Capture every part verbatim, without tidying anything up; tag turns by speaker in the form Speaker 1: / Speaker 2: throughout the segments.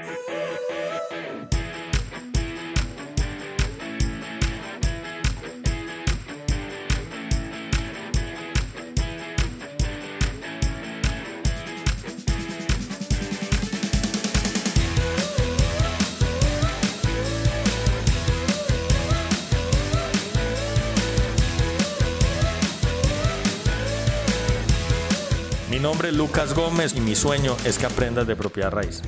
Speaker 1: Mi nombre es Lucas Gómez y mi sueño es que aprendas de propiedad raíz.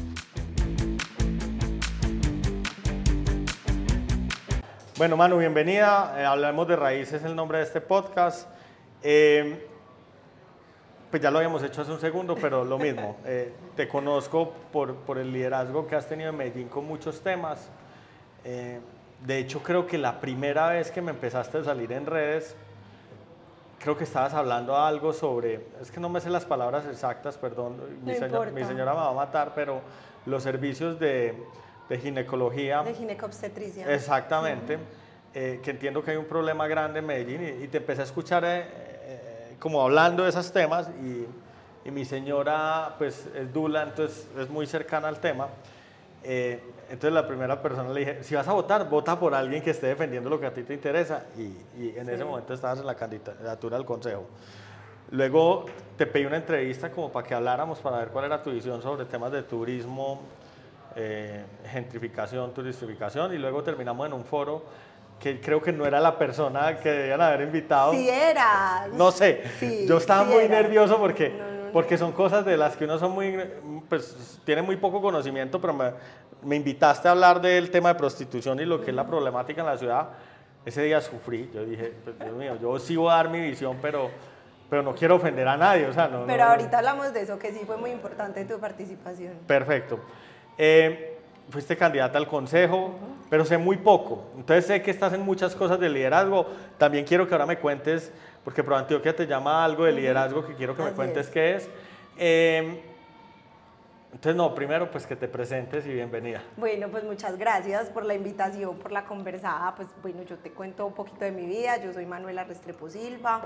Speaker 1: Bueno, Manu, bienvenida. Eh, Hablemos de Raíz es el nombre de este podcast. Eh, pues ya lo habíamos hecho hace un segundo, pero lo mismo. Eh, te conozco por, por el liderazgo que has tenido en Medellín con muchos temas. Eh, de hecho, creo que la primera vez que me empezaste a salir en redes, creo que estabas hablando algo sobre, es que no me sé las palabras exactas, perdón, mi,
Speaker 2: No
Speaker 1: señor, mi señora me va a matar, pero los servicios de, de ginecología.
Speaker 2: De ginecobstetricia.
Speaker 1: Exactamente, uh-huh. eh, que entiendo que hay un problema grande en Medellín y, y te empecé a escuchar eh, eh, como hablando de esos temas y, y mi señora pues es dula, entonces es muy cercana al tema. Eh, entonces la primera persona le dije, si vas a votar, vota por alguien que esté defendiendo lo que a ti te interesa y, y en sí. ese momento estabas en la candidatura al consejo. Luego te pedí una entrevista como para que habláramos, para ver cuál era tu visión sobre temas de turismo, eh, gentrificación, turistificación, y luego terminamos en un foro que creo que no era la persona que debían haber invitado.
Speaker 2: Sí era.
Speaker 1: No sé,
Speaker 2: sí,
Speaker 1: yo estaba
Speaker 2: sí
Speaker 1: muy
Speaker 2: era.
Speaker 1: nervioso porque...
Speaker 2: No, no,
Speaker 1: porque son cosas de las que uno son muy, pues, tiene muy poco conocimiento, pero me, me invitaste a hablar del tema de prostitución y lo que uh-huh. es la problemática en la ciudad. Ese día sufrí, yo dije, pues, Dios mío, yo sí voy a dar mi visión, pero, pero no quiero ofender a nadie. O sea, no,
Speaker 2: pero
Speaker 1: no,
Speaker 2: ahorita hablamos de eso, que sí fue muy importante tu participación.
Speaker 1: Perfecto. Eh, fuiste candidata al consejo, uh-huh. pero sé muy poco. Entonces sé que estás en muchas cosas de liderazgo. También quiero que ahora me cuentes, porque ProAntioquia te llama algo de liderazgo que quiero que me
Speaker 2: Así
Speaker 1: cuentes
Speaker 2: es.
Speaker 1: qué es. Eh, entonces, no, primero pues que te presentes y bienvenida.
Speaker 2: Bueno, pues muchas gracias por la invitación, por la conversada. Pues bueno, yo te cuento un poquito de mi vida. Yo soy Manuela Restrepo Silva,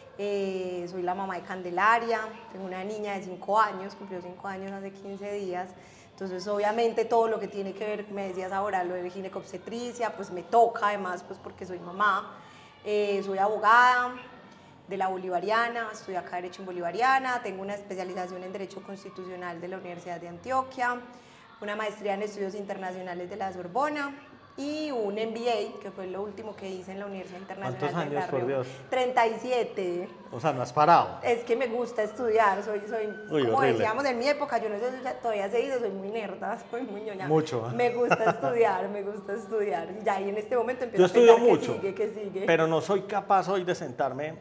Speaker 2: eh, soy la mamá de Candelaria, tengo una niña de cinco años, cumplió cinco años hace quince días. Entonces, obviamente, todo lo que tiene que ver, me decías ahora, lo de ginecobstetricia, pues me toca, además, pues porque soy mamá. Eh, soy abogada de la Bolivariana, estudio acá Derecho en Bolivariana, tengo una especialización en Derecho Constitucional de la Universidad de Antioquia, una maestría en Estudios Internacionales de la Sorbona y un M B A, que fue lo último que hice en la Universidad Internacional
Speaker 1: ¿Cuántos
Speaker 2: de
Speaker 1: años, por Dios?
Speaker 2: treinta y siete.
Speaker 1: O sea, no has parado.
Speaker 2: Es que me gusta estudiar, soy, soy
Speaker 1: Uy,
Speaker 2: como
Speaker 1: horrible.
Speaker 2: decíamos en mi época, yo no sé si todavía se dice, soy muy nerda, soy muy ñoña.
Speaker 1: Mucho.
Speaker 2: Me gusta estudiar, me gusta estudiar. Y ya, y en este momento empiezo
Speaker 1: Yo
Speaker 2: a pensar
Speaker 1: estudio mucho,
Speaker 2: que sigue, que sigue.
Speaker 1: pero no soy capaz hoy de sentarme,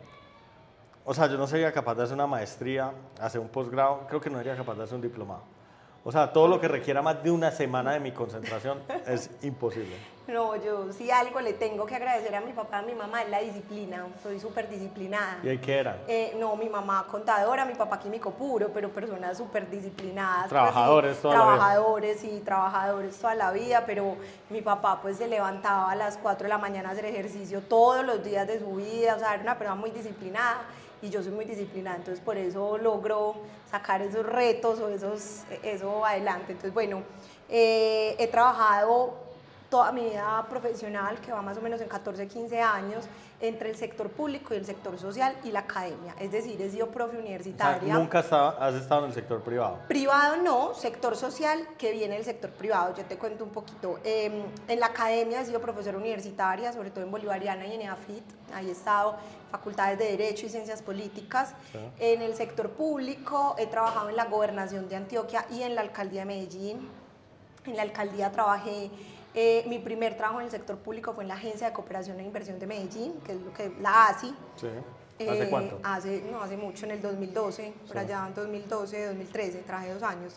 Speaker 1: o sea, yo no sería capaz de hacer una maestría, hacer un posgrado, creo que no sería capaz de hacer un diplomado. O sea, todo lo que requiera más de una semana de mi concentración es imposible.
Speaker 2: No, yo sí algo le tengo que agradecer a mi papá, a mi mamá, es la disciplina. Soy súper disciplinada.
Speaker 1: ¿Y qué era?
Speaker 2: Eh, no, mi mamá contadora, mi papá químico puro, pero personas súper disciplinadas.
Speaker 1: Trabajadores
Speaker 2: pues, sí,
Speaker 1: toda
Speaker 2: Trabajadores, sí, trabajadores toda la vida, pero mi papá pues se levantaba a las cuatro de la mañana a hacer ejercicio todos los días de su vida, o sea, era una persona muy disciplinada. Y yo soy muy disciplinada, entonces por eso logro sacar esos retos o esos, eso adelante. Entonces, bueno, eh, he trabajado toda mi vida profesional, que va más o menos en catorce, quince años, entre el sector público y el sector social y la academia. Es decir, he sido profe universitaria.
Speaker 1: O sea, ¿nunca estaba, has estado en el sector privado?
Speaker 2: Privado no, sector social, que viene del sector privado. Yo te cuento un poquito. Eh, en la academia he sido profesora universitaria, sobre todo en Bolivariana y en EAFIT. Ahí he estado facultades de Derecho y Ciencias Políticas. Sí. En el sector público he trabajado en la Gobernación de Antioquia y en la Alcaldía de Medellín. En la Alcaldía trabajé, eh, mi primer trabajo en el sector público fue en la Agencia de Cooperación e Inversión de Medellín, que es lo que la A S I.
Speaker 1: Sí. ¿Hace
Speaker 2: eh,
Speaker 1: cuánto?
Speaker 2: Hace, no, hace mucho, en el dos mil doce, por sí. allá en dos mil doce, dos mil trece, trabajé dos años.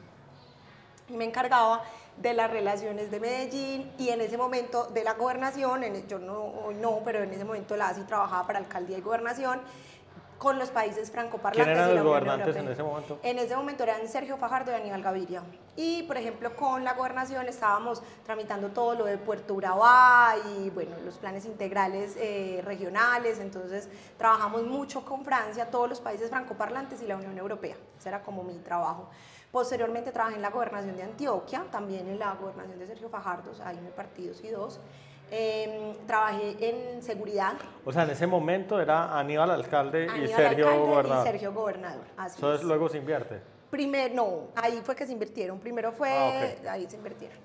Speaker 2: Y me encargaba de las relaciones de Medellín y en ese momento de la gobernación, en, yo no, hoy no, pero en ese momento la A S I trabajaba para alcaldía y gobernación con los países francoparlantes.
Speaker 1: ¿Quién eran
Speaker 2: y
Speaker 1: los
Speaker 2: la
Speaker 1: gobernantes en ese momento?
Speaker 2: En ese momento eran Sergio Fajardo y Aníbal Gaviria. Y, por ejemplo, con la gobernación estábamos tramitando todo lo de Puerto Urabá y, bueno, los planes integrales eh, regionales. Entonces, trabajamos mucho con Francia, todos los países francoparlantes y la Unión Europea. Ese era como mi trabajo. Posteriormente trabajé en la gobernación de Antioquia, también en la gobernación de Sergio Fajardo, o sea, ahí me partí dos y dos. Eh, trabajé en seguridad.
Speaker 1: O sea, en ese momento era Aníbal alcalde
Speaker 2: Aníbal
Speaker 1: y Sergio
Speaker 2: alcalde
Speaker 1: gobernador.
Speaker 2: Y Sergio gobernador, así
Speaker 1: Entonces
Speaker 2: es.
Speaker 1: luego se invierte.
Speaker 2: Primero, no, ahí fue que se invirtieron. Primero fue,
Speaker 1: Ah, okay.
Speaker 2: ahí se invirtieron.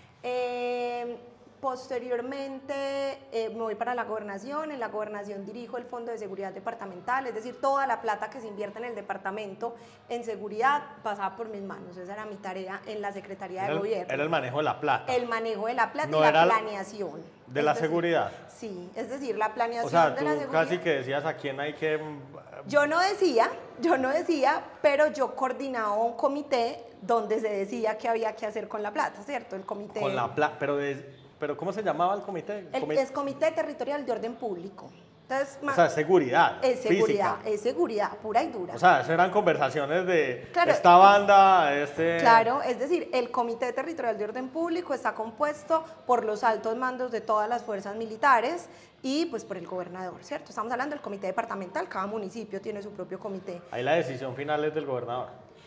Speaker 2: Eh, posteriormente eh, me voy para la gobernación. En la gobernación dirijo el Fondo de Seguridad Departamental, es decir, toda la plata que se invierte en el departamento en seguridad pasaba por mis manos. Esa era mi tarea en la Secretaría de
Speaker 1: Era el,
Speaker 2: Gobierno.
Speaker 1: era el manejo de la plata.
Speaker 2: El manejo de la plata
Speaker 1: No
Speaker 2: y la
Speaker 1: era
Speaker 2: planeación.
Speaker 1: De
Speaker 2: Es
Speaker 1: la
Speaker 2: decir,
Speaker 1: seguridad.
Speaker 2: Sí, es decir, la planeación
Speaker 1: O sea,
Speaker 2: de
Speaker 1: tú
Speaker 2: la seguridad.
Speaker 1: casi que decías a quién hay que...
Speaker 2: Yo no decía, yo no decía, pero yo coordinaba un comité donde se decía qué había que hacer con la plata, ¿cierto? El comité.
Speaker 1: Con la plata, pero, de, pero ¿cómo se llamaba el comité?
Speaker 2: El,
Speaker 1: comité.
Speaker 2: es Comité Territorial de Orden Público. Entonces,
Speaker 1: O sea, seguridad.
Speaker 2: Es seguridad,
Speaker 1: física.
Speaker 2: es seguridad, pura y dura.
Speaker 1: O sea, esas eran conversaciones de
Speaker 2: Claro.
Speaker 1: esta banda, este...
Speaker 2: Claro, es decir, el Comité Territorial de Orden Público está compuesto por los altos mandos de todas las fuerzas militares y pues por el gobernador, ¿cierto? Estamos hablando del comité departamental, cada municipio tiene su propio comité.
Speaker 1: Ahí la decisión final es del gobernador.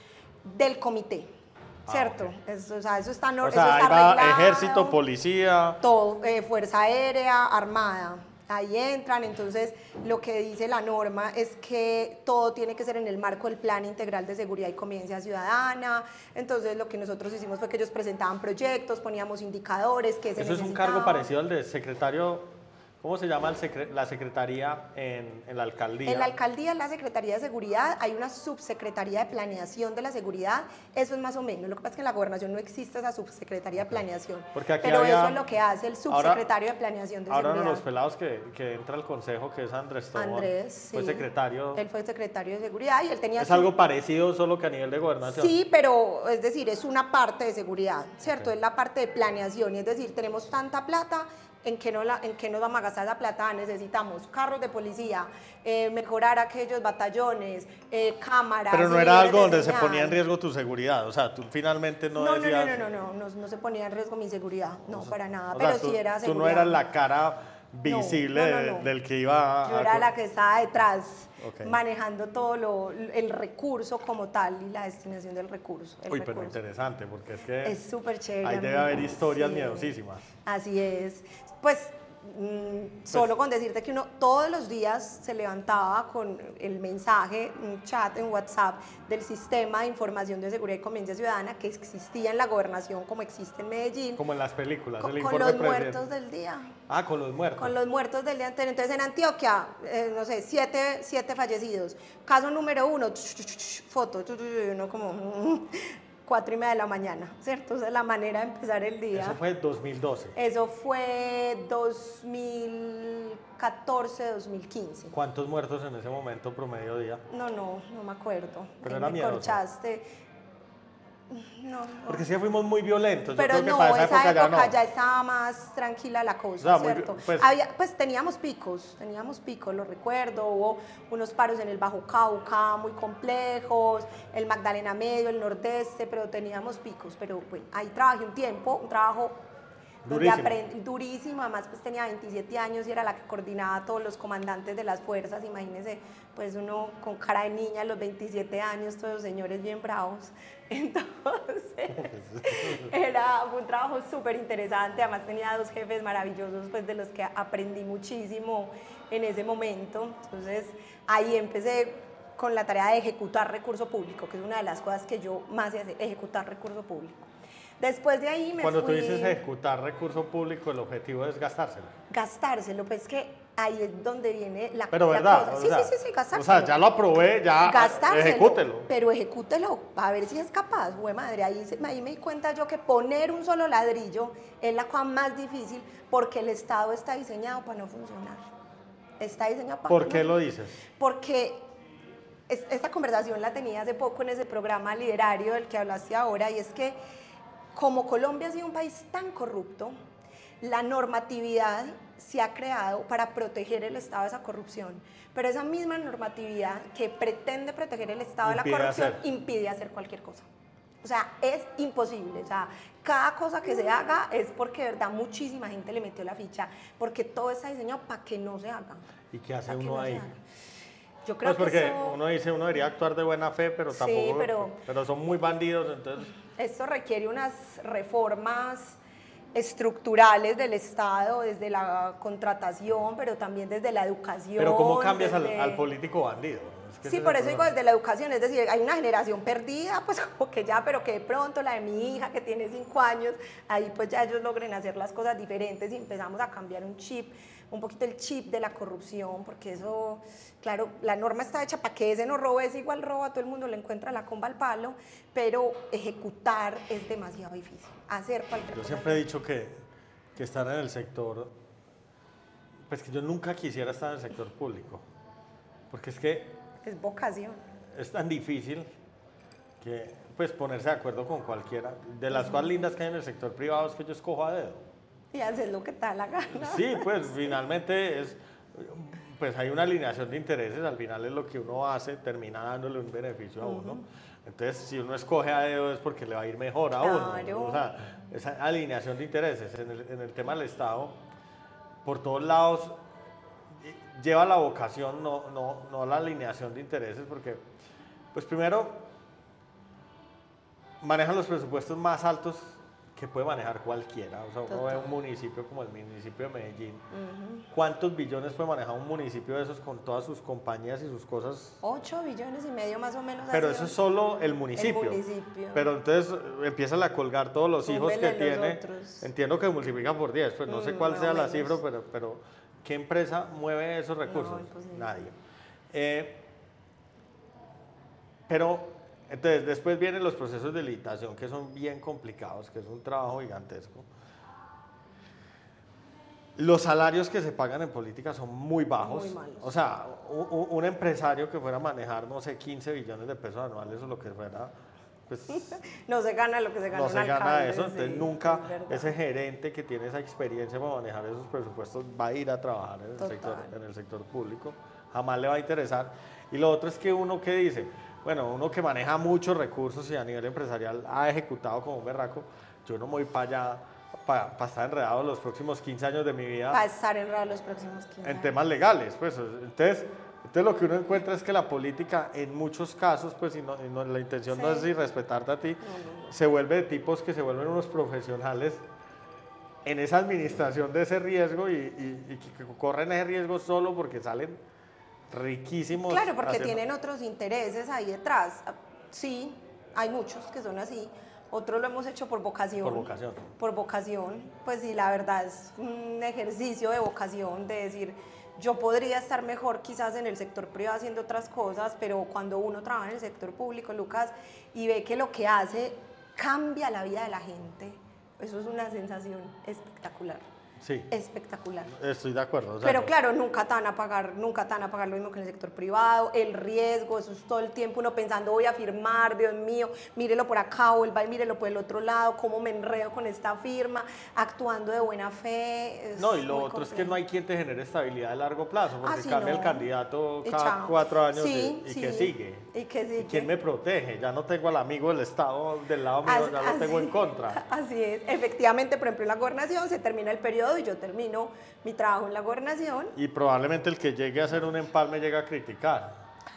Speaker 2: Del comité, ¿cierto?
Speaker 1: Ah, okay.
Speaker 2: Eso, o sea, eso está, no,
Speaker 1: O sea,
Speaker 2: eso está
Speaker 1: ahí va
Speaker 2: arreglado.
Speaker 1: ejército, policía...
Speaker 2: Todo, eh, Fuerza Aérea, Armada. Ahí entran, entonces lo que dice la norma es que todo tiene que ser en el marco del Plan Integral de Seguridad y Convivencia Ciudadana. Entonces lo que nosotros hicimos fue que ellos presentaban proyectos, poníamos indicadores que se
Speaker 1: Eso es un
Speaker 2: necesitaban.
Speaker 1: cargo parecido al de secretario, ¿cómo se llama el secre- la secretaría en, en la alcaldía?
Speaker 2: En la alcaldía, en la Secretaría de Seguridad, hay una subsecretaría de planeación de la seguridad, eso es más o menos. Lo que pasa es que en la gobernación no existe esa subsecretaría de planeación,
Speaker 1: Porque aquí
Speaker 2: pero
Speaker 1: había-
Speaker 2: eso es lo que hace el subsecretario de planeación de
Speaker 1: Ahora uno
Speaker 2: seguridad.
Speaker 1: de los pelados que, que entra al consejo, que es Andrés Tobón,
Speaker 2: Andrés,
Speaker 1: fue
Speaker 2: sí.
Speaker 1: secretario.
Speaker 2: Él fue secretario de seguridad y él tenía
Speaker 1: Es
Speaker 2: su-
Speaker 1: algo parecido, solo que a nivel de gobernación.
Speaker 2: Sí, pero es decir, es una parte de seguridad, ¿cierto?
Speaker 1: Ok.
Speaker 2: Es la parte de planeación, y es decir, tenemos tanta plata, ¿en qué, no la, en qué nos vamos a gastar esa plata? Necesitamos carros de policía, eh, mejorar aquellos batallones, eh, cámaras.
Speaker 1: Pero no era
Speaker 2: líderes
Speaker 1: algo
Speaker 2: de
Speaker 1: donde se
Speaker 2: señal.
Speaker 1: ponía en riesgo tu seguridad, o sea, tú finalmente no,
Speaker 2: No, no,
Speaker 1: decías...
Speaker 2: no, no, no, no, no, no se ponía en riesgo mi seguridad, no, para nada,
Speaker 1: o
Speaker 2: pero
Speaker 1: sea, tú,
Speaker 2: sí era
Speaker 1: tú
Speaker 2: seguridad.
Speaker 1: no eras la cara visible
Speaker 2: No, no, no,
Speaker 1: de-
Speaker 2: no.
Speaker 1: del que iba a...
Speaker 2: Yo era la que estaba detrás,
Speaker 1: Ok.
Speaker 2: manejando todo lo, el recurso como tal y la destinación del recurso. el
Speaker 1: Uy, pero
Speaker 2: recurso.
Speaker 1: interesante, porque es que...
Speaker 2: Es súper chévere.
Speaker 1: Ahí
Speaker 2: a
Speaker 1: debe
Speaker 2: mí.
Speaker 1: haber historias
Speaker 2: Sí.
Speaker 1: miedosísimas.
Speaker 2: Así es. Pues mm, solo con decirte que uno todos los días se levantaba con el mensaje, un chat en WhatsApp del Sistema de Información de Seguridad y Convivencia Ciudadana que existía en la gobernación como existe en Medellín,
Speaker 1: Como en las películas,
Speaker 2: con,
Speaker 1: el
Speaker 2: con
Speaker 1: informe
Speaker 2: los
Speaker 1: presidencial.
Speaker 2: muertos del día.
Speaker 1: Ah, con los muertos.
Speaker 2: Con los muertos del día anterior. Entonces en Antioquia, eh, no sé, siete, siete fallecidos. Caso número uno, foto, uno como cuatro y media de la mañana, ¿cierto? Esa es la manera de empezar el día.
Speaker 1: Eso fue dos mil doce.
Speaker 2: Eso fue dos mil catorce, dos mil quince.
Speaker 1: ¿Cuántos muertos en ese momento promedio día?
Speaker 2: No, no, no me acuerdo.
Speaker 1: Pero
Speaker 2: Ahí
Speaker 1: era
Speaker 2: me
Speaker 1: miedoso.
Speaker 2: corchaste. No, no.
Speaker 1: Porque sí fuimos muy violentos. Yo
Speaker 2: Pero
Speaker 1: creo que
Speaker 2: no,
Speaker 1: para
Speaker 2: esa época,
Speaker 1: no.
Speaker 2: ya estaba más tranquila la cosa,
Speaker 1: O sea, muy
Speaker 2: ¿cierto?
Speaker 1: bi- pues-
Speaker 2: Había, pues teníamos picos, teníamos picos, lo recuerdo, hubo unos paros en el Bajo Cauca muy complejos, el Magdalena Medio, el Nordeste, pero teníamos picos, pero bueno, ahí trabajé un tiempo, un trabajo donde
Speaker 1: Durísimo.
Speaker 2: aprendí, durísimo, además pues tenía veintisiete años y era la que coordinaba a todos los comandantes de las fuerzas, imagínense, pues uno con cara de niña a los veintisiete años, todos los señores bien bravos, entonces era un trabajo súper interesante, además tenía dos jefes maravillosos pues de los que aprendí muchísimo en ese momento, entonces ahí empecé con la tarea de ejecutar recurso público, que es una de las cosas que yo más sé hacer, ejecutar recurso público. Después de ahí me
Speaker 1: Cuando
Speaker 2: fui...
Speaker 1: tú dices ejecutar recurso público, el objetivo es gastárselo.
Speaker 2: Gastárselo, pues que ahí es donde viene la,
Speaker 1: Pero
Speaker 2: la
Speaker 1: verdad.
Speaker 2: cosa.
Speaker 1: o
Speaker 2: Sí,
Speaker 1: sea,
Speaker 2: sí, sí, sí, gastárselo.
Speaker 1: O sea, ya lo aprobé, ya
Speaker 2: Gastárselo,
Speaker 1: ejecútelo.
Speaker 2: pero ejecútelo, a ver si es capaz, güey madre, ahí, se- ahí me di cuenta yo que poner un solo ladrillo es la cosa más difícil porque el Estado está diseñado para no funcionar, está diseñado para
Speaker 1: ¿Por
Speaker 2: no-
Speaker 1: qué lo dices?
Speaker 2: Porque es- esta conversación la tenía hace poco en ese programa literario del que hablaste ahora, y es que como Colombia ha sido un país tan corrupto, la normatividad se ha creado para proteger el Estado de esa corrupción, pero esa misma normatividad que pretende proteger el Estado de la
Speaker 1: Impide
Speaker 2: corrupción
Speaker 1: hacer.
Speaker 2: impide hacer cualquier cosa. O sea, es imposible. O sea, cada cosa que se haga es porque de verdad muchísima gente le metió la ficha, porque todo está diseñado para que no se haga.
Speaker 1: ¿Y qué hace
Speaker 2: Para que
Speaker 1: uno
Speaker 2: no se
Speaker 1: ahí?
Speaker 2: haga. Yo creo
Speaker 1: pues
Speaker 2: que
Speaker 1: porque
Speaker 2: eso,
Speaker 1: uno dice, uno debería actuar de buena fe, pero
Speaker 2: Sí,
Speaker 1: tampoco,
Speaker 2: pero-
Speaker 1: pero son muy bandidos, entonces...
Speaker 2: esto requiere unas reformas estructurales del Estado, desde la contratación, pero también desde la educación.
Speaker 1: Pero ¿cómo cambias al,
Speaker 2: desde-
Speaker 1: al político bandido? Es que
Speaker 2: Sí,
Speaker 1: ese es
Speaker 2: por
Speaker 1: el
Speaker 2: eso digo
Speaker 1: problema.
Speaker 2: desde la educación, es decir, hay una generación perdida, pues como que ya, pero que de pronto la de mi hija que tiene cinco años, ahí pues ya ellos logren hacer las cosas diferentes y empezamos a cambiar un chip, un poquito el chip de la corrupción, porque eso, claro, la norma está hecha para que ese no robe, es igual roba, todo el mundo le encuentra la comba al palo, pero ejecutar es demasiado difícil, hacer cualquier
Speaker 1: Yo
Speaker 2: cosa.
Speaker 1: siempre he dicho que, que estar en el sector, pues que yo nunca quisiera estar en el sector público, porque es que
Speaker 2: Es vocación.
Speaker 1: es tan difícil que pues ponerse de acuerdo con cualquiera. De las cosas lindas que hay en el sector privado es que yo escojo a dedo.
Speaker 2: Y hacer lo que te da la gana.
Speaker 1: Sí, pues finalmente es, pues hay una alineación de intereses, al final es lo que uno hace, termina dándole un beneficio a uno. Entonces, si uno escoge a dedo es porque le va a ir mejor a
Speaker 2: Claro.
Speaker 1: uno. O sea, esa alineación de intereses en el, en el tema del Estado, por todos lados, lleva la vocación, no, no, no la alineación de intereses, porque, pues primero, manejan los presupuestos más altos que puede manejar cualquiera. O sea, uno ve
Speaker 2: Total.
Speaker 1: un municipio como el municipio de Medellín. ¿Cuántos billones puede manejar un municipio de esos con todas sus compañías y sus cosas?
Speaker 2: Ocho billones y medio más o menos. ha
Speaker 1: Pero
Speaker 2: sido
Speaker 1: eso es solo el municipio.
Speaker 2: El municipio.
Speaker 1: Pero entonces eh, empiezan a colgar todos los hijos que
Speaker 2: Súmele los
Speaker 1: tiene.
Speaker 2: otros.
Speaker 1: Entiendo que multiplica por diez, pues no sé
Speaker 2: Mm,
Speaker 1: cuál
Speaker 2: más
Speaker 1: sea
Speaker 2: o
Speaker 1: la
Speaker 2: menos.
Speaker 1: cifra, pero, pero ¿qué empresa mueve esos recursos?
Speaker 2: imposible.
Speaker 1: Nadie. Eh, pero entonces después vienen los procesos de licitación que son bien complicados, que es un trabajo gigantesco. Los salarios que se pagan en política son muy bajos.
Speaker 2: Muy malos.
Speaker 1: O sea, un, un- un empresario que fuera a manejar, no sé, quince billones de pesos anuales o lo que fuera, pues
Speaker 2: No se gana lo que se gana
Speaker 1: no
Speaker 2: un
Speaker 1: se gana
Speaker 2: alcalde,
Speaker 1: eso. Entonces
Speaker 2: sí,
Speaker 1: nunca
Speaker 2: es verdad.
Speaker 1: ese gerente que tiene esa experiencia para manejar esos presupuestos va a ir a trabajar en el,
Speaker 2: Total.
Speaker 1: sector, en el sector público. Jamás le va a interesar. Y lo otro es que uno que dice, bueno, uno que maneja muchos recursos y a nivel empresarial ha ejecutado como un berraco, yo no me voy para allá para estar enredado los próximos quince años de mi vida
Speaker 2: Para estar en radio los próximos quince
Speaker 1: en
Speaker 2: años.
Speaker 1: temas legales. Pues, entonces, entonces lo que uno encuentra es que la política en muchos casos, pues y no- y no- la intención no
Speaker 2: Sí.
Speaker 1: es irrespetarte a ti,
Speaker 2: No, no,
Speaker 1: se vuelve de tipos que se vuelven unos profesionales en esa administración de ese riesgo y, y- y que corren ese riesgo solo porque salen riquísimos.
Speaker 2: Claro, porque
Speaker 1: haciendo-
Speaker 2: tienen otros intereses ahí detrás. Ah, Sí, hay muchos que son así. Otros lo hemos hecho por vocación.
Speaker 1: Por vocación.
Speaker 2: Por vocación. Pues sí, la verdad es un ejercicio de vocación, de decir, yo podría estar mejor quizás en el sector privado haciendo otras cosas, pero cuando uno trabaja en el sector público, Lucas, y ve que lo que hace cambia la vida de la gente, eso es una sensación espectacular.
Speaker 1: Sí,
Speaker 2: Espectacular.
Speaker 1: estoy de acuerdo. o sea,
Speaker 2: Pero
Speaker 1: no-
Speaker 2: claro, nunca te van a pagar, nunca te van a pagar lo mismo que en el sector privado, el riesgo, eso es todo el tiempo uno pensando, voy a firmar, Dios mío, mírelo por acá, vuelva y mírelo por el otro lado, cómo me enredo con esta firma, actuando de buena fe. es
Speaker 1: No, y lo
Speaker 2: muy
Speaker 1: otro es que
Speaker 2: complejo.
Speaker 1: no hay quien te genere estabilidad a largo plazo, porque
Speaker 2: Ah, sí,
Speaker 1: cambia
Speaker 2: no.
Speaker 1: el candidato
Speaker 2: Y
Speaker 1: cada
Speaker 2: chao.
Speaker 1: cuatro años
Speaker 2: Sí,
Speaker 1: y, y
Speaker 2: sí.
Speaker 1: que sigue.
Speaker 2: Y que sigue.
Speaker 1: ¿Y quién me protege? Ya no tengo al amigo del Estado del lado mío,
Speaker 2: Así-
Speaker 1: ya lo tengo en
Speaker 2: así-
Speaker 1: contra.
Speaker 2: Así es. Efectivamente, por ejemplo, en la gobernación se termina el periodo y yo termino mi trabajo en la gobernación.
Speaker 1: Y probablemente el que llegue a hacer un empalme llegue a criticar.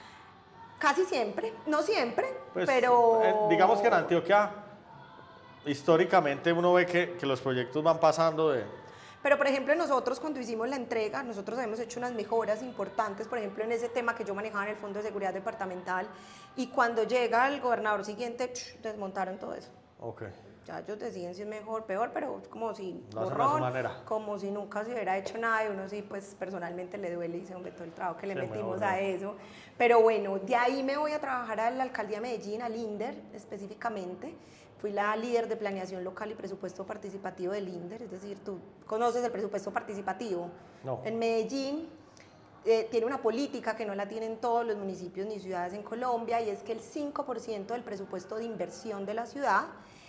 Speaker 2: Casi siempre, no siempre,
Speaker 1: Pues,
Speaker 2: pero...
Speaker 1: eh, digamos que en Antioquia, históricamente uno ve que, que los proyectos van pasando de...
Speaker 2: Pero, por ejemplo, nosotros cuando hicimos la entrega, nosotros hemos hecho unas mejoras importantes, por ejemplo, en ese tema que yo manejaba en el Fondo de Seguridad Departamental, y cuando llega el gobernador siguiente, ¡psh!, desmontaron todo eso.
Speaker 1: Ok.
Speaker 2: Ya ellos deciden si es mejor, peor, pero es como si
Speaker 1: Lo hacen a su
Speaker 2: borrón,
Speaker 1: manera.
Speaker 2: como si nunca se hubiera hecho nada, y uno sí, pues personalmente le duele y dice, hombre, todo el trabajo que le
Speaker 1: Sí, me
Speaker 2: metimos
Speaker 1: aburre.
Speaker 2: a eso. Pero bueno, de ahí me voy a trabajar a la Alcaldía de Medellín, al INDER específicamente. Fui la líder de planeación local y presupuesto participativo del INDER, es decir, tú conoces el presupuesto participativo.
Speaker 1: No.
Speaker 2: En Medellín eh, tiene una política que no la tienen todos los municipios ni ciudades en Colombia, y es que el cinco por ciento del presupuesto de inversión de la ciudad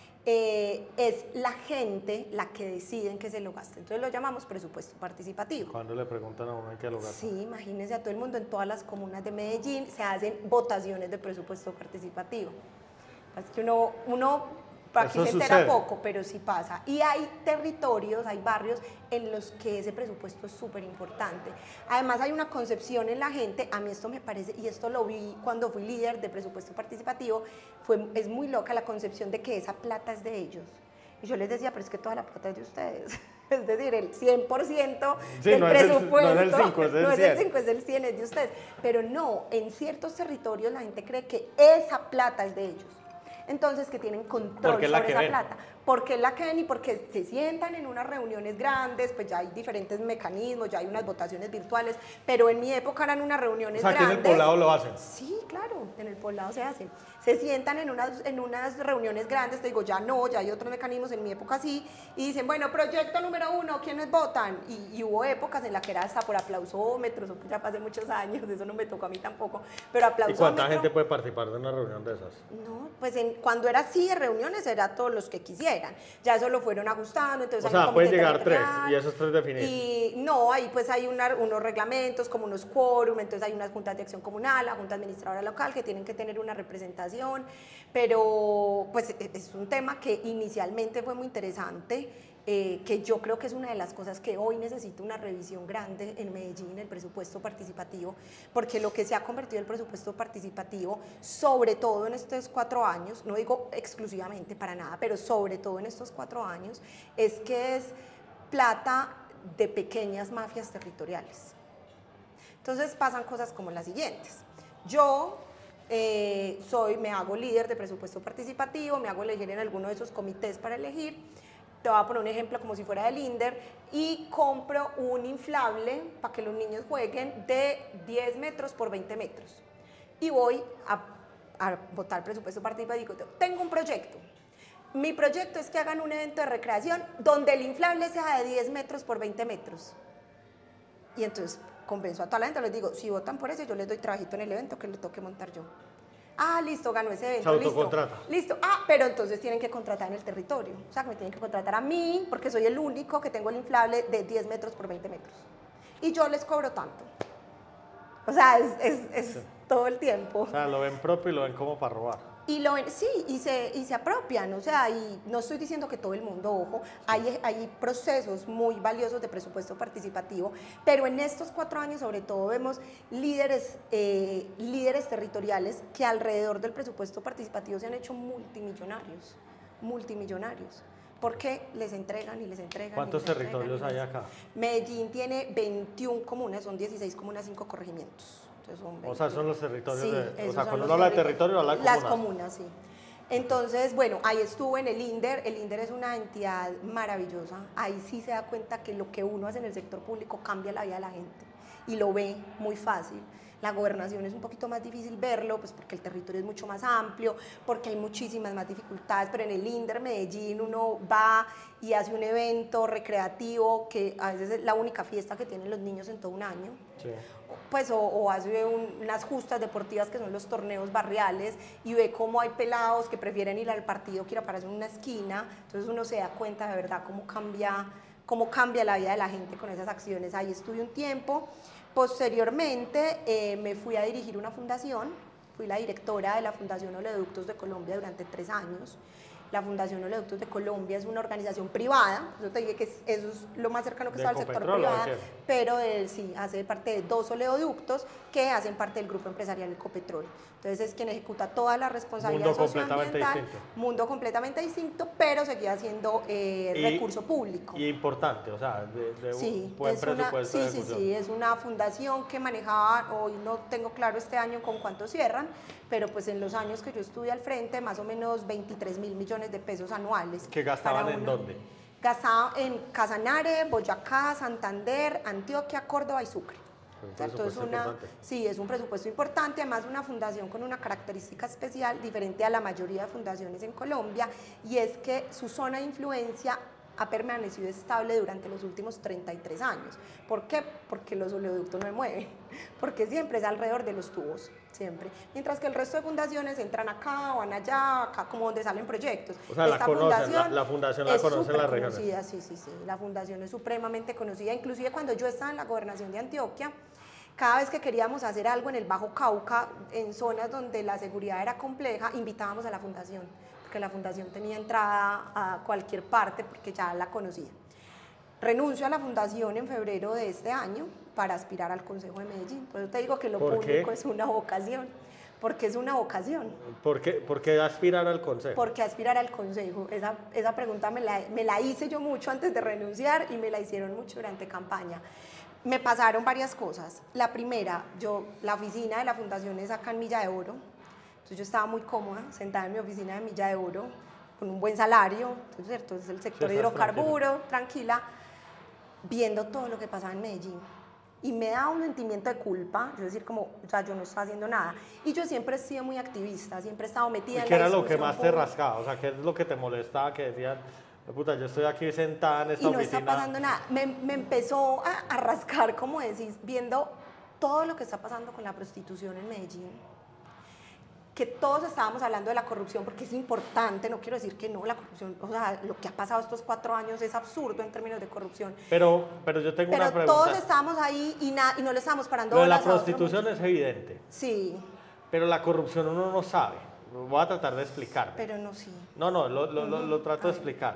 Speaker 2: eh, es la gente la que decide en qué se lo gaste. Entonces lo llamamos presupuesto participativo.
Speaker 1: Cuando le preguntan a uno en qué lugar.
Speaker 2: Sí, imagínense, a todo el mundo en todas las comunas de Medellín se hacen votaciones de presupuesto participativo. Es que uno, uno Aquí
Speaker 1: Eso
Speaker 2: se entera
Speaker 1: sucede.
Speaker 2: poco, pero sí pasa. Y hay territorios, hay barrios en los que ese presupuesto es súper importante. Además hay una concepción en la gente, a mí esto me parece, y esto lo vi cuando fui líder de presupuesto participativo, fue, es muy loca la concepción de que esa plata es de ellos. Y yo les decía, pero es que toda la plata es de ustedes. Es decir, el cien por ciento
Speaker 1: Sí,
Speaker 2: del
Speaker 1: no es el-
Speaker 2: presupuesto,
Speaker 1: no es el cinco, es el
Speaker 2: no es
Speaker 1: cien.
Speaker 2: el cinco, es el cien, es de ustedes. Pero no, en ciertos territorios la gente cree que esa plata es de ellos. Entonces, que tienen control
Speaker 1: Porque es la
Speaker 2: sobre
Speaker 1: que
Speaker 2: esa
Speaker 1: ven.
Speaker 2: plata. Porque es la que ven y porque se sientan en unas reuniones grandes, pues ya hay diferentes mecanismos, ya hay unas votaciones virtuales, pero en mi época eran unas reuniones
Speaker 1: O sea, aquí en
Speaker 2: grandes.
Speaker 1: el poblado lo hacen.
Speaker 2: Sí, claro, en el poblado se hacen. Se sientan en unas, en unas reuniones grandes, te digo, ya no, ya hay otros mecanismos, en mi época sí, y dicen, bueno, proyecto número uno, ¿quiénes votan? Y, y hubo épocas en las que era hasta por aplausómetros, eso ya pasé muchos años, eso no me tocó a mí tampoco, pero
Speaker 1: ¿Y
Speaker 2: aplausómetro.
Speaker 1: cuánta gente puede participar de una reunión de esas?
Speaker 2: No, pues en, cuando era así de reuniones era todos los que quisieran, ya eso lo fueron ajustando, entonces
Speaker 1: O
Speaker 2: hay un
Speaker 1: sea, pueden
Speaker 2: comité
Speaker 1: llegar tres,
Speaker 2: territorial,
Speaker 1: y esos tres definidos.
Speaker 2: y no, ahí pues hay una- unos reglamentos como unos quórum, entonces hay unas juntas de acción comunal, la junta administradora local que tienen que tener una representación, pero pues e- es un tema que inicialmente fue muy interesante, eh, que yo creo que es una de las cosas que hoy necesita una revisión grande en Medellín, el presupuesto participativo, porque lo que se ha convertido el presupuesto participativo, sobre todo en estos cuatro años, no digo exclusivamente para nada, pero sobre todo en estos cuatro años, es que es plata de pequeñas mafias territoriales. Entonces pasan cosas como las siguientes. Yo eh, soy, me hago líder de presupuesto participativo, me hago elegir en alguno de esos comités para elegir. Te voy a poner un ejemplo como si fuera del INDER y compro un inflable para que los niños jueguen de diez metros por veinte metros. Y voy a, a votar presupuesto participativo. Tengo un proyecto. Mi proyecto es que hagan un evento de recreación donde el inflable sea de diez metros por veinte metros. Y entonces convenzo a toda la gente, les digo, si votan por eso, yo les doy trabajito en el evento que le toque montar yo. Ah, listo, ganó ese evento,
Speaker 1: Se
Speaker 2: listo.
Speaker 1: autocontrata.
Speaker 2: Listo, ah, pero entonces tienen que contratar en el territorio. O sea, que me tienen que contratar a mí, porque soy el único que tengo el inflable de diez metros por veinte metros. Y yo les cobro tanto. O sea, es, es, es sí. todo el tiempo.
Speaker 1: O sea, lo ven propio y lo ven como para robar.
Speaker 2: Y lo ven, sí, y se, y se apropian, o sea, y no estoy diciendo que todo el mundo, ojo, hay, hay procesos muy valiosos de presupuesto participativo, pero en estos cuatro años sobre todo vemos líderes, eh, líderes territoriales que alrededor del presupuesto participativo se han hecho multimillonarios, multimillonarios. Porque les entregan y les entregan.
Speaker 1: ¿Cuántos
Speaker 2: y les
Speaker 1: territorios
Speaker 2: entregan,
Speaker 1: hay acá?
Speaker 2: Medellín tiene veintiuna comunas, son dieciséis comunas, cinco corregimientos. Son
Speaker 1: o sea, son los territorios
Speaker 2: sí,
Speaker 1: de... O sea, cuando
Speaker 2: los
Speaker 1: uno habla de territorio, habla de comunas.
Speaker 2: Las comunas, sí. Entonces, bueno, ahí estuve en el INDER. El INDER es una entidad maravillosa. Ahí sí se da cuenta que lo que uno hace en el sector público cambia la vida de la gente. Y lo ve muy fácil. La gobernación es un poquito más difícil verlo, pues porque el territorio es mucho más amplio, porque hay muchísimas más dificultades, pero en el INDER Medellín uno va y hace un evento recreativo que a veces es la única fiesta que tienen los niños en todo un año. Sí. Pues, o, o hace un, unas justas deportivas que son los torneos barriales y ve cómo hay pelados que prefieren ir al partido que ir a pararse en una esquina, entonces uno se da cuenta de verdad cómo cambia, cómo cambia la vida de la gente con esas acciones. Ahí estuve un tiempo. Posteriormente eh, me fui a dirigir una fundación, fui la directora de la Fundación Oleoductos de Colombia durante tres años. La Fundación Oleoductos de Colombia es una organización privada, yo te dije que es, eso es lo más cercano que está al sector privado, pero él sí hace parte de dos oleoductos que hacen parte del grupo empresarial Ecopetrol. Entonces es quien ejecuta toda la responsabilidad
Speaker 1: mundo
Speaker 2: socioambiental,
Speaker 1: completamente distinto.
Speaker 2: Mundo completamente distinto, pero seguía siendo eh,
Speaker 1: y,
Speaker 2: recurso público.
Speaker 1: Y importante, o sea, de, de
Speaker 2: sí,
Speaker 1: un buen
Speaker 2: es
Speaker 1: presupuesto.
Speaker 2: Una, sí, sí, sí, es una fundación que manejaba, hoy no tengo claro este año con cuánto cierran, pero pues en los años que yo estuve al frente, más o menos veintitrés mil millones de pesos anuales.
Speaker 1: ¿Que gastaban en dónde?
Speaker 2: Gastaban en Casanare, Boyacá, Santander, Antioquia, Córdoba y Sucre.
Speaker 1: Un
Speaker 2: ¿Cierto? Es una, sí, es un presupuesto importante, además una fundación con una característica especial, diferente a la mayoría de fundaciones en Colombia, y es que su zona de influencia ha permanecido estable durante los últimos treinta y tres años. ¿Por qué? Porque los oleoductos no se mueven, porque siempre es alrededor de los tubos, siempre. Mientras que el resto de fundaciones entran acá, van allá, acá como donde salen proyectos.
Speaker 1: O sea,
Speaker 2: Esta
Speaker 1: la conocen,
Speaker 2: fundación
Speaker 1: la, la fundación la conocen las regiones.
Speaker 2: Conocida, sí, sí, sí, la fundación es supremamente conocida, inclusive cuando yo estaba en la gobernación de Antioquia, cada vez que queríamos hacer algo en el Bajo Cauca, en zonas donde la seguridad era compleja, invitábamos a la fundación, porque la fundación tenía entrada a cualquier parte porque ya la conocía. Renuncio a la fundación en febrero de este año para aspirar al Consejo de Medellín. Por eso te digo que lo
Speaker 1: ¿Por
Speaker 2: público
Speaker 1: qué?
Speaker 2: es una vocación, porque es una vocación.
Speaker 1: ¿Por qué, por qué aspirar al consejo?
Speaker 2: ¿Por qué aspirar al Consejo? Esa, esa pregunta me la, me la hice yo mucho antes de renunciar y me la hicieron mucho durante campaña. Me pasaron varias cosas. La primera, yo, la oficina de la fundación es acá en Milla de Oro, entonces yo estaba muy cómoda, sentada en mi oficina de Milla de Oro, con un buen salario, entonces, ¿cierto? Es el sector
Speaker 1: Sí,
Speaker 2: de
Speaker 1: estás
Speaker 2: hidrocarburos, tranquila, viendo todo lo que pasaba en Medellín. Y me da un sentimiento de culpa, es decir, como, o sea, yo no estaba haciendo nada. Y yo siempre he sido muy activista, siempre he estado metida
Speaker 1: ¿Y
Speaker 2: en
Speaker 1: qué
Speaker 2: la
Speaker 1: era lo que
Speaker 2: discusión
Speaker 1: más te
Speaker 2: pública.
Speaker 1: rascaba? O sea, ¿qué es lo que te molestaba? Que decían, puta, yo estoy aquí sentada en esta
Speaker 2: Y no
Speaker 1: oficina.
Speaker 2: está pasando nada. Me, me empezó a, a rascar, como decís, viendo todo lo que está pasando con la prostitución en Medellín. Que todos estábamos hablando de la corrupción, porque es importante, no quiero decir que no, la corrupción, o sea, lo que ha pasado estos cuatro años es absurdo en términos de corrupción.
Speaker 1: Pero, pero yo tengo
Speaker 2: Pero
Speaker 1: una pregunta.
Speaker 2: todos estábamos ahí y, na, y no le estábamos parando
Speaker 1: Lo de la
Speaker 2: bolas a otro
Speaker 1: prostitución
Speaker 2: mundo.
Speaker 1: es evidente,
Speaker 2: Sí,
Speaker 1: pero la corrupción uno no sabe. Voy a tratar de explicarme.
Speaker 2: pero no sí.
Speaker 1: No, no, lo, lo, lo, lo trato de
Speaker 2: A ver.
Speaker 1: explicar.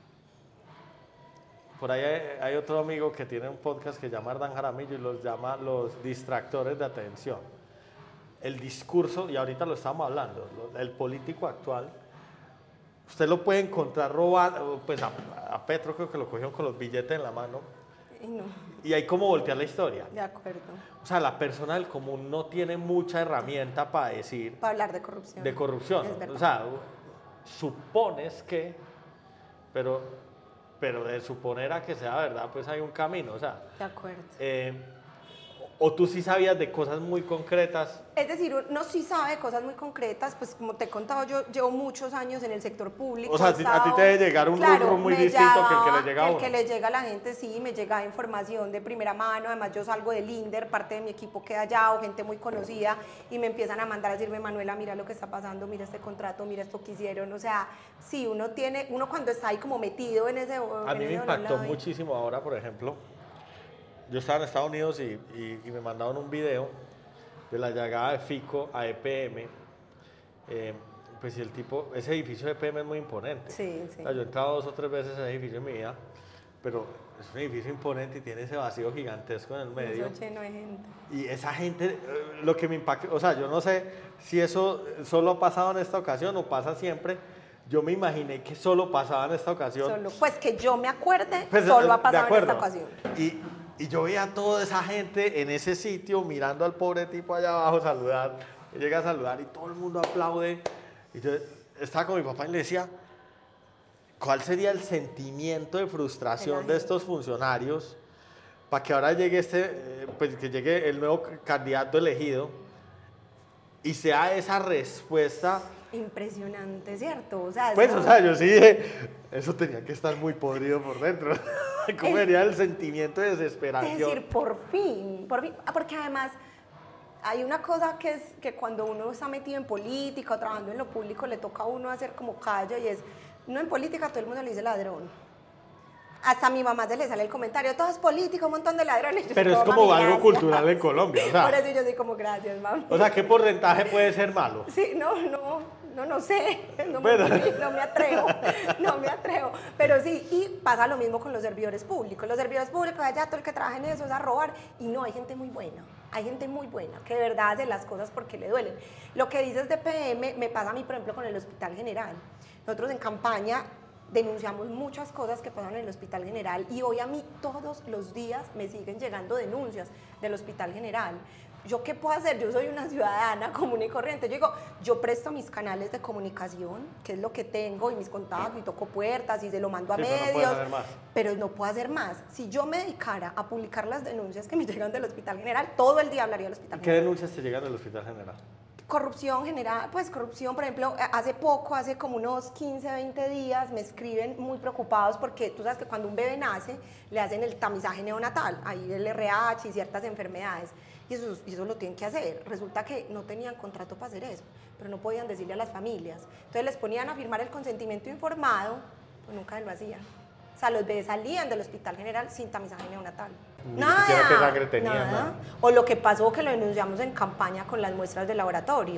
Speaker 1: Por ahí hay, hay otro amigo que tiene un podcast que se llama Ardan Jaramillo y los llama los distractores de atención. El discurso, y ahorita lo estamos hablando, lo- el político actual, usted lo puede encontrar robando, pues a, a Petro creo que lo cogieron con los billetes en la mano,
Speaker 2: Y no,
Speaker 1: y hay como voltear la historia.
Speaker 2: de acuerdo.
Speaker 1: O sea, la persona del común no tiene mucha herramienta para decir
Speaker 2: Para hablar de corrupción.
Speaker 1: de corrupción.
Speaker 2: Es verdad.
Speaker 1: O sea, supones que, pero, pero de suponer a que sea verdad, pues hay un camino. O sea,
Speaker 2: De acuerdo.
Speaker 1: eh, o tú sí sabías de cosas muy concretas.
Speaker 2: Es decir, uno sí sabe cosas muy concretas, pues como te he contado, yo llevo muchos años en el sector público.
Speaker 1: O sea,
Speaker 2: he
Speaker 1: a ti- a ti
Speaker 2: estado-
Speaker 1: te debe llegar un
Speaker 2: Claro,
Speaker 1: rubro muy
Speaker 2: me
Speaker 1: distinto que el que le
Speaker 2: llegaba-
Speaker 1: llega a
Speaker 2: el
Speaker 1: uno.
Speaker 2: que le llega a la gente, sí, me llega información de primera mano, además yo salgo del INDER, parte de mi equipo queda allá, o gente muy conocida, y me empiezan a mandar a decirme, Manuela, mira lo que está pasando, mira este contrato, mira esto que hicieron, o sea, sí, uno tiene, uno cuando está ahí como metido en ese...
Speaker 1: A mí me impactó muchísimo ahora, por ejemplo, yo estaba en Estados Unidos y, y- y me mandaron un video de la llegada de Fico a E P M. Eh, pues y el tipo, ese edificio de E P M es muy imponente.
Speaker 2: Sí, sí.
Speaker 1: O sea, yo he entrado dos o tres veces a ese edificio en mi vida, pero es un edificio imponente y tiene ese vacío gigantesco en el medio.
Speaker 2: Eso lleno de gente.
Speaker 1: Y esa gente, eh, lo que me impacta, o sea, yo no sé si eso solo ha pasado en esta ocasión o pasa siempre. Yo me imaginé que solo pasaba en esta ocasión.
Speaker 2: Solo, pues que yo me acuerde,
Speaker 1: Pues,
Speaker 2: solo
Speaker 1: eh,
Speaker 2: ha
Speaker 1: de
Speaker 2: pasado en
Speaker 1: acuerdo.
Speaker 2: esta ocasión.
Speaker 1: Y, y yo veía a toda esa gente en ese sitio mirando al pobre tipo allá abajo saludar. Él llega a saludar y todo el mundo aplaude. Y yo estaba con mi papá y le decía, ¿cuál sería el sentimiento de frustración de estos funcionarios para que ahora llegue este, eh, pues que llegue el nuevo candidato elegido y sea esa respuesta?
Speaker 2: Impresionante, ¿cierto? O sea,
Speaker 1: Pues,
Speaker 2: eso-
Speaker 1: o sea, yo sí dije, eso tenía que estar muy podrido por dentro. ¿Cómo
Speaker 2: Es-
Speaker 1: sería el sentimiento de
Speaker 2: Es
Speaker 1: desesperación?
Speaker 2: decir, por fin, por fin, ah, porque además hay una cosa que es que cuando uno está metido en política o trabajando en lo público le toca a uno hacer como callo y es, no en política todo el mundo le dice ladrón. Hasta a mi mamá se le sale el comentario, todo es político, un montón de ladrones. Yo
Speaker 1: Pero
Speaker 2: soy
Speaker 1: es
Speaker 2: como,
Speaker 1: como
Speaker 2: "Mami,
Speaker 1: algo
Speaker 2: gracias".
Speaker 1: cultural en Colombia, o sea.
Speaker 2: Por eso yo soy como, gracias, mami.
Speaker 1: O sea, ¿qué porcentaje puede ser malo?
Speaker 2: Sí, no, no, no, no sé, no,
Speaker 1: Bueno.
Speaker 2: me, no me atrevo, no me atrevo, pero sí, y pasa lo mismo con los servidores públicos, los servidores públicos, allá todo el que trabaja en eso es a robar, y no, hay gente muy buena, hay gente muy buena, que de verdad hace las cosas porque le duelen. Lo que dices de P M, me pasa a mí, por ejemplo, con el Hospital General. Nosotros en campaña denunciamos muchas cosas que pasan en el Hospital General, y hoy a mí todos los días me siguen llegando denuncias del Hospital General. ¿Yo qué puedo hacer? Yo soy una ciudadana común y corriente. Yo digo, yo presto mis canales de comunicación, que es lo que tengo, y mis contactos, y toco puertas, y se lo mando a
Speaker 1: Sí, pero no
Speaker 2: medios,
Speaker 1: puedes hacer más.
Speaker 2: pero no puedo hacer más. Si yo me dedicara a publicar las denuncias que me llegan del Hospital General, todo el día hablaría del Hospital
Speaker 1: ¿Qué
Speaker 2: General.
Speaker 1: denuncias te llegan del Hospital General?
Speaker 2: Corrupción general, pues corrupción, por ejemplo, hace poco, hace como unos quince, veinte días, me escriben muy preocupados porque tú sabes que cuando un bebé nace, le hacen el tamizaje neonatal, ahí el R H y ciertas enfermedades, y eso, y eso lo tienen que hacer. Resulta que no tenían contrato para hacer eso, pero no podían decirle a las familias. Entonces les ponían a firmar el consentimiento informado, pues nunca lo hacían. O sea, los bebés salían del Hospital General sin tamizaje neonatal.
Speaker 1: Ni siquiera qué sangre tenían, nada.
Speaker 2: O lo que pasó, que lo denunciamos en campaña con las muestras de laboratorio.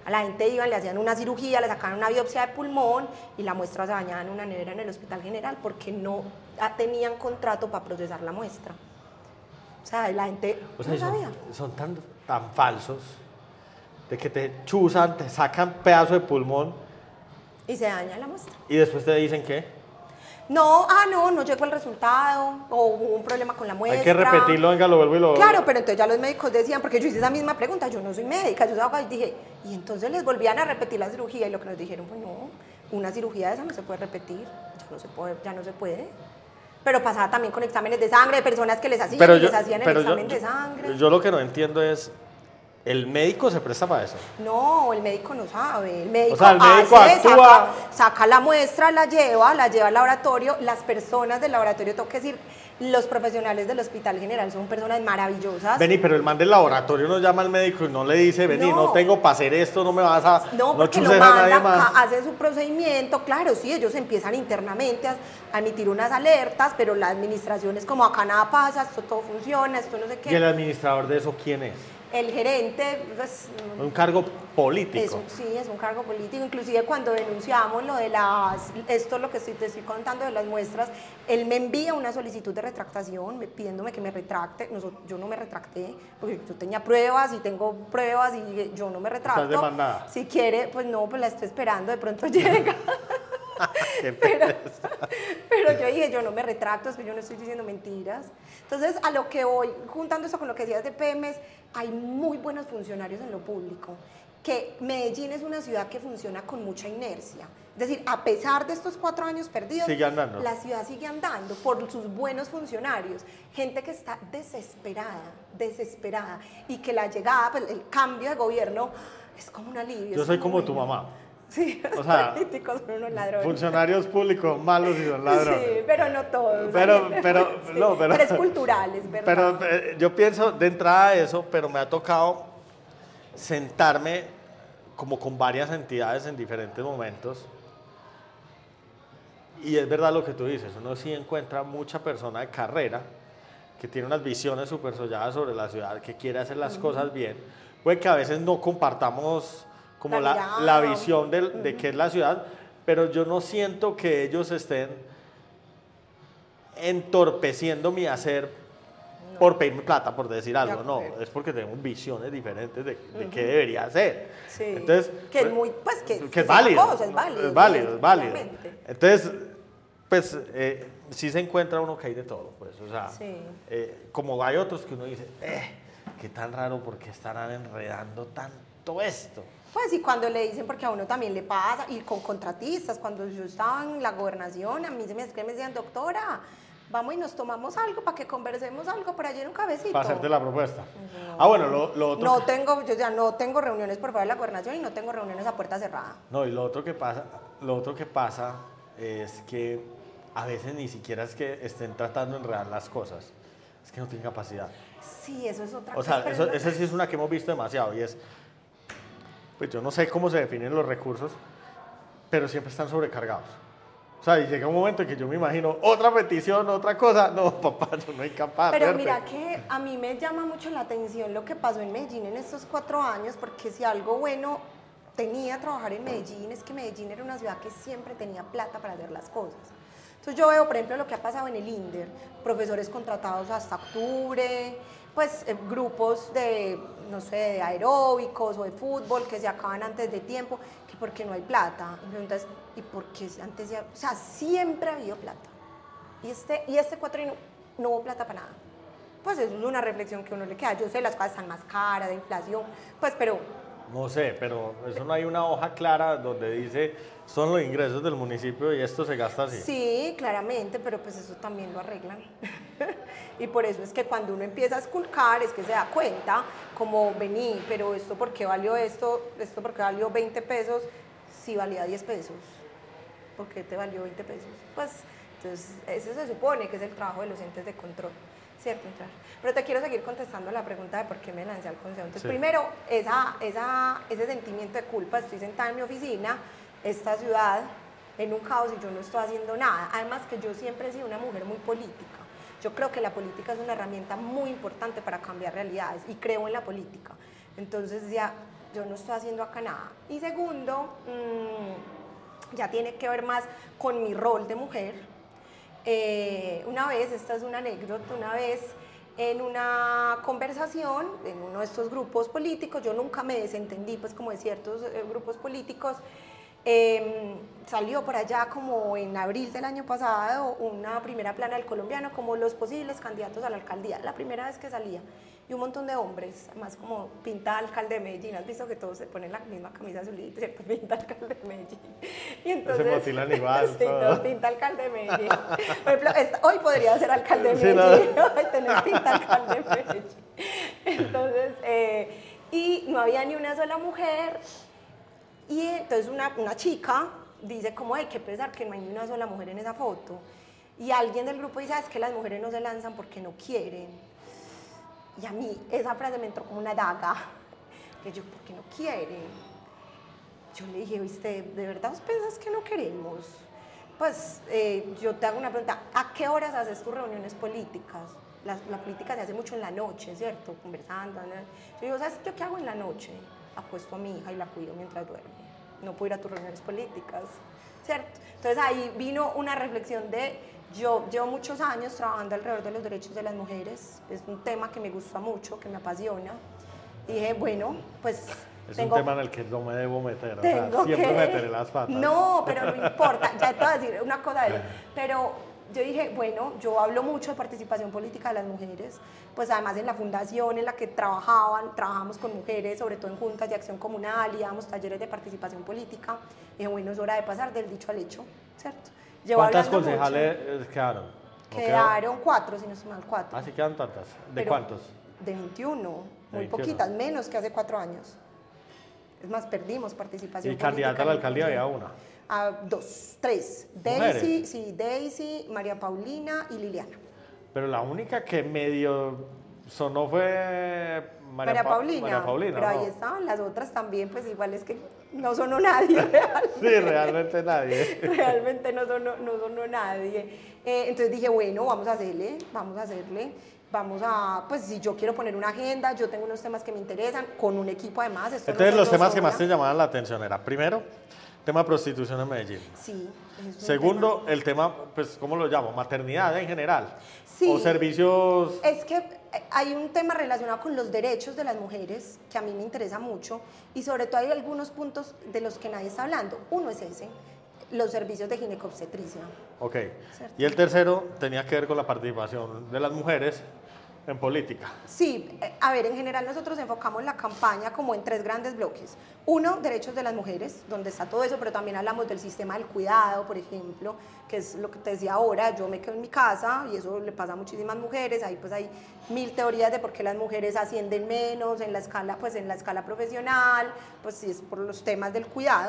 Speaker 2: A la gente iban, le hacían una cirugía, le sacaban una biopsia de pulmón y la muestra se bañaba en una nevera en el Hospital General porque no tenían contrato para procesar la muestra. O sea, la gente
Speaker 1: o sea,
Speaker 2: no
Speaker 1: son,
Speaker 2: sabía.
Speaker 1: Son tan, tan falsos de que te chuzan, te sacan pedazo de pulmón.
Speaker 2: Y se daña la muestra.
Speaker 1: Y después te dicen que
Speaker 2: no, ah, no, no llegó el resultado, o hubo un problema con la muestra.
Speaker 1: hay que repetirlo, venga, lo vuelvo y lo vuelvo.
Speaker 2: Claro, pero entonces ya los médicos decían, porque yo hice esa misma pregunta, yo no soy médica, yo estaba y dije, y entonces les volvían a repetir la cirugía, y lo que nos dijeron fue, no, una cirugía de esa no se puede repetir, ya no se puede, ya no se puede. Pero pasaba también con exámenes de sangre de personas que les hacían,
Speaker 1: pero
Speaker 2: y
Speaker 1: yo,
Speaker 2: les hacían el
Speaker 1: pero
Speaker 2: examen
Speaker 1: yo,
Speaker 2: de sangre.
Speaker 1: Yo lo que no entiendo es, ¿el médico se presta para eso?
Speaker 2: No, el médico no sabe. El médico,
Speaker 1: o sea, el médico
Speaker 2: hace,
Speaker 1: actúa...
Speaker 2: saca, saca la muestra, la lleva, la lleva al laboratorio. Las personas del laboratorio, tengo que decir, los profesionales del Hospital General son personas maravillosas.
Speaker 1: Vení, pero el man del laboratorio no llama al médico y no le dice, vení, no, no tengo para hacer esto, no me vas a...
Speaker 2: No, porque no lo manda, hace su procedimiento. Claro, sí, ellos empiezan internamente a, a emitir unas alertas, pero la administración es como acá nada pasa, esto todo funciona, esto no sé qué.
Speaker 1: ¿Y el administrador de eso quién es?
Speaker 2: El gerente, pues,
Speaker 1: un cargo político.
Speaker 2: Es un, sí, es un cargo político. Inclusive cuando denunciamos lo de las, esto es lo que estoy, te estoy contando de las muestras, él me envía una solicitud de retractación pidiéndome que me retracte. Nosotros, yo no me retracté porque yo tenía pruebas y tengo pruebas y yo no me retracto.
Speaker 1: ¿Estás demandada?
Speaker 2: Si quiere, pues no, pues la estoy esperando, de pronto llega. pero, pero yo dije, yo no me retracto, es que yo no estoy diciendo mentiras. Entonces, a lo que voy, juntando eso con lo que decías de P M S, hay muy buenos funcionarios en lo público, que Medellín es una ciudad que funciona con mucha inercia. Es decir, a pesar de estos cuatro años perdidos,
Speaker 1: sigue andando.
Speaker 2: La ciudad sigue andando por sus buenos funcionarios. Gente que está desesperada, desesperada, y que la llegada, pues, el cambio de gobierno es como un alivio.
Speaker 1: Yo soy como tu mamá.
Speaker 2: Sí,
Speaker 1: o sea,
Speaker 2: los políticos son unos ladrones.
Speaker 1: Funcionarios públicos malos y son ladrones.
Speaker 2: Sí, pero no todos.
Speaker 1: Pero, pero,
Speaker 2: sí,
Speaker 1: no, pero,
Speaker 2: pero es cultural, es verdad.
Speaker 1: Pero eh, yo pienso de entrada eso, pero me ha tocado sentarme como con varias entidades en diferentes momentos. Y es verdad lo que tú dices, uno sí encuentra mucha persona de carrera que tiene unas visiones súper solladas sobre la ciudad, que quiere hacer las uh-huh. cosas bien. Puede que a veces no compartamos como la, la, la visión de, de uh-huh. qué es la ciudad, pero yo no siento que ellos estén entorpeciendo mi hacer no. por pedirme plata, por decir algo, no, es porque tenemos visiones diferentes de, de uh-huh. qué debería ser.
Speaker 2: Sí.
Speaker 1: Entonces,
Speaker 2: que es muy, pues que,
Speaker 1: que, que es, válido,
Speaker 2: cosa, es válido.
Speaker 1: Es válido, es válido. Entonces, pues eh, sí se encuentra uno que hay de todo, pues, o sea, sí. eh, como hay otros que uno dice, eh, qué tan raro, ¿por qué estarán enredando tanto esto?
Speaker 2: Pues y cuando le dicen, porque a uno también le pasa, y con contratistas, cuando yo estaba en la gobernación, a mí se me, me decían, doctora, vamos y nos tomamos algo para que conversemos algo por allí en un cabecito.
Speaker 1: Para hacerte la propuesta.
Speaker 2: No,
Speaker 1: ah, bueno, lo, lo otro...
Speaker 2: No tengo, yo ya no tengo reuniones por fuera de la gobernación y no tengo reuniones a puerta cerrada.
Speaker 1: No, y lo otro que pasa, lo otro que pasa es que a veces ni siquiera es que estén tratando de enredar las cosas, es que no tienen capacidad.
Speaker 2: Sí, eso es otra
Speaker 1: o cosa. O sea, eso,
Speaker 2: no...
Speaker 1: esa sí es una que hemos visto demasiado y es, pues yo no sé cómo se definen los recursos, pero siempre están sobrecargados. O sea, y llega un momento en que yo me imagino otra petición, otra cosa. No, papá, yo no soy capaz.
Speaker 2: Pero
Speaker 1: verte.
Speaker 2: Mira que a mí me llama mucho la atención lo que pasó en Medellín en estos cuatro años, porque si algo bueno tenía trabajar en Medellín es que Medellín era una ciudad que siempre tenía plata para hacer las cosas. Entonces yo veo, por ejemplo, lo que ha pasado en el INDER, profesores contratados hasta octubre, pues eh, grupos de, no sé, de aeróbicos o de fútbol que se acaban antes de tiempo, que porque no hay plata. Entonces, ¿y por qué antes ya? O sea, siempre ha habido plata. Y este, y este cuatrienio no hubo plata para nada. Pues eso es una reflexión que uno le queda. Yo sé, las cosas están más caras, de inflación, pues, pero...
Speaker 1: No sé, pero eso no hay una hoja clara donde dice son los ingresos del municipio y esto se gasta así.
Speaker 2: Sí, claramente, pero pues eso también lo arreglan. Y por eso es que cuando uno empieza a esculcar es que se da cuenta, como vení, pero esto por qué valió esto, esto por qué valió veinte pesos, si valía diez pesos. ¿Por qué te valió veinte pesos? Pues entonces eso se supone que es el trabajo de los entes de control. ¿Cierto? Pero te quiero seguir contestando la pregunta de por qué me lancé al consejo. Entonces, sí. primero, esa, esa, ese sentimiento de culpa, estoy sentada en mi oficina, esta ciudad en un caos y yo no estoy haciendo nada. Además que yo siempre he sido una mujer muy política. Yo creo que la política es una herramienta muy importante para cambiar realidades y creo en la política. Entonces ya, yo no estoy haciendo acá nada. Y segundo, mmm, ya tiene que ver más con mi rol de mujer. Eh, una vez, esta es una anécdota, una vez en una conversación en uno de estos grupos políticos, yo nunca me desentendí pues como de ciertos eh, grupos políticos, eh, salió por allá como en abril del año pasado una primera plana del colombiano como los posibles candidatos a la alcaldía, la primera vez que salía, y un montón de hombres, además como pinta alcalde de Medellín, has visto que todos se ponen la misma camisa azulita, ¿cierto? Pinta alcalde de Medellín. Y entonces,
Speaker 1: se motilan igual.
Speaker 2: Sí, todos pinta alcalde de Medellín. Por ejemplo, esta, hoy podría ser alcalde de Medellín, sí, no. Hoy tener pinta alcalde de Medellín. Entonces, eh, y no había ni una sola mujer, y entonces una, una chica dice como, hay que pensar que no hay ni una sola mujer en esa foto. Y alguien del grupo dice, ah, es que las mujeres no se lanzan porque no quieren. Y a mí esa frase me entró como una daga, que yo, ¿por qué no quieren? Yo le dije, ¿viste, de verdad vos pensás que no queremos? Pues eh, yo te hago una pregunta, ¿a qué horas haces tus reuniones políticas? La, la política se hace mucho en la noche, ¿cierto? Conversando, ¿no? Yo digo, ¿sabes yo qué hago en la noche? Apuesto a mi hija y la cuido mientras duerme. No puedo ir a tus reuniones políticas, ¿cierto? Entonces ahí vino una reflexión de, yo llevo muchos años trabajando alrededor de los derechos de las mujeres, es un tema que me gusta mucho, que me apasiona, y dije, bueno, pues...
Speaker 1: Es
Speaker 2: tengo,
Speaker 1: un tema en el que no me debo meter, o sea, siempre
Speaker 2: que,
Speaker 1: meteré las patas.
Speaker 2: No, pero no importa, ya te voy a decir una cosa de eso, pero yo dije, bueno, yo hablo mucho de participación política de las mujeres, pues además en la fundación en la que trabajaban, trabajamos con mujeres, sobre todo en juntas de acción comunal, y dábamos talleres de participación política, y dije, bueno, es hora de pasar del dicho al hecho, ¿cierto? Llevo
Speaker 1: ¿Cuántas concejales mucho. quedaron?
Speaker 2: Quedaron cuatro, si no estoy mal, cuatro.
Speaker 1: ¿Ah, sí quedan tantas? ¿De
Speaker 2: pero
Speaker 1: cuántos?
Speaker 2: De veintiuno, muy
Speaker 1: veintiuno.
Speaker 2: Poquitas, menos que hace cuatro años. Es más, perdimos participación
Speaker 1: ¿Y candidata a la alcaldía había una?
Speaker 2: A dos, tres.
Speaker 1: ¿Mujeres?
Speaker 2: Daisy, sí, Daisy, María Paulina y Liliana.
Speaker 1: Pero la única que medio sonó fue María,
Speaker 2: María
Speaker 1: pa
Speaker 2: Paulina.
Speaker 1: María Paulina.
Speaker 2: Pero
Speaker 1: ¿no?
Speaker 2: ahí estaban las otras también, pues igual es que no sonó nadie realmente.
Speaker 1: Sí, realmente nadie.
Speaker 2: Realmente no sonó, no sonó nadie. Eh, entonces dije, bueno, vamos a hacerle, vamos a hacerle. Vamos a, pues si yo quiero poner una agenda, yo tengo unos temas que me interesan, con un equipo además. Esto
Speaker 1: Entonces
Speaker 2: no
Speaker 1: los temas
Speaker 2: sola.
Speaker 1: que más te llamaban la atención era, primero, tema de prostitución en Medellín.
Speaker 2: Sí.
Speaker 1: Segundo, tema. el tema, pues, ¿cómo lo llamo? Maternidad en general.
Speaker 2: Sí.
Speaker 1: O servicios...
Speaker 2: Es que hay un tema relacionado con los derechos de las mujeres que a mí me interesa mucho, y sobre todo hay algunos puntos de los que nadie está hablando. Uno es ese, los servicios de ginecobstetricia.
Speaker 1: Ok.
Speaker 2: ¿Cierto?
Speaker 1: Y el tercero tenía que ver con la participación de las mujeres en política.
Speaker 2: Sí, a ver, en general nosotros enfocamos la campaña como en tres grandes bloques. Uno, derechos de las mujeres, donde está todo eso, pero también hablamos del sistema del cuidado, por ejemplo, que es lo que te decía ahora, yo me quedo en mi casa y eso le pasa a muchísimas mujeres, ahí pues hay mil teorías de por qué las mujeres ascienden menos en la escala, pues en la escala profesional, pues sí es por los temas del cuidado.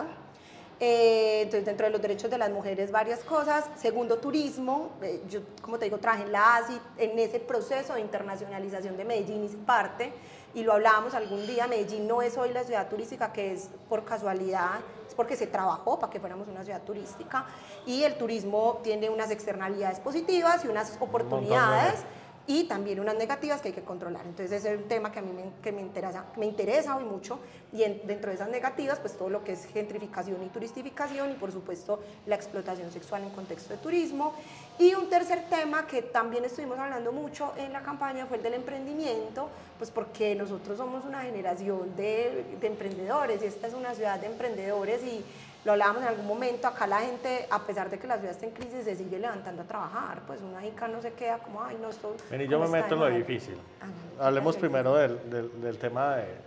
Speaker 2: Eh, entonces dentro de los derechos de las mujeres varias cosas. Segundo, turismo. Eh, yo como te digo trabajé en la A S I, en ese proceso de internacionalización de Medellín hice parte, y lo hablábamos algún día. Medellín no es hoy la ciudad turística que es por casualidad, es porque se trabajó para que fuéramos una ciudad turística, y el turismo tiene unas externalidades positivas y unas oportunidades y también unas negativas que hay que controlar. Entonces ese es un tema que a mí me, que me, interesa, me interesa hoy mucho, y en, dentro de esas negativas pues todo lo que es gentrificación y turistificación, y por supuesto la explotación sexual en contexto de turismo. Y un tercer tema que también estuvimos hablando mucho en la campaña fue el del emprendimiento, pues porque nosotros somos una generación de, de emprendedores, y esta es una ciudad de emprendedores, y lo hablábamos en algún momento, acá la gente, a pesar de que la ciudad está en crisis, se sigue levantando a trabajar, pues una jica no se queda como, ay, no, esto...
Speaker 1: Vení, yo me meto en lo difícil. Ah, no, Hablemos primero del, del, del tema de,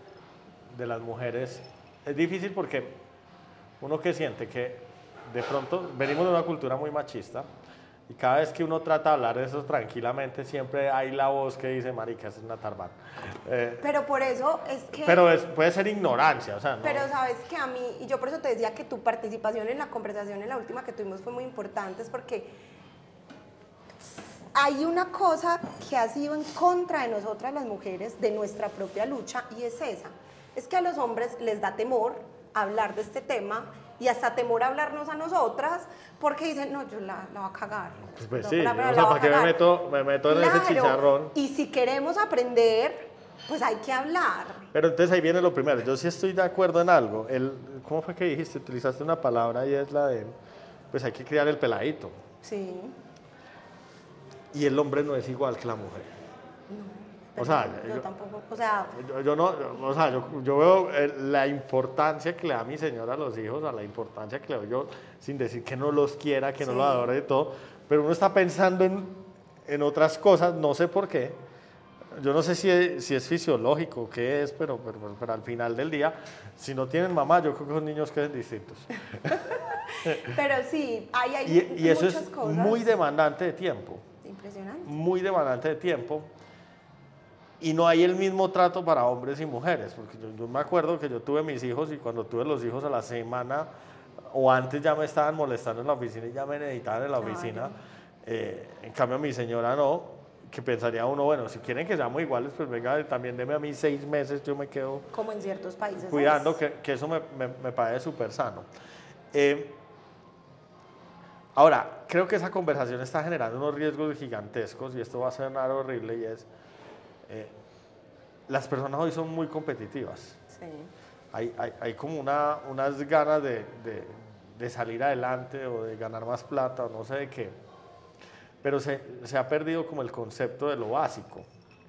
Speaker 1: de las mujeres. Es difícil porque uno que siente que de pronto venimos de una cultura muy machista, y cada vez que uno trata de hablar de eso tranquilamente, siempre hay la voz que dice, marica, es una tarbán. Eh,
Speaker 2: pero por eso es que...
Speaker 1: Pero es, puede ser ignorancia, o sea, ¿no?
Speaker 2: Pero sabes que a mí, y yo por eso te decía que tu participación en la conversación en la última que tuvimos fue muy importante, es porque hay una cosa que ha sido en contra de nosotras las mujeres, de nuestra propia lucha, y es esa. Es que a los hombres les da temor hablar de este tema, y hasta temor a hablarnos a nosotras, porque dicen, no, yo la, la voy a cagar.
Speaker 1: Pues, pues
Speaker 2: no,
Speaker 1: sí,
Speaker 2: la,
Speaker 1: o
Speaker 2: la
Speaker 1: sea,
Speaker 2: voy
Speaker 1: ¿para qué me meto, me meto en
Speaker 2: claro,
Speaker 1: ese chicharrón?
Speaker 2: Y si queremos aprender, pues hay que hablar.
Speaker 1: Pero entonces ahí viene lo primero. Yo sí estoy de acuerdo en algo. El, ¿Cómo fue que dijiste? Utilizaste una palabra y es la de, pues hay que criar el peladito.
Speaker 2: Sí.
Speaker 1: Y el hombre no es igual que la mujer.
Speaker 2: No,
Speaker 1: o sea,
Speaker 2: yo,
Speaker 1: yo,
Speaker 2: tampoco, o sea...
Speaker 1: Yo, yo no, yo, o sea, yo, yo veo eh, la importancia que le da mi señora a los hijos, a la importancia que le doy yo, sin decir que no los quiera, que no
Speaker 2: sí.
Speaker 1: los adore y todo, pero uno está pensando en, en otras cosas, no sé por qué. Yo no sé si es, si es fisiológico o qué es, pero, pero, pero al final del día, si no tienen mamá, yo creo que son niños que son distintos.
Speaker 2: Pero sí, hay, hay
Speaker 1: y, y eso
Speaker 2: muchas
Speaker 1: es
Speaker 2: cosas.
Speaker 1: muy demandante de tiempo.
Speaker 2: Impresionante.
Speaker 1: Muy demandante de tiempo. Y no hay el mismo trato para hombres y mujeres, porque yo, yo me acuerdo que yo tuve mis hijos y cuando tuve los hijos a la semana o antes ya me estaban molestando en la oficina y ya me necesitaban en la oficina. Eh, en cambio, mi señora no, que pensaría uno, bueno, si quieren que seamos iguales, pues venga, también deme a mí seis meses, yo me quedo
Speaker 2: como en ciertos países
Speaker 1: cuidando,
Speaker 2: es.
Speaker 1: que, que eso me, me, me parece súper sano. Eh, ahora, creo que esa conversación está generando unos riesgos gigantescos y esto va a sonar horrible y es, eh, las personas hoy son muy competitivas.
Speaker 2: Sí.
Speaker 1: Hay, hay, hay como una, unas ganas de, de, de salir adelante o de ganar más plata o no sé de qué. Pero se, se ha perdido como el concepto de lo básico.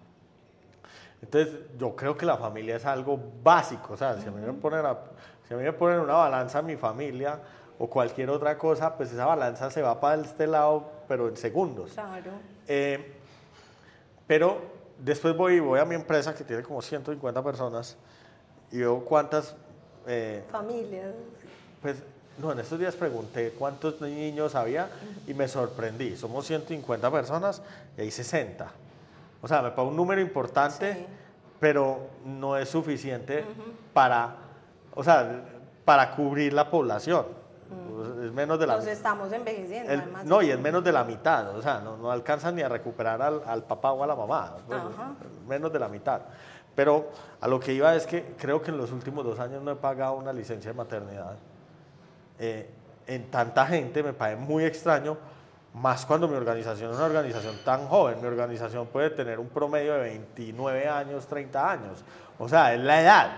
Speaker 1: Entonces, yo creo que la familia es algo básico. O sea, uh-huh. si, a mí me ponen a, si a mí me ponen una balanza mi familia o cualquier otra cosa, pues esa balanza se va para este lado, pero en segundos.
Speaker 2: Claro.
Speaker 1: Eh, pero después voy, voy a mi empresa que tiene como ciento cincuenta personas y veo cuántas... Eh,
Speaker 2: familias.
Speaker 1: Pues... No, en estos días pregunté cuántos niños había y me sorprendí. Somos ciento cincuenta personas y hay sesenta. O sea, me paga un número importante, sí. pero no es suficiente uh-huh. para, o sea, para cubrir la población. Uh-huh. Es menos de la
Speaker 2: Nos estamos envejeciendo.
Speaker 1: el,
Speaker 2: además
Speaker 1: no, y es menos de la mitad. O sea, no, no alcanzan ni a recuperar al, al papá o a la mamá. Pues, uh-huh. Menos de la mitad. Pero a lo que iba es que creo que en los últimos dos años no he pagado una licencia de maternidad. Eh, en tanta gente me parece muy extraño, más cuando mi organización es una organización tan joven. Mi organización puede tener un promedio de veintinueve años, treinta años, o sea, es la edad.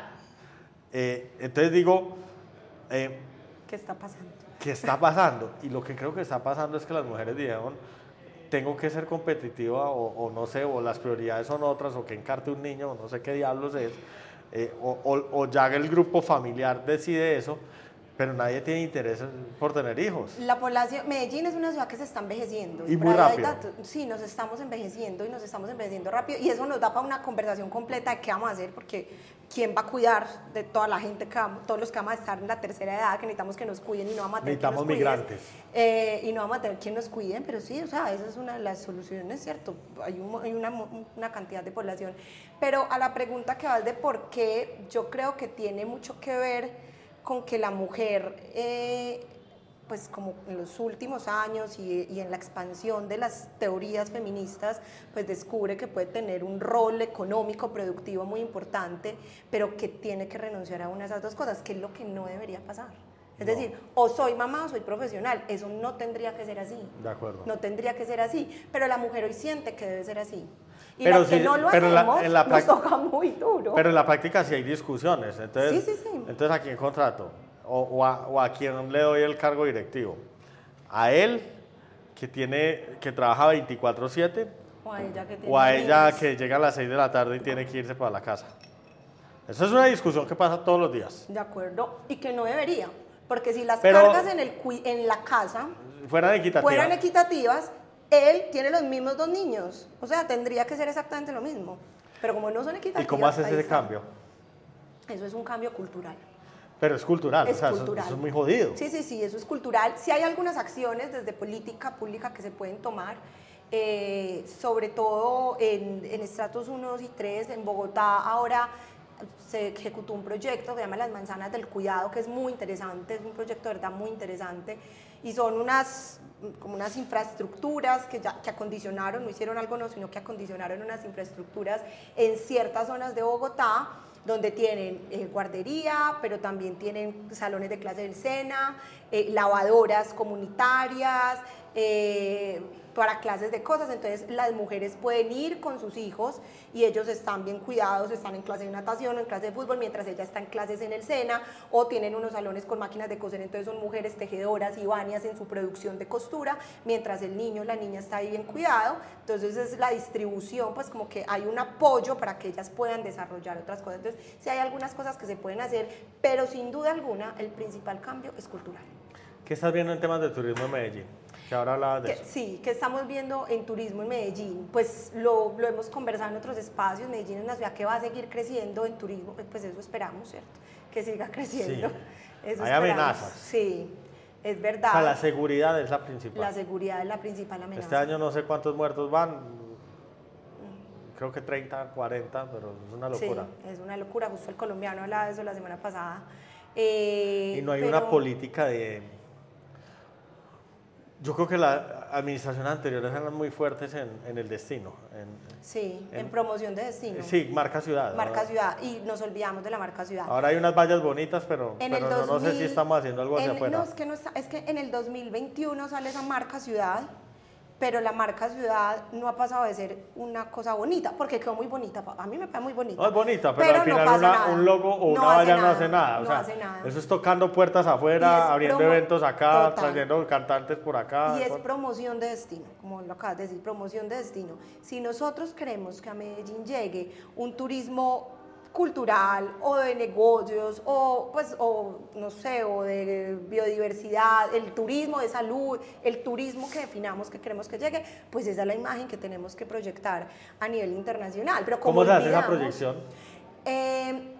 Speaker 1: Eh, entonces digo, eh,
Speaker 2: ¿qué está pasando?
Speaker 1: ¿Qué está pasando? Y lo que creo que está pasando es que las mujeres dijeron, tengo que ser competitiva o, o no sé, o las prioridades son otras, o que encarte un niño, o no sé qué diablos es, eh, o, o, o ya el grupo familiar decide eso. Pero nadie tiene interés por tener hijos.
Speaker 2: La población, Medellín es una ciudad que se está envejeciendo.
Speaker 1: Y muy rápido.
Speaker 2: Datos, sí, nos estamos envejeciendo y nos estamos envejeciendo rápido. Y eso nos da para una conversación completa de qué vamos a hacer, porque ¿quién va a cuidar de toda la gente, que vamos, todos los que vamos a estar en la tercera edad, que necesitamos que nos cuiden y no vamos a tener
Speaker 1: necesitamos
Speaker 2: que nos
Speaker 1: migrantes.
Speaker 2: Eh, y no vamos a tener quien nos cuiden, pero sí, o sea, esa es una de las soluciones, ¿cierto? Hay, un, hay una, una cantidad de población. Pero a la pregunta que vas de por qué, yo creo que tiene mucho que ver con que la mujer, eh, pues como en los últimos años y, y en la expansión de las teorías feministas, pues descubre que puede tener un rol económico, productivo muy importante, pero que tiene que renunciar a una de esas dos cosas, que es lo que no debería pasar. Es no. decir, o soy mamá o soy profesional, eso no tendría que ser así.
Speaker 1: De acuerdo.
Speaker 2: No tendría que ser así, pero la mujer hoy siente que debe ser así. Y
Speaker 1: pero
Speaker 2: las
Speaker 1: sí,
Speaker 2: que no lo
Speaker 1: pero
Speaker 2: hacemos,
Speaker 1: la, en la
Speaker 2: nos toca muy duro.
Speaker 1: Pero en la práctica sí hay discusiones. Entonces,
Speaker 2: sí, sí, sí.
Speaker 1: Entonces ¿a quién contrato? O, o, a, ¿O a quién le doy el cargo directivo? ¿A él, que, tiene, que trabaja veinticuatro siete?
Speaker 2: ¿O a ella, que, tiene
Speaker 1: o a ella
Speaker 2: niños?
Speaker 1: que llega a las seis de la tarde y tiene que irse para la casa? Esa es una discusión que pasa todos los días.
Speaker 2: De acuerdo, y que no debería. Porque si las
Speaker 1: pero,
Speaker 2: cargas en, el, en la casa
Speaker 1: fueran equitativas,
Speaker 2: fueran equitativas, él tiene los mismos dos niños. O sea, tendría que ser exactamente lo mismo. Pero como no son equitativas...
Speaker 1: ¿Y cómo haces ese
Speaker 2: está.
Speaker 1: cambio?
Speaker 2: Eso es un cambio cultural.
Speaker 1: Pero es cultural,
Speaker 2: es
Speaker 1: o sea,
Speaker 2: cultural.
Speaker 1: Eso, eso es muy jodido.
Speaker 2: Sí, sí, sí, eso es cultural. Sí hay algunas acciones desde política pública que se pueden tomar, eh, sobre todo en, en estratos uno, dos y tres. En Bogotá ahora se ejecutó un proyecto que se llama Las Manzanas del Cuidado, que es muy interesante, es un proyecto de verdad muy interesante, y son unas, como unas infraestructuras que, ya, que acondicionaron, no hicieron algo no, sino que acondicionaron unas infraestructuras en ciertas zonas de Bogotá, donde tienen eh, guardería, pero también tienen salones de clase del SENA, eh, lavadoras comunitarias, eh, para clases de cosas, entonces las mujeres pueden ir con sus hijos y ellos están bien cuidados, están en clase de natación o en clase de fútbol, mientras ella está en clases en el SENA, o tienen unos salones con máquinas de coser, entonces son mujeres tejedoras y bañas en su producción de costura, mientras el niño, la niña está ahí bien cuidado, entonces es la distribución, pues como que hay un apoyo para que ellas puedan desarrollar otras cosas, entonces sí hay algunas cosas que se pueden hacer, pero sin duda alguna el principal cambio es cultural.
Speaker 1: ¿Qué estás viendo en temas de turismo en Medellín? Que ahora hablabas de
Speaker 2: que,
Speaker 1: eso.
Speaker 2: Sí, que estamos viendo en turismo en Medellín, pues lo, lo hemos conversado en otros espacios, Medellín es una ciudad que va a seguir creciendo en turismo, pues eso esperamos, ¿cierto? Que siga creciendo.
Speaker 1: Sí.
Speaker 2: Eso
Speaker 1: Hay
Speaker 2: esperamos.
Speaker 1: amenazas.
Speaker 2: Sí, es verdad.
Speaker 1: O sea, la seguridad es la principal.
Speaker 2: La seguridad es la principal amenaza.
Speaker 1: Este año no sé cuántos muertos van, creo que treinta, cuarenta, pero es una locura.
Speaker 2: Sí, es una locura, justo el colombiano hablaba de eso la semana pasada. Eh,
Speaker 1: y no hay
Speaker 2: pero...
Speaker 1: una política de... Yo creo que las administraciones anteriores eran muy fuertes en, en el destino. En,
Speaker 2: sí, en,
Speaker 1: en
Speaker 2: promoción de destino.
Speaker 1: Sí, marca ciudad.
Speaker 2: Marca
Speaker 1: ¿no?
Speaker 2: ciudad, y nos olvidamos de la marca ciudad.
Speaker 1: Ahora hay unas vallas bonitas, pero,
Speaker 2: En
Speaker 1: pero
Speaker 2: el
Speaker 1: no,
Speaker 2: dos mil,
Speaker 1: no sé si estamos haciendo algo hacia
Speaker 2: en,
Speaker 1: afuera.
Speaker 2: No, es que, no está, es que en el dos mil veintiuno sale esa marca ciudad, pero la marca ciudad no ha pasado de ser una cosa bonita, porque quedó muy bonita, a mí me parece muy bonita.
Speaker 1: No es bonita, pero,
Speaker 2: pero
Speaker 1: al final
Speaker 2: no pasa
Speaker 1: una,
Speaker 2: nada.
Speaker 1: un logo o
Speaker 2: no
Speaker 1: una valla
Speaker 2: nada,
Speaker 1: no hace nada. O
Speaker 2: no
Speaker 1: sea,
Speaker 2: hace nada.
Speaker 1: Eso es tocando puertas
Speaker 2: Y
Speaker 1: afuera,
Speaker 2: es
Speaker 1: abriendo
Speaker 2: promo-
Speaker 1: eventos acá,
Speaker 2: total.
Speaker 1: trayendo cantantes por acá.
Speaker 2: Y es
Speaker 1: por...
Speaker 2: promoción de destino, como lo acabas de decir, promoción de destino. Si nosotros queremos que a Medellín llegue un turismo cultural o de negocios o pues o no sé o de biodiversidad, el turismo de salud, el turismo que definamos que queremos que llegue, pues esa es la imagen que tenemos que proyectar a nivel internacional. Pero como
Speaker 1: ¿Cómo se hace esa
Speaker 2: olvidamos,
Speaker 1: proyección?
Speaker 2: Eh,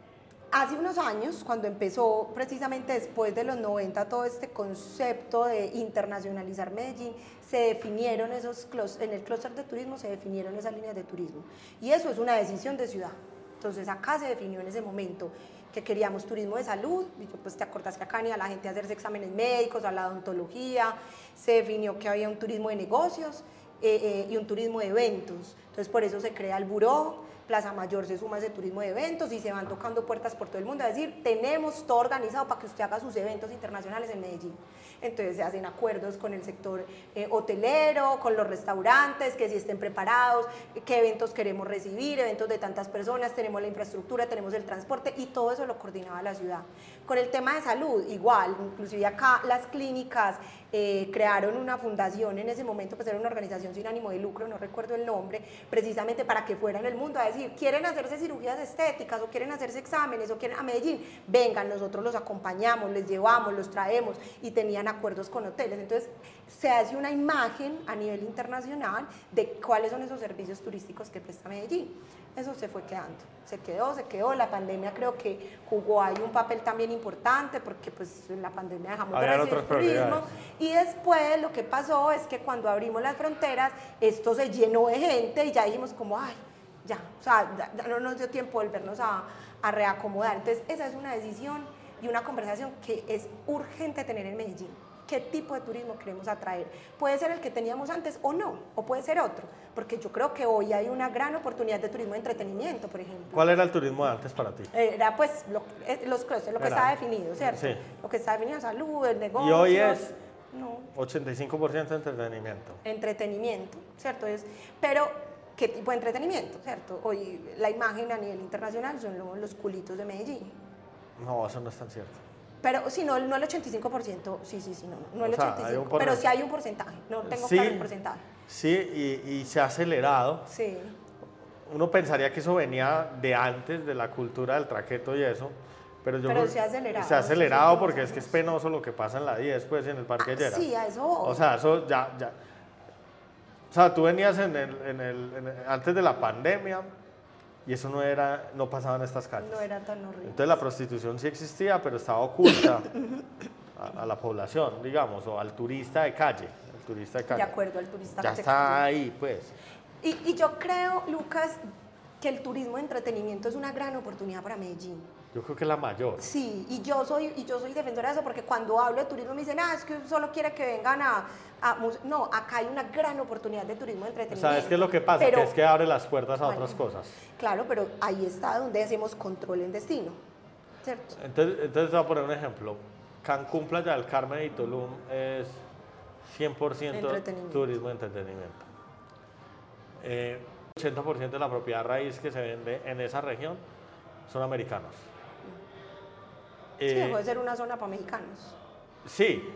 Speaker 2: Hace unos años, cuando empezó precisamente después de los noventa todo este concepto de internacionalizar Medellín, se definieron esos, en el clúster de turismo se definieron esas líneas de turismo. Y eso es una decisión de ciudad. Entonces acá se definió en ese momento que queríamos turismo de salud, y pues te acordás que acá venía la gente a hacerse exámenes médicos, a la odontología, se definió que había un turismo de negocios eh, eh, y un turismo de eventos. Entonces por eso se crea el buró, Plaza Mayor se suma a ese turismo de eventos y se van tocando puertas por todo el mundo, es decir, tenemos todo organizado para que usted haga sus eventos internacionales en Medellín. Entonces se hacen acuerdos con el sector eh, hotelero, con los restaurantes, que si estén preparados, qué eventos queremos recibir, eventos de tantas personas, tenemos la infraestructura, tenemos el transporte y todo eso lo coordinaba la ciudad. Con el tema de salud, igual, inclusive acá las clínicas eh, crearon una fundación en ese momento, pues era una organización sin ánimo de lucro, no recuerdo el nombre, precisamente para que fueran el mundo a decir, quieren hacerse cirugías estéticas o quieren hacerse exámenes o quieren a Medellín, vengan, nosotros los acompañamos, les llevamos, los traemos y tenían acuerdos con hoteles. Entonces se hace una imagen a nivel internacional de cuáles son esos servicios turísticos que presta Medellín. Eso se fue quedando, se quedó, se quedó, la pandemia creo que jugó ahí un papel también importante porque pues en la pandemia dejamos de recibir turismo y después lo que pasó es que cuando abrimos las fronteras esto se llenó de gente y ya dijimos como ay, ya, o sea, ya, ya no nos dio tiempo de volvernos a, a reacomodar. Entonces esa es una decisión y una conversación que es urgente tener en Medellín. ¿Qué tipo de turismo queremos atraer? Puede ser el que teníamos antes o no, o puede ser otro, porque yo creo que hoy hay una gran oportunidad de turismo de entretenimiento, por ejemplo.
Speaker 1: ¿Cuál era el turismo de antes para ti?
Speaker 2: Era pues lo, los clústeres, lo que
Speaker 1: era,
Speaker 2: estaba definido, ¿cierto?
Speaker 1: Sí.
Speaker 2: Lo que está definido, salud, el negocio.
Speaker 1: Y hoy es
Speaker 2: no.
Speaker 1: ochenta y cinco por ciento entretenimiento.
Speaker 2: Entretenimiento, ¿cierto? Es, pero, ¿qué tipo de entretenimiento, cierto? Hoy la imagen a nivel internacional son los, los culitos de Medellín.
Speaker 1: No, eso no es tan cierto.
Speaker 2: Pero si no, no el ochenta y cinco por ciento, sí, sí, sí, no, no el
Speaker 1: o sea,
Speaker 2: ochenta y cinco por ciento, pero sí hay un porcentaje, no tengo
Speaker 1: sí,
Speaker 2: claro el porcentaje.
Speaker 1: Sí, y, y se ha acelerado.
Speaker 2: Sí.
Speaker 1: Uno pensaría que eso venía de antes, de la cultura del traqueto y eso, pero yo
Speaker 2: pero
Speaker 1: creo,
Speaker 2: se ha acelerado.
Speaker 1: se ha acelerado porque es que es penoso lo que pasa en la diez, pues, en el Parque
Speaker 2: ah,
Speaker 1: Lleras.
Speaker 2: Sí, a eso voy.
Speaker 1: O sea, eso ya, ya. O sea, tú venías en el, en el, en el, antes de la pandemia y eso no era, no pasaba en estas calles.
Speaker 2: No era tan horrible.
Speaker 1: Entonces la prostitución sí existía, pero estaba oculta a, a la población, digamos, o al turista de calle. El turista de calle.
Speaker 2: De acuerdo, al turista
Speaker 1: ya está ahí, pues.
Speaker 2: Y, y yo creo, Lucas, que el turismo de entretenimiento es una gran oportunidad para Medellín.
Speaker 1: Yo creo que es la mayor.
Speaker 2: Sí, y yo soy y yo soy defensora de eso porque cuando hablo de turismo me dicen, ah, es que solo quiere que vengan a, a... No, acá hay una gran oportunidad de turismo de entretenimiento.
Speaker 1: ¿Sabes qué es lo que pasa?
Speaker 2: Pero,
Speaker 1: que es que abre las puertas a
Speaker 2: bueno,
Speaker 1: otras cosas.
Speaker 2: Claro, pero ahí está donde hacemos control en destino, ¿cierto?
Speaker 1: Entonces, entonces te voy a poner un ejemplo. Cancún, Playa del Carmen y Tulum es cien por ciento turismo y entretenimiento. Eh, ochenta por ciento de la propiedad raíz que se vende en esa región son americanos.
Speaker 2: Sí, eh, dejó de ser una zona para mexicanos.
Speaker 1: Sí,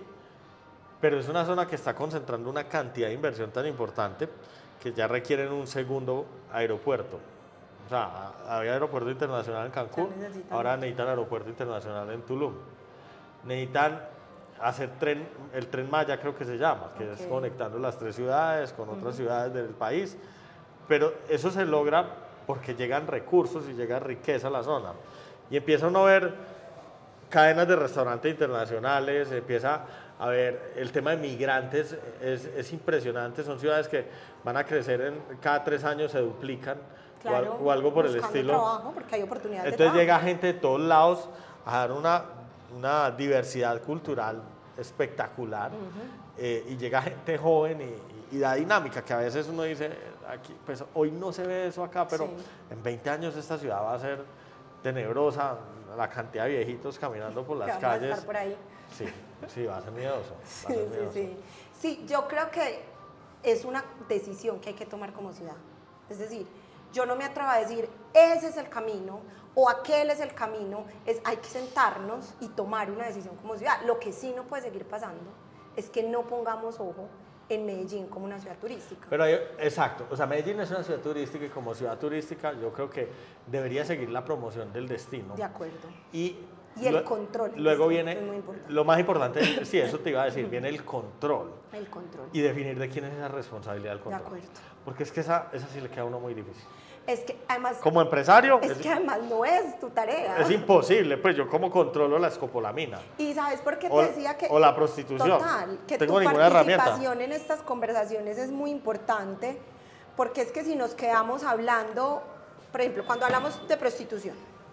Speaker 1: pero es una zona que está concentrando una cantidad de inversión tan importante que ya requieren un segundo aeropuerto. O sea, había aeropuerto internacional en Cancún, ahora necesitan aeropuerto internacional en Tulum. Necesitan hacer tren, el Tren Maya creo que se llama, que okay. es conectando las tres ciudades con otras uh-huh. ciudades del país, pero eso se logra porque llegan recursos y llega riqueza a la zona. Y empieza uno a ver cadenas de restaurantes internacionales, empieza a ver el tema de migrantes, es, es impresionante, son ciudades que van a crecer, en, cada tres años se duplican, claro, o, o algo por el estilo.
Speaker 2: Trabajo porque hay oportunidades
Speaker 1: Entonces
Speaker 2: de
Speaker 1: llega gente de todos lados a dar una, una diversidad cultural espectacular, uh-huh. eh, y llega gente joven y, y da dinámica, que a veces uno dice, aquí, pues hoy no se ve eso acá, pero sí. en veinte años esta ciudad va a ser tenebrosa, la cantidad de viejitos caminando por las calles.
Speaker 2: Va a estar por ahí.
Speaker 1: Sí, sí, va a ser miedoso.
Speaker 2: Sí, sí, miedoso. sí. Sí, yo creo que es una decisión que hay que tomar como ciudad. Es decir, yo no me atrevo a decir, ese es el camino, o aquel es el camino, es, hay que sentarnos y tomar una decisión como ciudad. Lo que sí no puede seguir pasando es que no pongamos ojo en Medellín como una ciudad turística.
Speaker 1: Pero hay, exacto, o sea, Medellín es una ciudad turística y como ciudad turística yo creo que debería seguir la promoción del destino.
Speaker 2: De acuerdo.
Speaker 1: Y,
Speaker 2: y el lo, control.
Speaker 1: Luego viene, lo más importante, sí, eso te iba a decir, viene el control.
Speaker 2: El control.
Speaker 1: Y definir de quién es esa responsabilidad del control.
Speaker 2: De acuerdo.
Speaker 1: Porque es que esa, esa sí le queda a uno muy difícil.
Speaker 2: Es que además...
Speaker 1: Como empresario...
Speaker 2: Es, es que además no es tu tarea.
Speaker 1: Es imposible, pues yo como controlo la escopolamina.
Speaker 2: Y ¿sabes por qué te
Speaker 1: o,
Speaker 2: decía que...
Speaker 1: O la prostitución.
Speaker 2: Total, que
Speaker 1: Tengo
Speaker 2: tu
Speaker 1: ninguna
Speaker 2: participación
Speaker 1: herramienta.
Speaker 2: en estas conversaciones es muy importante, porque es que si nos quedamos hablando, por ejemplo, cuando hablamos de prostitución,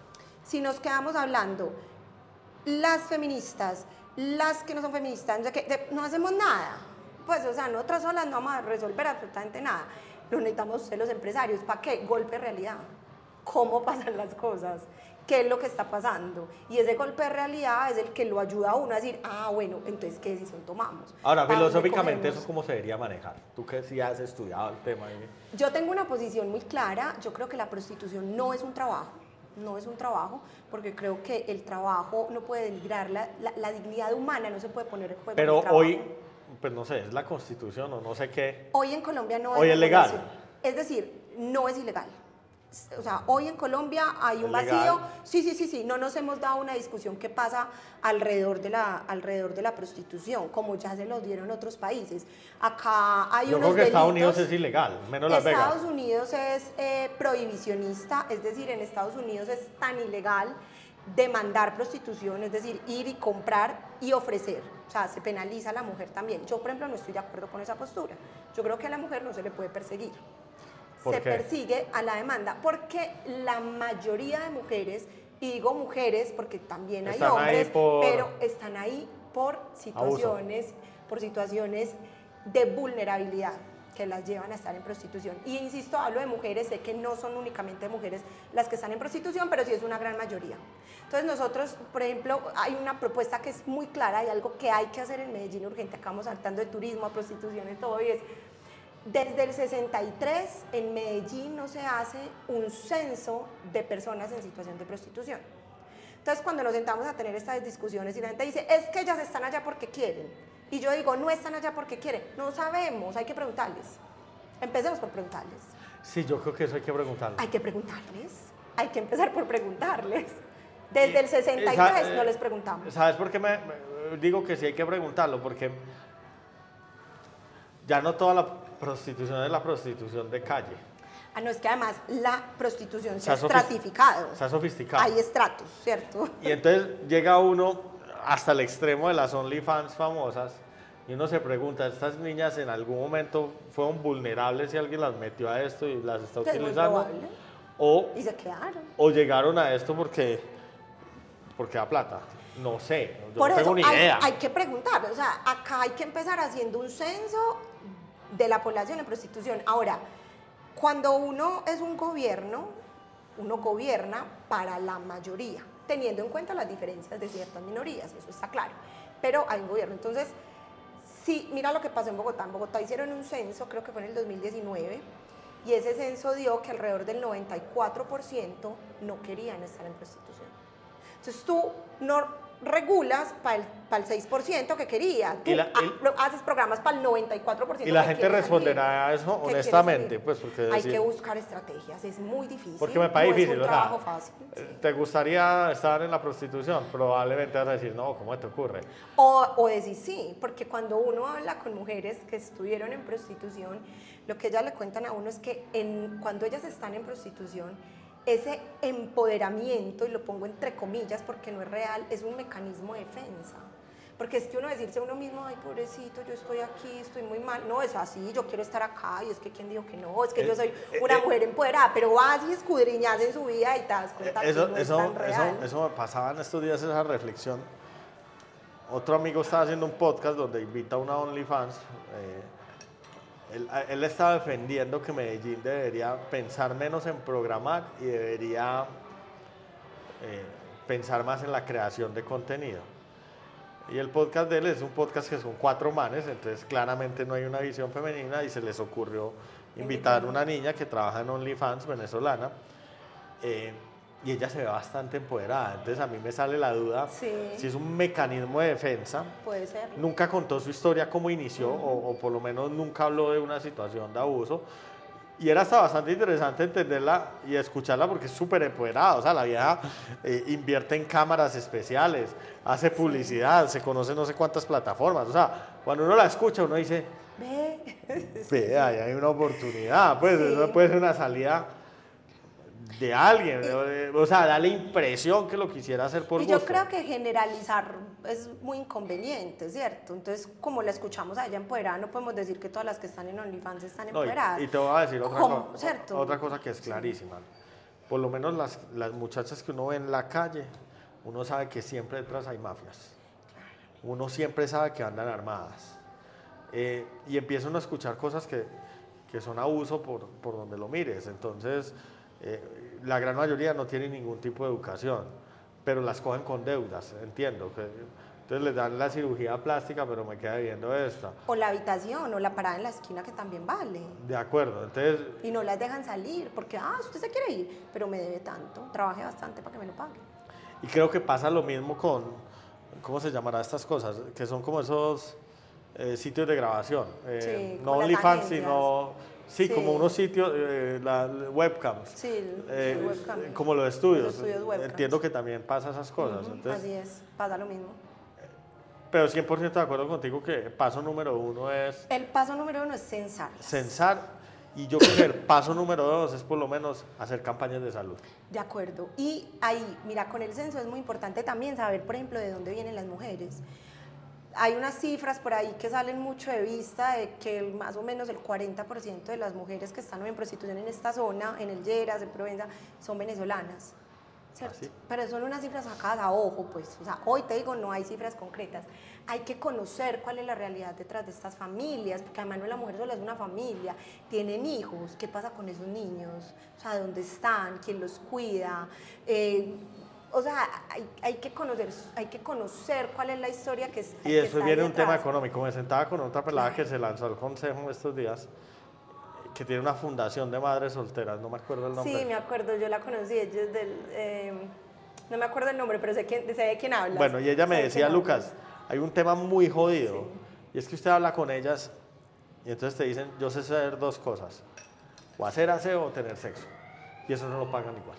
Speaker 2: si nos quedamos hablando las feministas, las que no son feministas, no, sé qué, de, no hacemos nada. Pues, o sea, nosotras solas no vamos a resolver absolutamente nada. Lo necesitamos ustedes los empresarios. ¿Para qué? Golpe de realidad. ¿Cómo pasan las cosas? ¿Qué es lo que está pasando? Y ese golpe de realidad es el que lo ayuda a uno a decir, ah, bueno, entonces, ¿qué decisión tomamos?
Speaker 1: Ahora, filosóficamente, ¿eso cómo se debería manejar? Tú que sí has estudiado el tema.
Speaker 2: Yo tengo una posición muy clara. Yo creo que la prostitución no es un trabajo. No es un trabajo, porque creo que el trabajo no puede denigrar la, la, la dignidad humana, no se puede poner en juego.
Speaker 1: Pero
Speaker 2: el trabajo.
Speaker 1: hoy, pues no sé, es la Constitución o no sé qué.
Speaker 2: Hoy en Colombia no
Speaker 1: hoy es legal.
Speaker 2: Es decir, no es ilegal. O sea, hoy en Colombia hay un vacío. Sí, sí, sí, sí. No nos hemos dado una discusión que pasa alrededor de la, alrededor de la prostitución, como ya se lo dieron otros países. Acá hay
Speaker 1: Yo
Speaker 2: unos
Speaker 1: creo que
Speaker 2: delitos.
Speaker 1: Estados Unidos es ilegal, menos Las Vegas.
Speaker 2: Estados Unidos es eh, prohibicionista, es decir, en Estados Unidos es tan ilegal demandar prostitución, es decir, ir y comprar y ofrecer. O sea, se penaliza a la mujer también. Yo, por ejemplo, no estoy de acuerdo con esa postura. Yo creo que a la mujer no se le puede perseguir. Se
Speaker 1: qué?
Speaker 2: persigue a la demanda, porque la mayoría de mujeres, y digo mujeres porque también hay
Speaker 1: están
Speaker 2: hombres,
Speaker 1: por...
Speaker 2: pero están ahí por situaciones,
Speaker 1: Abuso.
Speaker 2: por situaciones de vulnerabilidad que las llevan a estar en prostitución. Y insisto, hablo de mujeres, sé que no son únicamente mujeres las que están en prostitución, pero sí es una gran mayoría. Entonces nosotros, por ejemplo, hay una propuesta que es muy clara, hay algo que hay que hacer en Medellín urgente, acabamos saltando de turismo a prostitución y todo, y es... Desde el sesenta y tres en Medellín no se hace un censo de personas en situación de prostitución. Entonces cuando nos sentamos a tener estas discusiones y la gente dice, es que ellas están allá porque quieren. Y yo digo, no están allá porque quieren. No sabemos, hay que preguntarles. Empecemos por preguntarles.
Speaker 1: Sí, yo creo que eso hay que preguntarles.
Speaker 2: Hay que preguntarles. Hay que empezar por preguntarles. Desde el sesenta y tres no les preguntamos.
Speaker 1: ¿Sabes por qué me, me digo que sí hay que preguntarlo? Porque ya no toda la prostitución es la prostitución de calle.
Speaker 2: Ah, no, es que además la prostitución se ha estratificado.
Speaker 1: Se ha sofisticado.
Speaker 2: Hay estratos, ¿cierto?
Speaker 1: Y entonces llega uno hasta el extremo de las OnlyFans famosas y uno se pregunta, ¿estas niñas en algún momento fueron vulnerables y alguien las metió a esto y las está
Speaker 2: es
Speaker 1: utilizando? O,
Speaker 2: y se quedaron.
Speaker 1: O llegaron a esto porque, porque da plata. No sé, yo
Speaker 2: Por
Speaker 1: no
Speaker 2: eso
Speaker 1: tengo ni
Speaker 2: hay,
Speaker 1: idea.
Speaker 2: Hay que preguntar, o sea, acá hay que empezar haciendo un censo de la población en prostitución. Ahora, cuando uno es un gobierno, uno gobierna para la mayoría. teniendo en cuenta las diferencias de ciertas minorías, eso está claro, pero hay un gobierno. Entonces, sí, mira lo que pasó en Bogotá. En Bogotá hicieron un censo, creo que fue en el dos mil diecinueve, y ese censo dio que alrededor del noventa y cuatro por ciento no querían estar en prostitución. Entonces tú no regulas para el, para el seis por ciento que quería, tú
Speaker 1: Y la-
Speaker 2: ha-
Speaker 1: y-
Speaker 2: lo- haces programas para el noventa y cuatro por ciento
Speaker 1: Y la
Speaker 2: que
Speaker 1: gente
Speaker 2: quiere
Speaker 1: responderá
Speaker 2: salir,
Speaker 1: a eso
Speaker 2: que quiere
Speaker 1: honestamente,
Speaker 2: salir.
Speaker 1: pues porque
Speaker 2: Hay
Speaker 1: decir-
Speaker 2: que buscar estrategias, es muy difícil.
Speaker 1: Porque me parece
Speaker 2: no
Speaker 1: difícil,
Speaker 2: es
Speaker 1: o
Speaker 2: un
Speaker 1: sea,
Speaker 2: trabajo fácil.
Speaker 1: eh, ¿te gustaría estar en la prostitución? Probablemente vas a decir, no, ¿cómo te ocurre?
Speaker 2: O, o decir sí, porque cuando uno habla con mujeres que estuvieron en prostitución, lo que ellas le cuentan a uno es que en, cuando ellas están en prostitución, ese empoderamiento, y lo pongo entre comillas porque no es real, es un mecanismo de defensa. Porque es que uno decirse a uno mismo, ay, pobrecito, yo estoy aquí, estoy muy mal. No, es así, yo quiero estar acá, y es que quién dijo que no, es que yo soy una mujer empoderada, pero vas y escudriñas en su vida y te das cuenta que
Speaker 1: Eso,
Speaker 2: no es
Speaker 1: eso,
Speaker 2: tan
Speaker 1: eso,
Speaker 2: real.
Speaker 1: eso me pasaba en estos días, esa reflexión. Otro amigo estaba haciendo un podcast donde invita a una OnlyFans. eh, él, él estaba defendiendo que Medellín debería pensar menos en programar y debería eh, pensar más en la creación de contenido. Y el podcast de él es un podcast que son cuatro manes, entonces claramente no hay una visión femenina y se les ocurrió invitar a una niña que trabaja en OnlyFans venezolana. eh, y ella se ve bastante empoderada, entonces a mí me sale la duda
Speaker 2: Sí.
Speaker 1: si es un mecanismo de defensa.
Speaker 2: Puede ser.
Speaker 1: Nunca contó su historia, cómo inició, o, o por lo menos nunca habló de una situación de abuso. Y era hasta bastante interesante entenderla y escucharla porque es súper empoderada. O sea, la vieja eh, invierte en cámaras especiales, hace publicidad, se conoce no sé cuántas plataformas. O sea, cuando uno la escucha, uno dice,
Speaker 2: Ve.
Speaker 1: ve, ahí hay una oportunidad. Pues
Speaker 2: Sí.
Speaker 1: eso puede ser una salida de alguien. O sea, da la impresión que lo quisiera hacer por
Speaker 2: Y
Speaker 1: gusto.
Speaker 2: yo creo que generalizar es muy inconveniente, ¿cierto? Entonces, como la escuchamos a ella empoderada, no podemos decir que todas las que están en OnlyFans están
Speaker 1: No, y,
Speaker 2: empoderadas.
Speaker 1: y te voy a decir otra,
Speaker 2: ¿Cómo?
Speaker 1: co-
Speaker 2: ¿Cierto?
Speaker 1: otra cosa que es clarísima. Por lo menos las, las muchachas que uno ve en la calle, uno sabe que siempre detrás hay mafias. Uno siempre sabe que andan armadas. Eh, y empieza uno a escuchar cosas que, que son abuso por, por donde lo mires. Entonces, eh, la gran mayoría no tiene ningún tipo de educación, pero las cogen con deudas, entiendo. Que, entonces les dan la cirugía plástica, pero me queda viendo esta.
Speaker 2: O la habitación, o la parada en la esquina que también vale.
Speaker 1: De acuerdo, entonces
Speaker 2: Y no las dejan salir, porque, ah, usted se quiere ir, pero me debe tanto, trabaje bastante para que me lo pague.
Speaker 1: Y creo que pasa lo mismo con, ¿cómo se llamará estas cosas? Que son como esos eh, sitios de grabación. Eh,
Speaker 2: Sí,
Speaker 1: no
Speaker 2: como las
Speaker 1: OnlyFans,
Speaker 2: agencias.
Speaker 1: sino, sí,
Speaker 2: Sí.
Speaker 1: como unos sitios, eh, la, webcams.
Speaker 2: Sí, el-
Speaker 1: Eh,
Speaker 2: el webcam.
Speaker 1: como los estudios.
Speaker 2: Los estudios webcams.
Speaker 1: Entiendo que también pasa esas cosas.
Speaker 2: Ujú,
Speaker 1: Entonces,
Speaker 2: así es, pasa lo mismo.
Speaker 1: pero cien por ciento de acuerdo contigo que paso número uno es
Speaker 2: El paso número uno es censar.
Speaker 1: censar, y yo creo que el paso número dos es por lo menos hacer campañas de salud.
Speaker 2: De acuerdo. Y ahí, mira, con el censo es muy importante también saber, por ejemplo, de dónde vienen las mujeres. Hay unas cifras por ahí que salen mucho de vista de que el- más o menos el cuarenta por ciento de las mujeres que están en prostitución en esta zona, en el Lleras, en Provenza, son venezolanas. ¿Cierto?
Speaker 1: ¿Ah, sí?
Speaker 2: Pero son unas cifras sacadas a ojo, pues. O sea, hoy te digo, no hay cifras concretas. Hay que conocer cuál es la realidad detrás de estas familias, porque además no la mujer sola es una familia. Tienen hijos, ¿qué pasa con esos niños? O sea, ¿dónde están? ¿Quién los cuida? Eh, o sea, hay, hay, que conocer, hay que conocer cuál es la historia que, es,
Speaker 1: Y
Speaker 2: que
Speaker 1: después
Speaker 2: está
Speaker 1: viene
Speaker 2: ahí
Speaker 1: un tema
Speaker 2: detrás.
Speaker 1: económico. Me sentaba con otra pelada
Speaker 2: Claro.
Speaker 1: que se lanzó al consejo estos días, que tiene una fundación de madres solteras, no me acuerdo el nombre.
Speaker 2: Sí, me acuerdo, yo la conocí, ella es del... eh, no me acuerdo el nombre, pero sé, quién, sé de quién hablas.
Speaker 1: Bueno, y ella me
Speaker 2: Sé de
Speaker 1: decía,
Speaker 2: quién
Speaker 1: Lucas,
Speaker 2: hablas.
Speaker 1: hay un tema muy jodido,
Speaker 2: Sí.
Speaker 1: y es que usted habla con ellas y entonces te dicen, yo sé hacer dos cosas, o hacer aseo o tener sexo, y eso no lo pagan igual.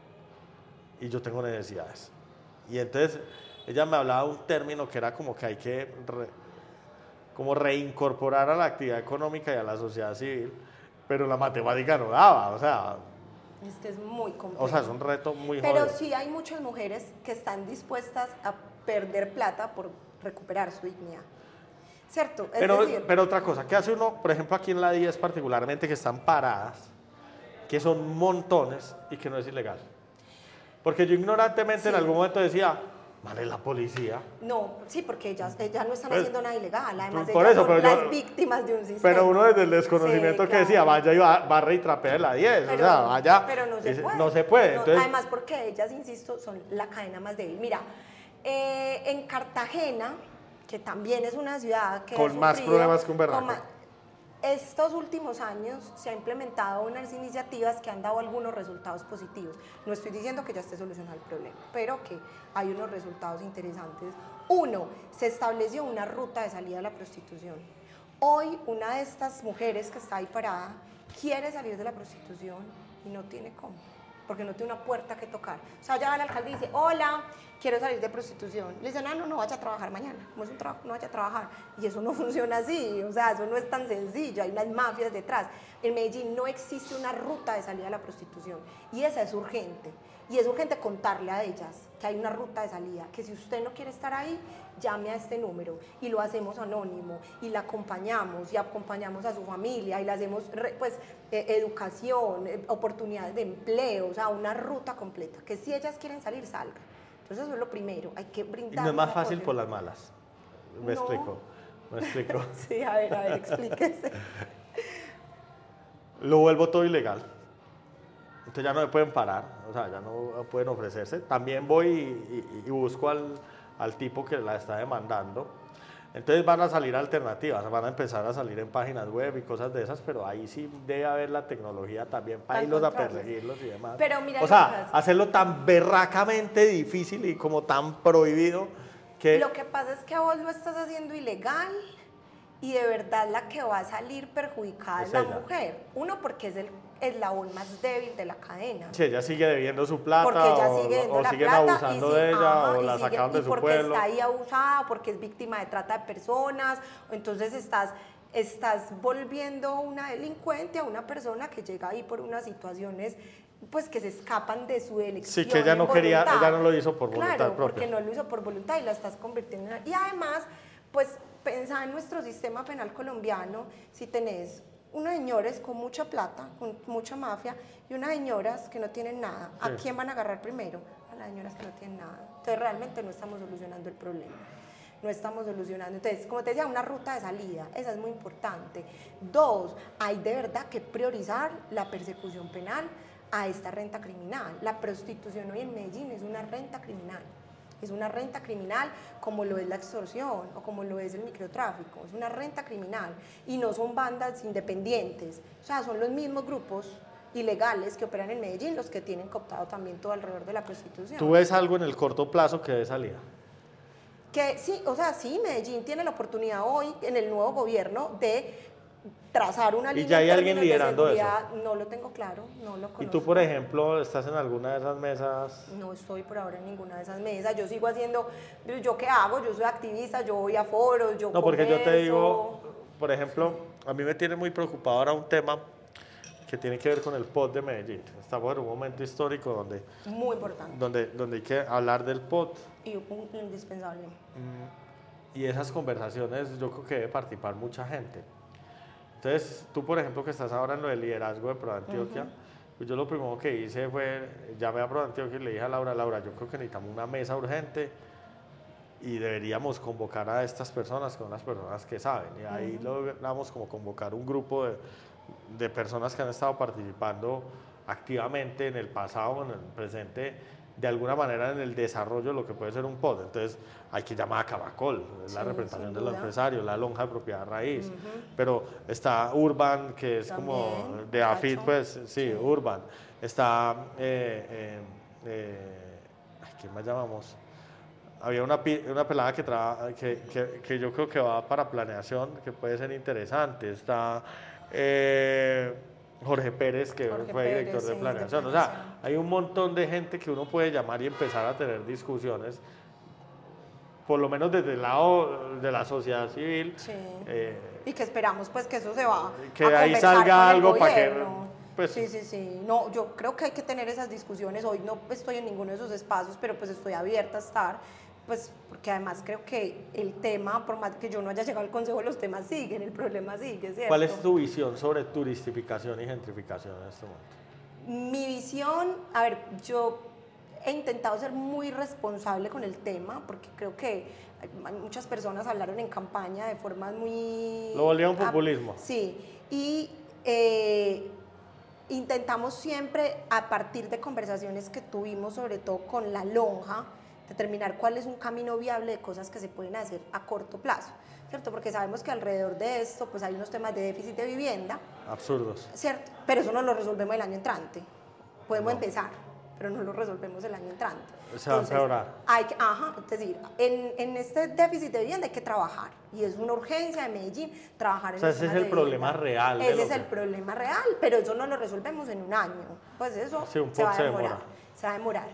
Speaker 1: Y yo tengo necesidades. Y entonces ella me hablaba de un término que era como que hay que re- como reincorporar a la actividad económica y a la sociedad civil, pero la matemática no daba, o sea,
Speaker 2: Es que es muy complejo.
Speaker 1: o sea, es un reto muy
Speaker 2: Pero
Speaker 1: jodido.
Speaker 2: sí hay muchas mujeres que están dispuestas a perder plata por recuperar su dignidad. ¿Cierto? Es
Speaker 1: Pero,
Speaker 2: decir,
Speaker 1: pero otra cosa, ¿qué hace uno, por ejemplo, aquí en la diez particularmente, que están paradas, que son montones y que no es ilegal? Porque yo ignorantemente en
Speaker 2: Sí.
Speaker 1: algún momento decía, Man, es la policía.
Speaker 2: No, sí, porque ellas, ellas no están
Speaker 1: Pues,
Speaker 2: haciendo nada ilegal, además
Speaker 1: por
Speaker 2: ellas
Speaker 1: eso,
Speaker 2: son
Speaker 1: pero
Speaker 2: las
Speaker 1: yo-
Speaker 2: víctimas de un sistema.
Speaker 1: Pero uno desde el desconocimiento
Speaker 2: Sí,
Speaker 1: que decía,
Speaker 2: claro.
Speaker 1: vaya y ba- barre y trapee la diez, o
Speaker 2: Pero,
Speaker 1: sea, vaya.
Speaker 2: pero no se
Speaker 1: dice,
Speaker 2: puede.
Speaker 1: No se puede.
Speaker 2: No,
Speaker 1: Entonces,
Speaker 2: además porque ellas, insisto, son la cadena más débil. Mira, eh, en Cartagena, que también es una ciudad que
Speaker 1: Con
Speaker 2: ha
Speaker 1: más
Speaker 2: sufrido,
Speaker 1: problemas que un berraco.
Speaker 2: con ma- estos últimos años se han implementado unas iniciativas que han dado algunos resultados positivos. No estoy diciendo que ya esté solucionado el problema, pero que hay unos resultados interesantes. Uno, se estableció una ruta de salida a la prostitución. Hoy una de estas mujeres que está ahí parada quiere salir de la prostitución y no tiene cómo, porque no tiene una puerta que tocar. O sea, ya va el alcalde y dice, hola, quiero salir de prostitución. Le dicen, ah, no, no vaya a trabajar mañana. Como es un trabajo, no vaya a trabajar. Y eso no funciona así, o sea, eso no es tan sencillo, hay unas mafias detrás. En Medellín no existe una ruta de salida a la prostitución y esa es urgente. Y es urgente contarle a ellas que hay una ruta de salida, que si usted no quiere estar ahí, llame a este número y lo hacemos anónimo y la acompañamos y acompañamos a su familia y le hacemos pues eh, educación, eh, oportunidades de empleo, o sea, una ruta completa, que si ellas quieren salir, salgan. Entonces eso es lo primero, hay que
Speaker 1: y
Speaker 2: brindar.
Speaker 1: no es más
Speaker 2: un
Speaker 1: fácil
Speaker 2: apoyo.
Speaker 1: por las malas. Me
Speaker 2: No.
Speaker 1: explico, me explico.
Speaker 2: Sí, a ver, a ver, explíquese.
Speaker 1: Lo vuelvo todo ilegal. Entonces ya no me pueden parar, o sea, ya no pueden ofrecerse. También voy y, y- y busco al, al tipo que la está demandando. Entonces van a salir alternativas, van a empezar a salir en páginas web y cosas de esas, pero ahí sí debe haber la tecnología también para
Speaker 2: Para
Speaker 1: irlos a
Speaker 2: encontrarlos.
Speaker 1: perseguirlos y demás.
Speaker 2: Pero mira
Speaker 1: o
Speaker 2: lo
Speaker 1: sea,
Speaker 2: que pasa.
Speaker 1: hacerlo tan berracamente difícil y como tan prohibido que...
Speaker 2: Lo que pasa es que vos lo estás haciendo ilegal y de verdad la que va a salir perjudicada es,
Speaker 1: Es
Speaker 2: la
Speaker 1: ella.
Speaker 2: mujer. Uno, porque es el eslabón más débil de la cadena.
Speaker 1: Si ella sigue debiendo su plata
Speaker 2: Porque ella
Speaker 1: o,
Speaker 2: sigue debiendo
Speaker 1: o
Speaker 2: la
Speaker 1: siguen
Speaker 2: plata
Speaker 1: abusando
Speaker 2: y
Speaker 1: de
Speaker 2: sí,
Speaker 1: ella
Speaker 2: ajá,
Speaker 1: o
Speaker 2: y
Speaker 1: la
Speaker 2: sigue-
Speaker 1: sacaron de
Speaker 2: y
Speaker 1: su
Speaker 2: porque
Speaker 1: pueblo.
Speaker 2: está ahí abusada, porque es víctima de trata de personas, entonces estás, estás volviendo una delincuente a una persona que llega ahí por unas situaciones pues que se escapan de su elección.
Speaker 1: Sí, que ella no
Speaker 2: en
Speaker 1: quería,
Speaker 2: voluntad.
Speaker 1: ella no lo hizo por voluntad
Speaker 2: Claro,
Speaker 1: propia.
Speaker 2: porque no lo hizo por voluntad y la estás convirtiendo en... Y además, pues pensá en nuestro sistema penal colombiano, si tenés unos señores con mucha plata, con mucha mafia, y unas señoras que no tienen nada, ¿a
Speaker 1: Sí.
Speaker 2: quién van a agarrar primero? A las señoras que no tienen nada. Entonces realmente no estamos solucionando el problema. No estamos solucionando. Entonces, como te decía, una ruta de salida, esa es muy importante. Dos, hay de verdad que priorizar la persecución penal a esta renta criminal. La prostitución hoy en Medellín es una renta criminal. Es una renta criminal como lo es la extorsión o como lo es el microtráfico. Es una renta criminal y no son bandas independientes. O sea, son los mismos grupos ilegales que operan en Medellín los que tienen cooptado también todo alrededor de la prostitución.
Speaker 1: ¿Tú ves algo en el corto plazo que dé salida?
Speaker 2: Que sí, o sea, sí, Medellín tiene la oportunidad hoy en el nuevo gobierno de trazar una
Speaker 1: ¿Y
Speaker 2: línea
Speaker 1: ya hay
Speaker 2: en
Speaker 1: alguien
Speaker 2: términos de
Speaker 1: liderando eso?
Speaker 2: seguridad. No lo tengo claro, no lo conozco.
Speaker 1: ¿Y tú, por ejemplo, estás en alguna de esas mesas?
Speaker 2: No estoy por ahora en ninguna de esas mesas, yo sigo haciendo, ¿yo qué hago? Yo soy activista, yo voy a foros, yo
Speaker 1: No, porque yo te
Speaker 2: converso.
Speaker 1: digo, por ejemplo, a mí me tiene muy preocupado ahora un tema que tiene que ver con el P O T de Medellín. Estamos en un momento histórico donde,
Speaker 2: Muy importante
Speaker 1: donde, donde hay que hablar del P O T.
Speaker 2: y un- indispensable.
Speaker 1: Y esas conversaciones yo creo que debe participar mucha gente. Entonces, tú, por ejemplo, que estás ahora en lo del liderazgo de ProAntioquia, pues yo lo primero que hice fue, llamé a ProAntioquia y le dije a Laura, Laura, yo creo que necesitamos una mesa urgente y deberíamos convocar a estas personas con las personas que saben. Y ahí logramos como convocar un grupo de, de personas que han estado participando activamente en el pasado, en el presente, de alguna manera en el desarrollo de lo que puede ser un P O D. Entonces hay que llamar a Cabacol, es la
Speaker 2: Sí,
Speaker 1: representación
Speaker 2: sin
Speaker 1: de los
Speaker 2: duda.
Speaker 1: empresarios, la lonja de propiedad raíz. Pero está Urban, que es como
Speaker 2: También,
Speaker 1: de AFIT,
Speaker 2: Cacho.
Speaker 1: pues sí,
Speaker 2: Sí.
Speaker 1: Urban. Está, eh, eh, eh, ay, ¿quién más llamamos? Había una, pi- una pelada que, traba- que, que, que yo creo que va para planeación, que puede ser interesante. Está eh, Jorge Pérez, que
Speaker 2: Jorge
Speaker 1: fue
Speaker 2: Pérez,
Speaker 1: director de
Speaker 2: sí, de
Speaker 1: planeación. O
Speaker 2: planeación.
Speaker 1: sea, hay un montón de gente que uno puede llamar y empezar a tener discusiones, por lo menos desde el lado de la sociedad civil.
Speaker 2: Sí.
Speaker 1: eh,
Speaker 2: Y que esperamos pues que eso se va
Speaker 1: Que
Speaker 2: a
Speaker 1: de ahí
Speaker 2: conversar
Speaker 1: salga
Speaker 2: con el
Speaker 1: algo pa' que,
Speaker 2: gobierno.
Speaker 1: pues-
Speaker 2: sí, sí, sí. No, yo creo que hay que tener esas discusiones. Hoy no estoy en ninguno de esos espacios, pero pues estoy abierta a estar, pues porque además creo que el tema, por más que yo no haya llegado al consejo, los temas siguen, el problema sigue, ¿cierto?
Speaker 1: ¿Cuál es tu visión sobre turistificación y gentrificación en este momento?
Speaker 2: Mi visión, a ver, yo he intentado ser muy responsable con el tema, porque creo que hay muchas personas hablaron en campaña de formas muy...
Speaker 1: Lo volvieron populismo.
Speaker 2: Sí, y eh, intentamos siempre, a partir de conversaciones que tuvimos, sobre todo con la lonja, determinar cuál es un camino viable de cosas que se pueden hacer a corto plazo, ¿cierto? Porque sabemos que alrededor de esto pues hay unos temas de déficit de vivienda.
Speaker 1: Absurdos.
Speaker 2: ¿Cierto? Pero eso no lo resolvemos el año entrante. Podemos
Speaker 1: No.
Speaker 2: empezar, pero no lo resolvemos el año entrante.
Speaker 1: Se va a empeorar.
Speaker 2: Hay que, ajá, es decir, en, en este déficit de vivienda hay que trabajar, y es una urgencia de Medellín trabajar en
Speaker 1: O sea,
Speaker 2: los
Speaker 1: ese es
Speaker 2: temas
Speaker 1: el
Speaker 2: de
Speaker 1: problema
Speaker 2: vivienda.
Speaker 1: real de
Speaker 2: Ese
Speaker 1: lo
Speaker 2: es
Speaker 1: que-
Speaker 2: el problema real, pero eso no lo resolvemos en un año. Pues eso
Speaker 1: Sí, un
Speaker 2: se va
Speaker 1: poco
Speaker 2: a
Speaker 1: se
Speaker 2: demorar.
Speaker 1: demora.
Speaker 2: Se va a demorar.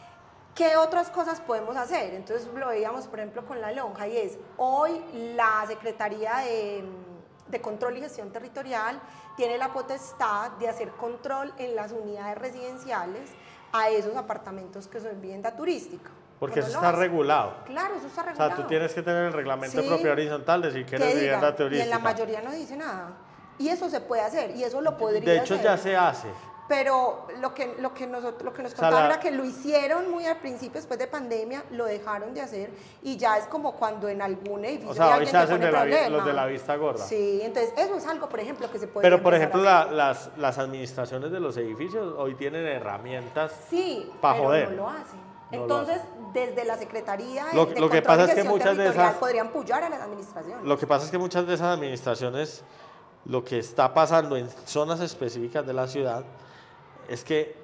Speaker 2: ¿Qué otras cosas podemos hacer? Entonces lo veíamos, por ejemplo, con la lonja, y es, hoy la Secretaría de, de Control y Gestión Territorial tiene la potestad de hacer control en las unidades residenciales a esos apartamentos que son vivienda turística.
Speaker 1: Porque
Speaker 2: ¿O no
Speaker 1: eso
Speaker 2: lo
Speaker 1: está
Speaker 2: hace?
Speaker 1: regulado.
Speaker 2: Claro, eso está
Speaker 1: O
Speaker 2: regulado.
Speaker 1: sea, tú tienes que tener el reglamento de
Speaker 2: Sí.
Speaker 1: propiedad horizontal, decir que
Speaker 2: Que
Speaker 1: eres
Speaker 2: diga,
Speaker 1: vivienda
Speaker 2: y
Speaker 1: turística.
Speaker 2: en la mayoría no dice nada. Y eso se puede hacer, y eso lo podría
Speaker 1: De hecho,
Speaker 2: hacer.
Speaker 1: ya se hace.
Speaker 2: Pero lo que, lo que, nosotros, lo que nos
Speaker 1: O sea,
Speaker 2: contaban
Speaker 1: la-
Speaker 2: era que lo hicieron muy al principio, después de pandemia, lo dejaron de hacer, y ya es como cuando en algún edificio
Speaker 1: O sea,
Speaker 2: hay
Speaker 1: hoy
Speaker 2: alguien
Speaker 1: se
Speaker 2: que
Speaker 1: hacen
Speaker 2: pone
Speaker 1: de la vi-
Speaker 2: problema.
Speaker 1: los de la vista gorda.
Speaker 2: Sí, entonces eso es algo, por ejemplo, que se puede
Speaker 1: Pero, por
Speaker 2: empezar
Speaker 1: ejemplo,
Speaker 2: a hacer.
Speaker 1: la- las, las administraciones de los edificios hoy tienen herramientas.
Speaker 2: Sí,
Speaker 1: pa'
Speaker 2: pero
Speaker 1: joder.
Speaker 2: no lo hacen.
Speaker 1: No lo
Speaker 2: Entonces, desde la Secretaría de,
Speaker 1: Lo-
Speaker 2: de
Speaker 1: lo que
Speaker 2: Control
Speaker 1: pasa
Speaker 2: y
Speaker 1: es que
Speaker 2: Gestión
Speaker 1: muchas de
Speaker 2: Territorial
Speaker 1: esas-
Speaker 2: podrían pullar a las administraciones.
Speaker 1: Lo que pasa es que muchas de esas administraciones, lo que está pasando en zonas específicas de la ciudad, es que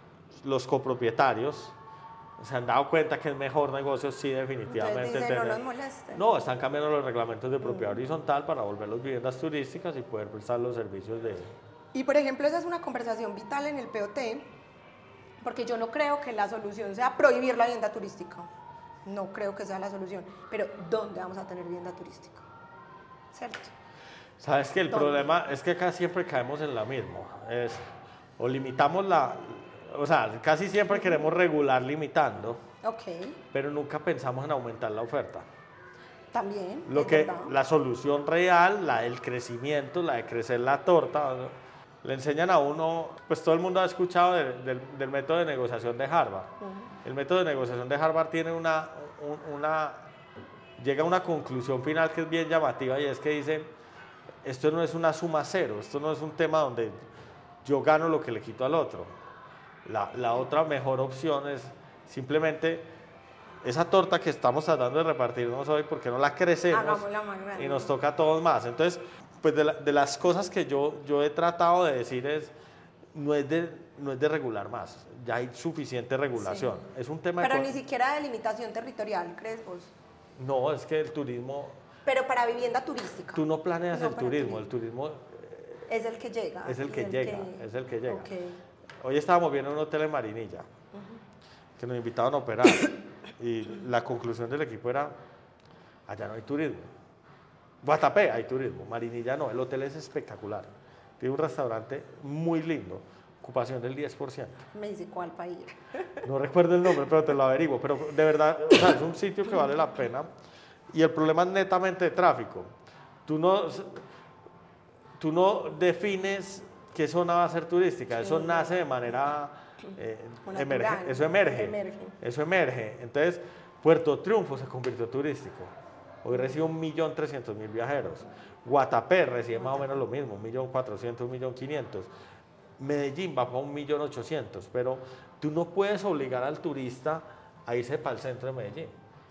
Speaker 1: los copropietarios se han dado cuenta que es mejor negocio, sí, definitivamente.
Speaker 2: Entonces dicen, no
Speaker 1: tener-
Speaker 2: nos molesten.
Speaker 1: No, están cambiando los reglamentos de propiedad horizontal para volverlos viviendas turísticas y poder prestar los servicios de...
Speaker 2: Y por ejemplo, esa es una conversación vital en el P O T, porque yo no creo que la solución sea prohibir la vivienda turística. No creo que sea la solución. Pero ¿dónde vamos a tener vivienda turística? ¿Cierto?
Speaker 1: Sabes que el
Speaker 2: ¿Dónde?
Speaker 1: problema es que acá siempre caemos en la misma. Es, o limitamos la... O sea, casi siempre queremos regular limitando,
Speaker 2: Ok,
Speaker 1: pero nunca pensamos en aumentar la oferta.
Speaker 2: también.
Speaker 1: Lo
Speaker 2: es
Speaker 1: que,
Speaker 2: verdad.
Speaker 1: la solución real, la del crecimiento, la de crecer la torta, ¿no? Le enseñan a uno, pues todo el mundo ha escuchado de- del, del método de negociación de Harvard. El método de negociación de Harvard tiene una, un- una, llega a una conclusión final que es bien llamativa, y es que dice, esto no es una suma cero, esto no es un tema donde yo gano lo que le quito al otro. La, la otra mejor opción es simplemente esa torta que estamos tratando de repartirnos hoy, porque no la crecemos
Speaker 2: Hagámosla más grande.
Speaker 1: y nos toca a todos más. Entonces, pues de, la- de las cosas que yo, yo he tratado de decir es, no es de, no es de regular más, ya hay suficiente regulación.
Speaker 2: Sí.
Speaker 1: Es un tema
Speaker 2: Pero
Speaker 1: de...
Speaker 2: ni siquiera de limitación territorial, ¿crees vos?
Speaker 1: No, es que el turismo,
Speaker 2: Pero para vivienda turística.
Speaker 1: tú no planeas
Speaker 2: No
Speaker 1: el
Speaker 2: para
Speaker 1: turismo, el turismo
Speaker 2: Es el que llega.
Speaker 1: es el que
Speaker 2: y
Speaker 1: llega, es el que llega.
Speaker 2: Ok.
Speaker 1: Hoy estábamos viendo un hotel en Marinilla, que nos invitaban a operar, y la conclusión del equipo era, allá no hay turismo. Guatapé hay turismo, Marinilla no, el hotel es espectacular. Tiene un restaurante muy lindo, ocupación del diez por ciento.
Speaker 2: Me dice cuál país.
Speaker 1: No recuerdo el nombre, pero te lo averiguo. Pero de verdad, o sea, es un sitio que vale la pena. Y el problema es netamente de tráfico. Tú no, tú no defines qué zona va a ser turística. Eso
Speaker 2: Sí.
Speaker 1: nace de manera eh,
Speaker 2: Natural.
Speaker 1: emerge. Eso emerge.
Speaker 2: Emerge.
Speaker 1: Eso emerge. Entonces, Puerto Triunfo se convirtió turístico. Hoy recibe un millón trescientos mil viajeros. Guatapé recibe más o menos lo mismo, un millón cuatrocientos, un millón quinientos. Medellín va para un millón ochocientos, pero tú no puedes obligar al turista a irse para el centro de Medellín.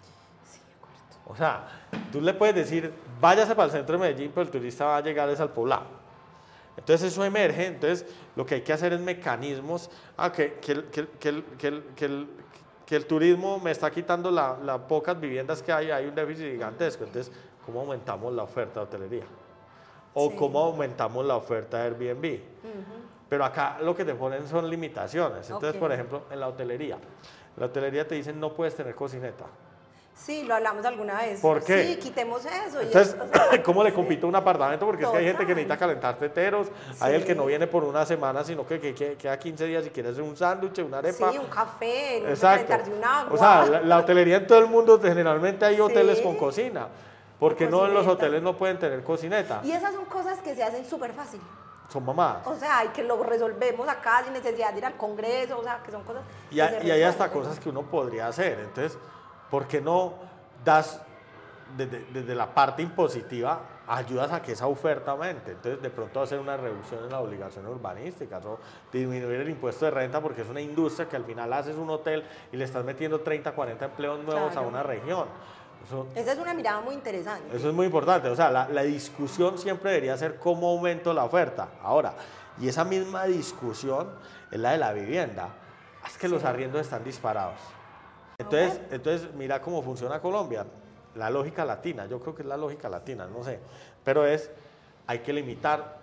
Speaker 1: O sea, tú le puedes decir, váyase para el centro de Medellín, pero el turista va a llegar es al poblado. Entonces eso emerge, entonces lo que hay que hacer es mecanismos, ah, que, que, el, que, el, que, el, que, el, que, el, que el turismo me está quitando las la pocas viviendas que hay, hay un déficit gigantesco, entonces ¿cómo aumentamos la oferta de hotelería? O
Speaker 2: Sí.
Speaker 1: cómo aumentamos la oferta de Airbnb.
Speaker 2: Ujú.
Speaker 1: Pero acá lo que te ponen son limitaciones. Entonces,
Speaker 2: Ok.
Speaker 1: por ejemplo, en la hotelería, en la hotelería te dicen no puedes tener cocineta.
Speaker 2: Sí, lo hablamos alguna vez.
Speaker 1: ¿Por qué?
Speaker 2: Sí, quitemos eso. y
Speaker 1: Entonces,
Speaker 2: eso, o sea,
Speaker 1: ¿cómo le
Speaker 2: sí.
Speaker 1: compito un apartamento? Porque es que hay gente que
Speaker 2: Total.
Speaker 1: necesita calentar teteros, hay el
Speaker 2: Sí.
Speaker 1: que no viene por una semana, sino que, que, que queda quince días y quiere hacer un sándwich, una arepa.
Speaker 2: Sí, un café, no
Speaker 1: Exacto.
Speaker 2: calentarse un agua.
Speaker 1: O sea, la, la hotelería en todo el mundo generalmente hay hoteles
Speaker 2: Sí.
Speaker 1: con cocina. ¿Por qué no en los
Speaker 2: Cocineta.
Speaker 1: hoteles no pueden tener cocineta?
Speaker 2: Y esas son cosas que se hacen súper fácil.
Speaker 1: son mamadas.
Speaker 2: O sea, y que lo resolvemos acá sin necesidad de ir al Congreso, o sea, que son cosas
Speaker 1: Y,
Speaker 2: que
Speaker 1: a-
Speaker 2: se
Speaker 1: y hay hasta
Speaker 2: resuelven.
Speaker 1: cosas que uno podría hacer. Entonces, ¿por qué no das desde, desde la parte impositiva, ayudas a que esa oferta aumente? Entonces, de pronto hacer una reducción en las obligaciones urbanísticas o disminuir el impuesto de renta, porque es una industria que al final haces un hotel y le estás metiendo treinta, cuarenta empleos nuevos
Speaker 2: Claro.
Speaker 1: a una región. Eso,
Speaker 2: Esa es una mirada muy interesante.
Speaker 1: eso es muy importante. O sea, la, la discusión siempre debería ser cómo aumento la oferta. Ahora, y esa misma discusión es la de la vivienda. Es que los
Speaker 2: Sí.
Speaker 1: arriendos están disparados. Entonces,
Speaker 2: Ok.
Speaker 1: entonces, mira cómo funciona Colombia. La lógica latina, yo creo que es la lógica latina, no sé. Pero es, hay que limitar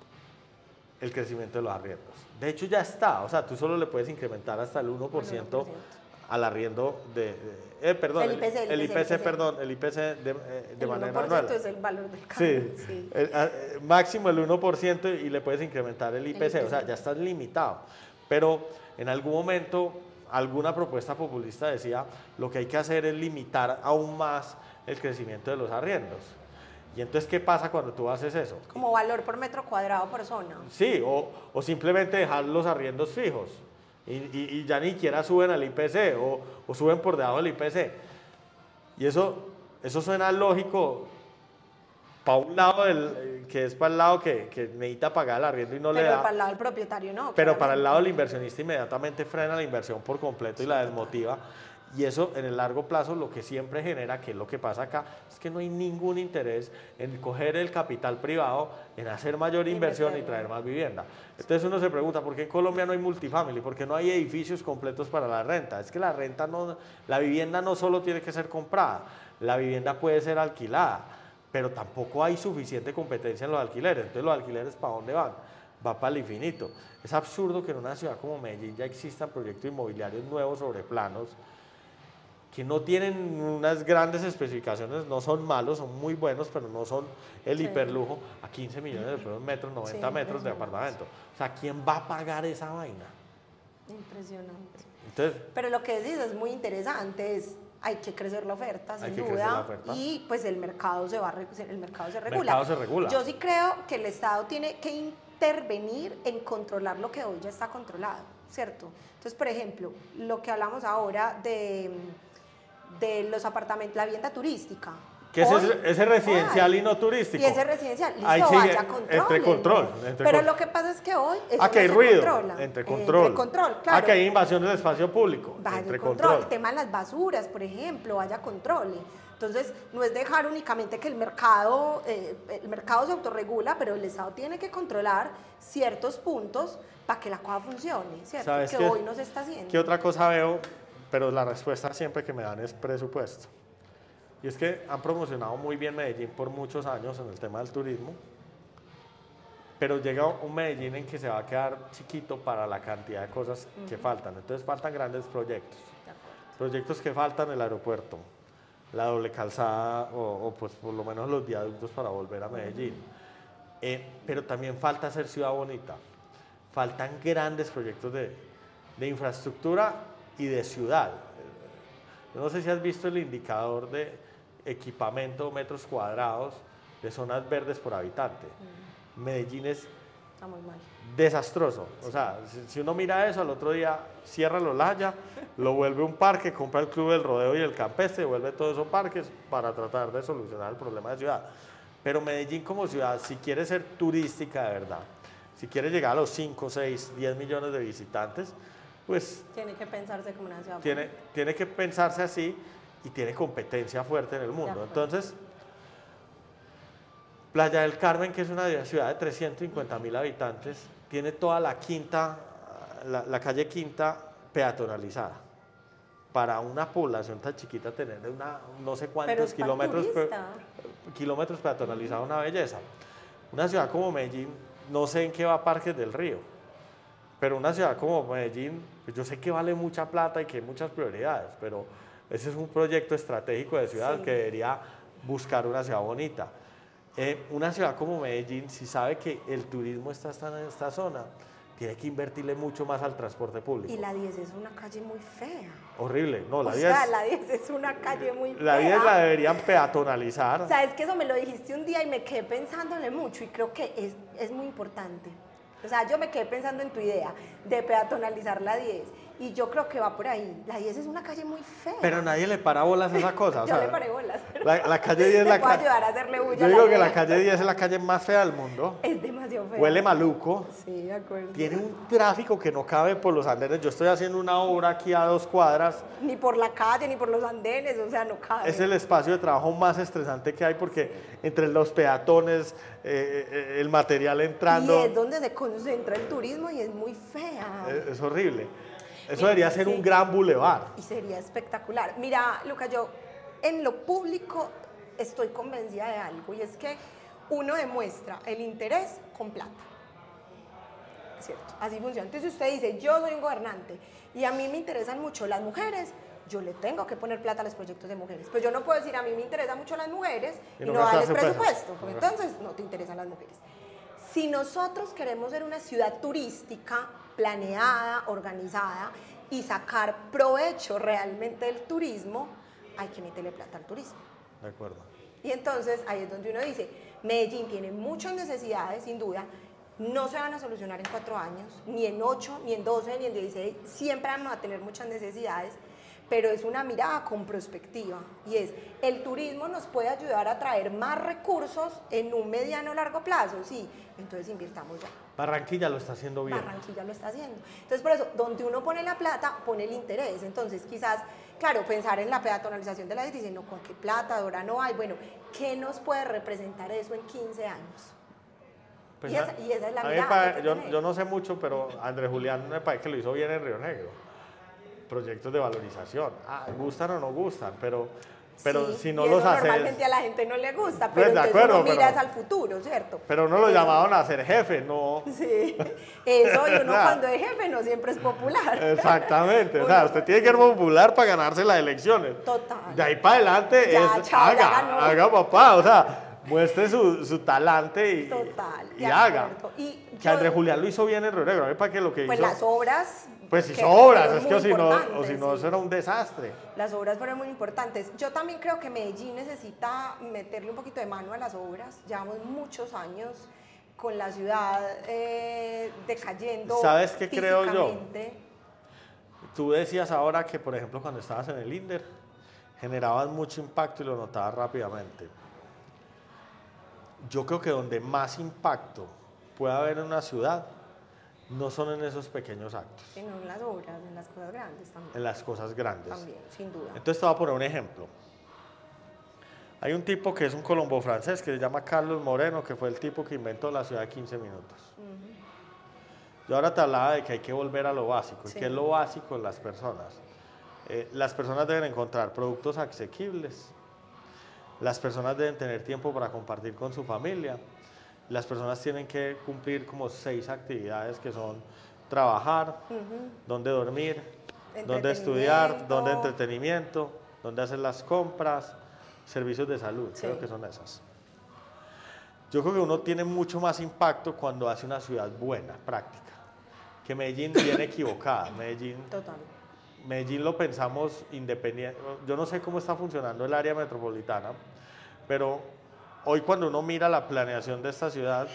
Speaker 1: el crecimiento de los arriendos. De hecho, ya está. O sea, tú solo le puedes incrementar hasta el uno por ciento
Speaker 2: uno por ciento.
Speaker 1: al arriendo de... de- eh, perdón,
Speaker 2: El I P C,
Speaker 1: el
Speaker 2: el
Speaker 1: I P C,
Speaker 2: I P C.
Speaker 1: perdón, el I P C de, eh, de
Speaker 2: El
Speaker 1: manera
Speaker 2: uno por
Speaker 1: anual.
Speaker 2: ciento es el valor del
Speaker 1: Sí,
Speaker 2: cambio. Sí.
Speaker 1: el, eh, máximo el uno por ciento y le puedes incrementar el I P C,
Speaker 2: El
Speaker 1: o sea,
Speaker 2: I P C.
Speaker 1: ya estás limitado. Pero en algún momento, alguna propuesta populista decía, lo que hay que hacer es limitar aún más el crecimiento de los arriendos. Y entonces, ¿qué pasa cuando tú haces eso?
Speaker 2: Como valor por metro cuadrado por zona.
Speaker 1: Sí, o, o simplemente dejar los arriendos fijos y, y- y ya ni siquiera suben al I P C o, o suben por debajo del I P C. Y eso, eso suena lógico para un lado, del, que es para el lado que, que necesita pagar el arriendo y no le
Speaker 2: Pero
Speaker 1: da.
Speaker 2: para el lado del propietario no.
Speaker 1: Pero para el
Speaker 2: claramente.
Speaker 1: lado del inversionista inmediatamente frena la inversión por completo y la desmotiva. Y eso en el largo plazo lo que siempre genera, que es lo que pasa acá, es que no hay ningún interés en coger el capital privado, en hacer mayor inversión y traer más vivienda. Entonces uno se pregunta, ¿por qué en Colombia no hay multifamily? ¿Por qué no hay edificios completos para la renta? Es que la renta no, la vivienda no solo tiene que ser comprada, la vivienda puede ser alquilada, pero tampoco hay suficiente competencia en los alquileres. Entonces los alquileres, ¿para dónde van? Va para el infinito. Es absurdo que en una ciudad como Medellín ya existan proyectos inmobiliarios nuevos sobre planos que no tienen unas grandes especificaciones, no son malos, son muy buenos, pero no son el
Speaker 2: Sí.
Speaker 1: hiperlujo, a quince millones de pesos metros, noventa
Speaker 2: Sí,
Speaker 1: metros de
Speaker 2: impresionante.
Speaker 1: apartamento. O sea, ¿quién va a pagar esa vaina?
Speaker 2: Impresionante.
Speaker 1: Entonces,
Speaker 2: Pero lo que decís es muy interesante, es hay que crecer la oferta, sin
Speaker 1: Hay que
Speaker 2: duda,
Speaker 1: crecer la oferta.
Speaker 2: y pues el mercado se va, a re- el mercado se
Speaker 1: el
Speaker 2: regula.
Speaker 1: mercado se regula.
Speaker 2: Yo sí creo que el Estado tiene que intervenir en controlar lo que hoy ya está controlado, ¿cierto? Entonces, por ejemplo, lo que hablamos ahora de, de los apartamentos, la vivienda turística.
Speaker 1: Que ese,
Speaker 2: Hoy-
Speaker 1: ese residencial
Speaker 2: hoy hay.
Speaker 1: y no turístico.
Speaker 2: Y ese residencial, listo,
Speaker 1: Ahí sigue,
Speaker 2: vaya,
Speaker 1: entre
Speaker 2: contrólenlo.
Speaker 1: control, entre
Speaker 2: Pero
Speaker 1: con-
Speaker 2: lo que pasa es que hoy eso
Speaker 1: Ah, que
Speaker 2: no
Speaker 1: hay
Speaker 2: se
Speaker 1: ruido,
Speaker 2: controla.
Speaker 1: entre
Speaker 2: Eh,
Speaker 1: control.
Speaker 2: Entre control, claro.
Speaker 1: Ah, que hay invasión del espacio público,
Speaker 2: Vaya
Speaker 1: entre
Speaker 2: control.
Speaker 1: control.
Speaker 2: El tema de las basuras, por ejemplo, haya control. Entonces, no es dejar únicamente que el mercado, eh, el mercado se autorregula, pero el Estado tiene que controlar ciertos puntos para que la cosa funcione, ¿cierto?
Speaker 1: ¿Sabes
Speaker 2: Que
Speaker 1: qué?
Speaker 2: hoy no se está haciendo.
Speaker 1: ¿Qué otra cosa veo? Pero la respuesta siempre que me dan es presupuesto. Y es que han promocionado muy bien Medellín por muchos años en el tema del turismo, pero llega un Medellín en que se va a quedar chiquito para la cantidad de cosas que faltan. Entonces faltan grandes proyectos.
Speaker 2: De acuerdo.
Speaker 1: Proyectos que faltan, el aeropuerto, la doble calzada o, o pues por lo menos los viaductos para volver a Medellín. Eh, pero también falta hacer ciudad bonita. Faltan grandes proyectos de, de infraestructura y de ciudad. Yo no sé si has visto el indicador de equipamiento metros cuadrados de zonas verdes por habitante. Medellín es
Speaker 2: Está muy mal.
Speaker 1: desastroso. O sea, si, si uno mira eso, al otro día cierra los Olaya, lo vuelve un parque, compra el Club del Rodeo y el Campestre, vuelve todos esos parques para tratar de solucionar el problema de ciudad. Pero Medellín como ciudad, si quiere ser turística de verdad, si quiere llegar a los cinco, seis, diez millones de visitantes, pues
Speaker 2: Tiene que pensarse como una ciudad.
Speaker 1: tiene, tiene que pensarse así y tiene competencia fuerte en el mundo.
Speaker 2: acuerdo.
Speaker 1: Entonces, Playa del Carmen, que es una ciudad de trescientos cincuenta mil habitantes, tiene toda la quinta, la, la calle Quinta peatonalizada. Para una población tan chiquita tener una, no sé
Speaker 2: Pero
Speaker 1: cuántos
Speaker 2: es
Speaker 1: kilómetros, pe-
Speaker 2: turista.
Speaker 1: kilómetros peatonalizada, una belleza. Una ciudad como Medellín, no sé en qué va Parques del Río, pero una ciudad como Medellín, pues yo sé que vale mucha plata y que hay muchas prioridades, pero ese es un proyecto estratégico de ciudad
Speaker 2: Sí.
Speaker 1: que debería buscar una ciudad bonita. Eh, una ciudad como Medellín, si sabe que el turismo está, está en esta zona, tiene que invertirle mucho más al transporte público.
Speaker 2: Y la diez es una calle muy fea.
Speaker 1: Horrible, no, la
Speaker 2: o
Speaker 1: diez.
Speaker 2: sea, la diez es una calle muy
Speaker 1: La
Speaker 2: fea.
Speaker 1: diez la deberían peatonalizar.
Speaker 2: Sabes que eso me lo dijiste un día y me quedé pensándole mucho y creo que es, es muy importante. O sea, yo me quedé pensando en tu idea de peatonalizar la diez y yo creo que va por ahí. La diez es una calle muy fea.
Speaker 1: Pero nadie le para bolas a esa cosa. O
Speaker 2: yo
Speaker 1: sea,
Speaker 2: le paré bolas.
Speaker 1: La, la calle diez es la
Speaker 2: calle.
Speaker 1: calle.
Speaker 2: ayudar a hacerle bulla.
Speaker 1: Yo
Speaker 2: a
Speaker 1: digo
Speaker 2: la
Speaker 1: que la
Speaker 2: idea.
Speaker 1: calle diez es la calle más fea del mundo.
Speaker 2: Es demasiado fea.
Speaker 1: Huele maluco.
Speaker 2: Sí, de acuerdo.
Speaker 1: Tiene un tráfico que no cabe por los andenes. Yo estoy haciendo una obra aquí a dos cuadras.
Speaker 2: Ni por la calle, ni por los andenes, o sea, no cabe.
Speaker 1: Es el espacio de trabajo más estresante que hay porque entre los peatones, eh, eh, el material entrando.
Speaker 2: Y es donde se concentra el turismo y es muy fea.
Speaker 1: Es, es horrible. Eso
Speaker 2: Mira,
Speaker 1: debería ser
Speaker 2: sí.
Speaker 1: un gran bulevar.
Speaker 2: Y sería espectacular. Mira, Luca, yo en lo público estoy convencida de algo y es que uno demuestra el interés con plata. ¿Cierto? Así funciona. Entonces usted dice, yo soy un gobernante y a mí me interesan mucho las mujeres, yo le tengo que poner plata a los proyectos de mujeres. Pues yo no puedo decir, a mí me interesan mucho las mujeres y,
Speaker 1: Y
Speaker 2: no,
Speaker 1: no
Speaker 2: darles
Speaker 1: gastarse
Speaker 2: presupuesto,
Speaker 1: pesos.
Speaker 2: porque entonces no te interesan las mujeres. Si nosotros queremos ser una ciudad turística planeada, organizada y sacar provecho realmente del turismo, hay que meterle plata al turismo.
Speaker 1: De acuerdo.
Speaker 2: Y entonces ahí es donde uno dice, Medellín tiene muchas necesidades, sin duda, no se van a solucionar en cuatro años, ni en ocho, ni en doce, ni en dieciséis, siempre vamos a tener muchas necesidades, pero es una mirada con perspectiva y es, el turismo nos puede ayudar a traer más recursos en un mediano o largo plazo, sí, entonces invirtamos ya.
Speaker 1: Barranquilla lo está haciendo bien.
Speaker 2: Barranquilla lo está haciendo. Entonces, por eso, donde uno pone la plata, pone el interés. Entonces, quizás, claro, pensar en la peatonalización de la diez, dicen, no, ¿con qué plata? Ahora no hay. Bueno, ¿qué nos puede representar eso en quince años?
Speaker 1: Pues
Speaker 2: y, esa, y esa es la
Speaker 1: a mí
Speaker 2: mirada
Speaker 1: me pare-
Speaker 2: que hay que
Speaker 1: yo,
Speaker 2: tener.
Speaker 1: yo no sé mucho, pero Andrés Julián me parece que lo hizo bien en Río Negro. Proyectos de valorización. Ah, gustan o no gustan, pero, pero
Speaker 2: Sí,
Speaker 1: si no
Speaker 2: y
Speaker 1: los
Speaker 2: eso
Speaker 1: haces.
Speaker 2: normalmente a la gente no le gusta,
Speaker 1: Pues,
Speaker 2: pero
Speaker 1: de
Speaker 2: entonces
Speaker 1: acuerdo,
Speaker 2: uno mira
Speaker 1: pero-
Speaker 2: es al futuro, ¿cierto?
Speaker 1: Pero no lo
Speaker 2: Eso-
Speaker 1: llamaban a ser jefe, no.
Speaker 2: Sí, eso, y uno
Speaker 1: O sea,
Speaker 2: cuando es jefe no siempre es popular.
Speaker 1: Exactamente. O sea,
Speaker 2: Uno-
Speaker 1: usted tiene que ser popular para ganarse las elecciones.
Speaker 2: Total.
Speaker 1: De ahí para adelante
Speaker 2: Ya,
Speaker 1: es
Speaker 2: chao, ya
Speaker 1: haga,
Speaker 2: ganó.
Speaker 1: haga papá. O sea, muestre su, su talante y,
Speaker 2: Total,
Speaker 1: y
Speaker 2: de
Speaker 1: haga.
Speaker 2: acuerdo. Y
Speaker 1: Que
Speaker 2: yo-
Speaker 1: Andrés Julián lo hizo bien en Río Negro. A mí para que lo que
Speaker 2: Pues
Speaker 1: hizo.
Speaker 2: las obras...
Speaker 1: Pues
Speaker 2: que
Speaker 1: hizo obras,
Speaker 2: fueron
Speaker 1: es que
Speaker 2: muy
Speaker 1: o si no, o
Speaker 2: importantes,
Speaker 1: si no
Speaker 2: sí.
Speaker 1: eso era un desastre.
Speaker 2: Las obras fueron muy importantes. Yo también creo que Medellín necesita meterle un poquito de mano a las obras. Llevamos muchos años con la ciudad eh, decayendo.
Speaker 1: ¿Sabes qué creo yo?
Speaker 2: físicamente.
Speaker 1: Tú decías ahora que, por ejemplo, cuando estabas en el INDER, generabas mucho impacto y lo notabas rápidamente. Yo creo que donde más impacto puede haber en una ciudad no son en esos pequeños actos,
Speaker 2: En las obras, en las cosas grandes también.
Speaker 1: en las cosas grandes.
Speaker 2: También, sin duda.
Speaker 1: Entonces te voy a poner un ejemplo. Hay un tipo que es un colombo francés que se llama Carlos Moreno, que fue el tipo que inventó la ciudad de quince minutos. Yo ahora te hablaba de que hay que volver a lo básico.
Speaker 2: Sí.
Speaker 1: ¿Y qué es lo básico en las personas? Eh, las personas deben encontrar productos asequibles. Las personas deben tener tiempo para compartir con su familia. Las personas tienen que cumplir como seis actividades que son trabajar, dónde dormir, dónde estudiar,
Speaker 2: Entretenimiento.
Speaker 1: dónde entretenimiento, dónde hacer las compras, servicios de salud,
Speaker 2: Sí.
Speaker 1: creo que son esas. Yo creo que uno tiene mucho más impacto cuando hace una ciudad buena, práctica, que Medellín viene equivocada. Medellín,
Speaker 2: Total.
Speaker 1: Medellín lo pensamos independiente. Yo no sé cómo está funcionando el área metropolitana, pero hoy cuando uno mira la planeación de esta ciudad,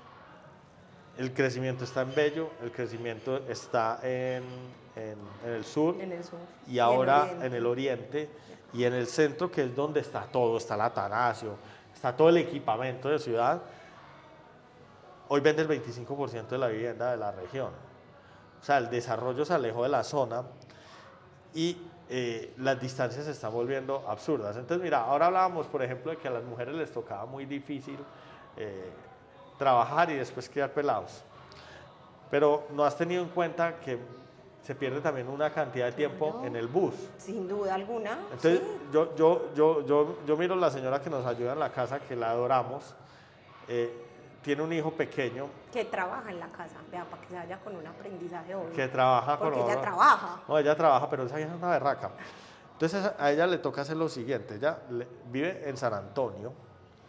Speaker 1: el crecimiento está en Bello, el crecimiento está en, en- en el sur
Speaker 2: En el sur.
Speaker 1: y ahora
Speaker 2: oriente.
Speaker 1: en el oriente y en el centro, que es donde está todo, está el Atanasio, está todo el equipamiento de ciudad. Hoy vende el veinticinco por ciento de la vivienda de la región. O sea, el desarrollo se alejó de la zona y eh, las distancias se están volviendo absurdas. Entonces, mira, ahora hablábamos, por ejemplo, de que a las mujeres les tocaba muy difícil eh, trabajar y después criar pelados. Pero no has tenido en cuenta que se pierde también una cantidad de tiempo
Speaker 2: Claro.
Speaker 1: en el bus.
Speaker 2: Sin duda alguna.
Speaker 1: Entonces,
Speaker 2: sí.
Speaker 1: yo, yo, yo, yo, yo miro a la señora que nos ayuda en la casa, que la adoramos, eh, tiene un hijo pequeño
Speaker 2: Que trabaja en la casa, vea, para que se vaya con un aprendizaje hoy.
Speaker 1: que trabaja
Speaker 2: Porque
Speaker 1: con
Speaker 2: ella
Speaker 1: otro-
Speaker 2: trabaja.
Speaker 1: No, ella trabaja, pero esa vieja es una berraca. Entonces a ella le toca hacer lo siguiente, ella le- vive en San Antonio,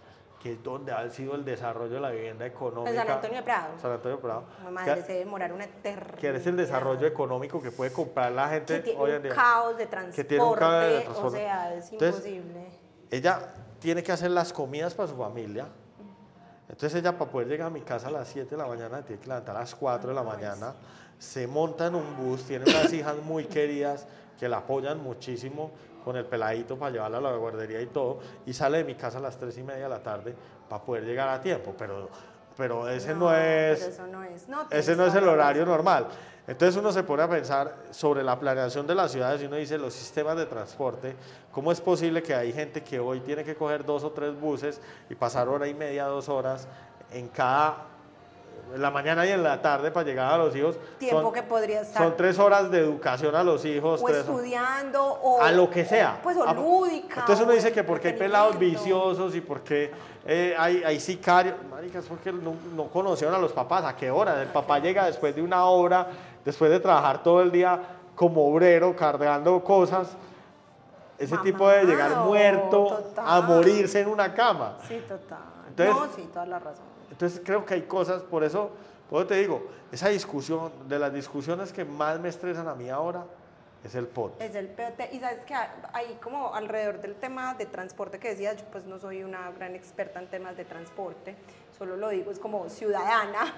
Speaker 1: que es donde ha sido el desarrollo de la vivienda económica.
Speaker 2: San Antonio de Prado.
Speaker 1: San Antonio de Prado.
Speaker 2: Mi madre
Speaker 1: que,
Speaker 2: se demorar una eternidad.
Speaker 1: Que es el desarrollo económico que puede comprar la gente
Speaker 2: que tiene
Speaker 1: hoy en
Speaker 2: un
Speaker 1: día.
Speaker 2: caos de transporte,
Speaker 1: que tiene un caos de transporte.
Speaker 2: O sea, es
Speaker 1: Entonces,
Speaker 2: imposible.
Speaker 1: Ella tiene que hacer las comidas para su familia. Entonces ella, para poder llegar a mi casa a las siete de la mañana, tiene que levantar a las cuatro de la mañana, se monta en un bus, tiene unas hijas muy queridas que la apoyan muchísimo con el peladito para llevarla a la guardería y todo, y sale de mi casa a las tres y media de la tarde para poder llegar a tiempo, pero, pero ese no, no es,
Speaker 2: pero eso no es, no,
Speaker 1: ese no es el horario normal. Entonces uno se pone a pensar sobre la planeación de las ciudades y uno dice los sistemas de transporte, ¿cómo es posible que hay gente que hoy tiene que coger dos o tres buses y pasar hora y media, dos horas en cada, en la mañana y en la tarde para llegar a los hijos?
Speaker 2: Tiempo
Speaker 1: son,
Speaker 2: que podría estar.
Speaker 1: Son tres horas de educación a los hijos.
Speaker 2: O
Speaker 1: tres,
Speaker 2: estudiando o...
Speaker 1: a lo que sea.
Speaker 2: Pues o lúdica.
Speaker 1: Entonces uno
Speaker 2: o
Speaker 1: dice que porque hay pelados
Speaker 2: entretenimiento.
Speaker 1: viciosos y porque eh, hay, hay sicarios. Marica, es porque no, no conocieron a los papás. ¿A qué hora? El papá llega después de una hora, después de trabajar todo el día como obrero, cargando cosas. Ese
Speaker 2: Mamá,
Speaker 1: tipo de llegar muerto
Speaker 2: total.
Speaker 1: a morirse en una cama.
Speaker 2: Sí, total.
Speaker 1: Entonces,
Speaker 2: no, sí, toda la razón.
Speaker 1: Entonces creo que hay cosas, por eso, por eso te digo, esa discusión, de las discusiones que más me estresan a mí ahora, es el P O T.
Speaker 2: Es el P O T. Y sabes que ahí como alrededor del tema de transporte que decías, yo pues no soy una gran experta en temas de transporte, solo lo digo, es como ciudadana.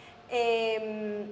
Speaker 2: eh,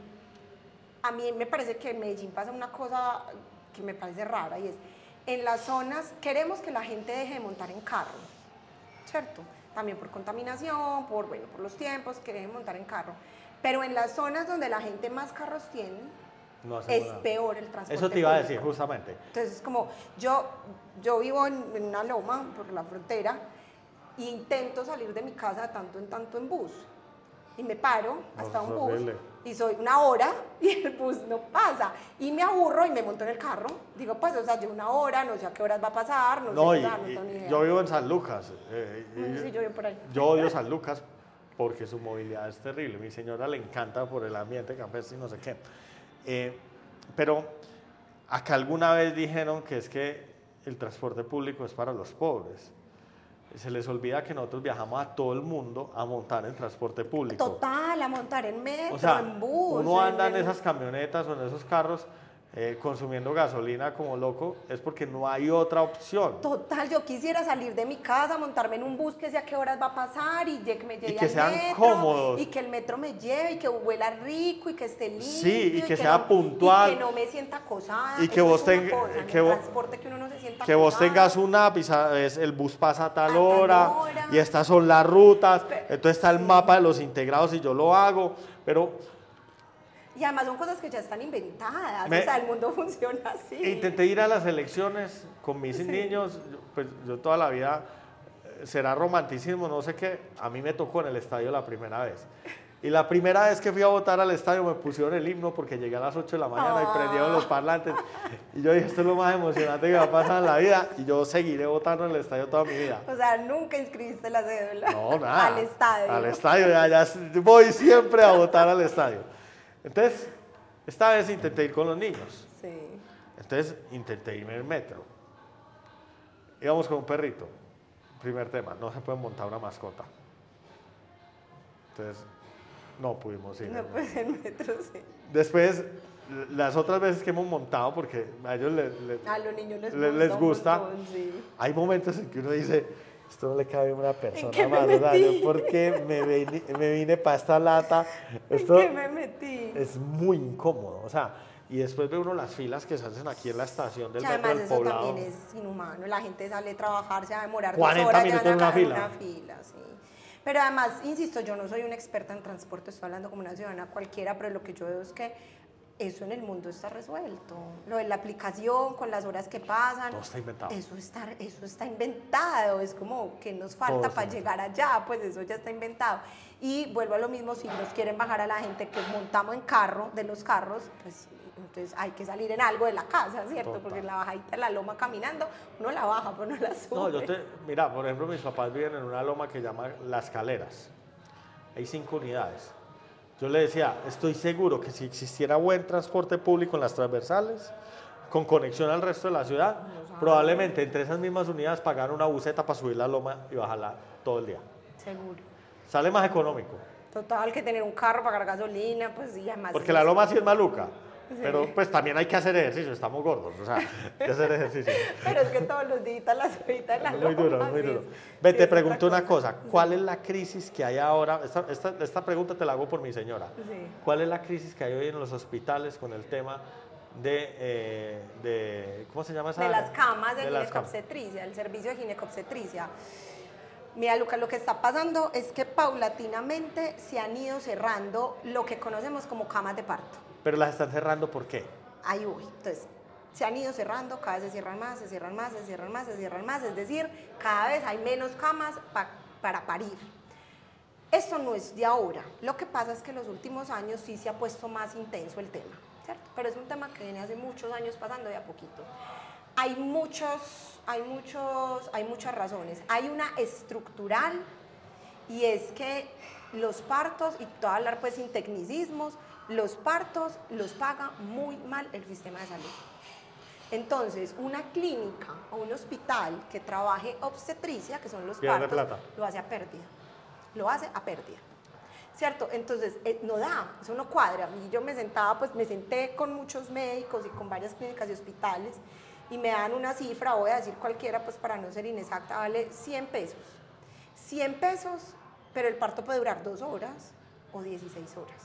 Speaker 2: a mí me parece que en Medellín pasa una cosa que me parece rara y es, en las zonas queremos que la gente deje de montar en carro, ¿cierto? También por contaminación, por, bueno, por los tiempos, que deje de montar en carro. Pero en las zonas donde la gente más carros tiene,
Speaker 1: No
Speaker 2: es
Speaker 1: nada.
Speaker 2: peor el transporte
Speaker 1: Eso te iba a
Speaker 2: público.
Speaker 1: decir, justamente.
Speaker 2: Entonces, es como, yo, yo vivo en, en una loma por la frontera e intento salir de mi casa de tanto en tanto en bus. Y me paro hasta
Speaker 1: No,
Speaker 2: un
Speaker 1: es
Speaker 2: bus
Speaker 1: horrible.
Speaker 2: y soy una hora y el bus no pasa. Y me aburro y me monto en el carro. Digo, pues, o sea, yo una hora, no sé a qué horas va a pasar, no,
Speaker 1: No,
Speaker 2: sé,
Speaker 1: y,
Speaker 2: o sea, no
Speaker 1: y
Speaker 2: tengo ni idea.
Speaker 1: yo vivo en San Lucas. eh, y-
Speaker 2: Mm, sí, yo vivo por ahí.
Speaker 1: yo odio San Lucas porque su movilidad es terrible. Mi señora le encanta por el ambiente campestre y no sé qué. Eh, pero acá alguna vez dijeron que es que el transporte público es para los pobres. Se les olvida que nosotros viajamos a todo el mundo a montar en transporte público.
Speaker 2: Total, a montar en metro,
Speaker 1: O sea,
Speaker 2: en bus.
Speaker 1: uno anda en
Speaker 2: en-
Speaker 1: esas camionetas o en esos carros eh, consumiendo gasolina como loco, es porque no hay otra opción.
Speaker 2: Total, yo quisiera salir de mi casa, montarme en un bus que sé a qué horas va a pasar y que me lleve
Speaker 1: Y que
Speaker 2: al
Speaker 1: sean
Speaker 2: metro,
Speaker 1: cómodos.
Speaker 2: y que el metro me lleve y que huela rico y que esté limpio.
Speaker 1: Sí, y que sea
Speaker 2: no,
Speaker 1: puntual.
Speaker 2: Y que no me sienta acosada.
Speaker 1: Y que
Speaker 2: Eso
Speaker 1: vos
Speaker 2: es una
Speaker 1: tenga-
Speaker 2: cosa, en
Speaker 1: que
Speaker 2: el
Speaker 1: vos-
Speaker 2: transporte que uno no se sienta
Speaker 1: Que vos
Speaker 2: acosada.
Speaker 1: tengas una app y sabes, el bus pasa a tal
Speaker 2: A tal
Speaker 1: hora,
Speaker 2: hora.
Speaker 1: y estas son las rutas,
Speaker 2: Pero-
Speaker 1: entonces está el
Speaker 2: sí.
Speaker 1: mapa de los integrados y yo lo hago, pero
Speaker 2: Y además son cosas que ya están inventadas,
Speaker 1: Me-
Speaker 2: o sea, el mundo funciona así.
Speaker 1: intenté ir a las elecciones con mis
Speaker 2: Sí.
Speaker 1: niños, yo- pues yo toda la vida, eh, será romanticismo, no sé qué, a mí me tocó en el estadio la primera vez. Y la primera vez que fui a votar al estadio me pusieron el himno porque llegué a las ocho de la mañana
Speaker 2: Ah.
Speaker 1: y prendieron los parlantes. Y yo dije, esto es lo más emocionante que va a pasar en la vida y yo seguiré votando en el estadio toda mi vida.
Speaker 2: O sea, nunca inscribiste la cédula
Speaker 1: No, nada.
Speaker 2: al estadio.
Speaker 1: Al estadio, ya, ya voy siempre a votar al estadio. Entonces, esta vez intenté ir con los niños.
Speaker 2: Sí.
Speaker 1: Entonces, intenté irme en el metro. Íbamos con un perrito. Primer tema, no se puede montar una mascota. Entonces, no pudimos ir.
Speaker 2: No, pues el metro sí.
Speaker 1: Después, las otras veces que hemos montado, porque a ellos les, les-
Speaker 2: A los niños les,
Speaker 1: les-
Speaker 2: gusta.
Speaker 1: les
Speaker 2: un
Speaker 1: gusta,
Speaker 2: montón, sí.
Speaker 1: hay momentos en que uno dice, esto no le cabe a una persona
Speaker 2: qué me
Speaker 1: más, o sea, yo
Speaker 2: metí?
Speaker 1: por qué me vine, me vine para esta lata. Esto
Speaker 2: ¿En qué me metí?
Speaker 1: es muy incómodo, o sea, y después ve uno las filas que se hacen aquí en la estación del
Speaker 2: Que
Speaker 1: metro
Speaker 2: además
Speaker 1: del
Speaker 2: eso
Speaker 1: Poblado.
Speaker 2: también es inhumano. La gente sale a trabajar, se va a demorar dos
Speaker 1: cuarenta
Speaker 2: horas,
Speaker 1: minutos
Speaker 2: ya
Speaker 1: en
Speaker 2: van a
Speaker 1: una
Speaker 2: caer
Speaker 1: fila.
Speaker 2: una fila, sí. Pero además, insisto, yo no soy una experta en transporte, estoy hablando como una ciudadana cualquiera, pero lo que yo veo es que eso en el mundo está resuelto. Lo de la aplicación, con las horas que pasan.
Speaker 1: Todo está inventado.
Speaker 2: Eso está, eso está inventado. Es como que nos falta
Speaker 1: Todo está
Speaker 2: para llegar allá, pues eso ya está inventado. Y vuelvo a lo mismo, si nos quieren bajar a la gente que montamos en carro, de los carros, pues entonces hay que salir en algo de la casa, ¿cierto?
Speaker 1: Total.
Speaker 2: Porque la bajadita de la loma caminando, uno la baja, pero no la sube.
Speaker 1: No, yo te, mira, por ejemplo, mis papás viven en una loma que llama Las Caleras. Hay cinco unidades. Yo le decía, estoy seguro que si existiera buen transporte público en las transversales, con conexión al resto de la ciudad, probablemente entre esas mismas unidades pagaran una buseta para subir la loma y bajarla todo el día.
Speaker 2: Seguro.
Speaker 1: Sale más económico.
Speaker 2: Total, que tener un carro, pagar gasolina, pues y además...
Speaker 1: Porque la loma sí es maluca.
Speaker 2: Sí.
Speaker 1: Pero pues también hay que hacer ejercicio, estamos gordos, o sea, hay que hacer ejercicio.
Speaker 2: Pero es que todos los días las subitas en la
Speaker 1: Muy duro,
Speaker 2: loma,
Speaker 1: muy
Speaker 2: sí
Speaker 1: duro.
Speaker 2: es-
Speaker 1: Ve,
Speaker 2: sí
Speaker 1: te
Speaker 2: es otra
Speaker 1: pregunto una
Speaker 2: cosa.
Speaker 1: cosa, ¿cuál es la crisis que hay ahora? Esta, esta, esta pregunta te la hago por mi señora.
Speaker 2: Sí.
Speaker 1: ¿Cuál es la crisis que hay hoy en los hospitales con el tema de, eh, de ¿cómo se llama esa?
Speaker 2: De las camas de,
Speaker 1: De las camas.
Speaker 2: ginecobstetricia, el servicio de ginecobstetricia. Mira, Lucas, lo que está pasando es que paulatinamente se han ido cerrando lo que conocemos como camas de parto.
Speaker 1: Pero las están cerrando, ¿por qué?
Speaker 2: Ahí voy. Entonces, se han ido cerrando, cada vez se cierran más, se cierran más, se cierran más, se cierran más, es decir, cada vez hay menos camas pa- para parir. Esto no es de ahora. Lo que pasa es que en los últimos años sí se ha puesto más intenso el tema, ¿cierto? Pero es un tema que viene hace muchos años pasando de a poquito. Hay muchos, hay muchos, hay muchas razones. Hay una estructural y es que los partos, y te voy a hablar pues sin tecnicismos, los partos los paga muy mal el sistema de salud. Entonces, una clínica o un hospital que trabaje obstetricia, que son los
Speaker 1: Pierde
Speaker 2: partos,
Speaker 1: plata.
Speaker 2: lo hace a pérdida. Lo hace a pérdida. ¿Cierto? Entonces, eh, no da, eso no cuadra. Y yo me sentaba, pues me senté con muchos médicos y con varias clínicas y hospitales y me dan una cifra, voy a decir cualquiera, pues para no ser inexacta, vale cien pesos. cien pesos, pero el parto puede durar dos horas o dieciséis horas.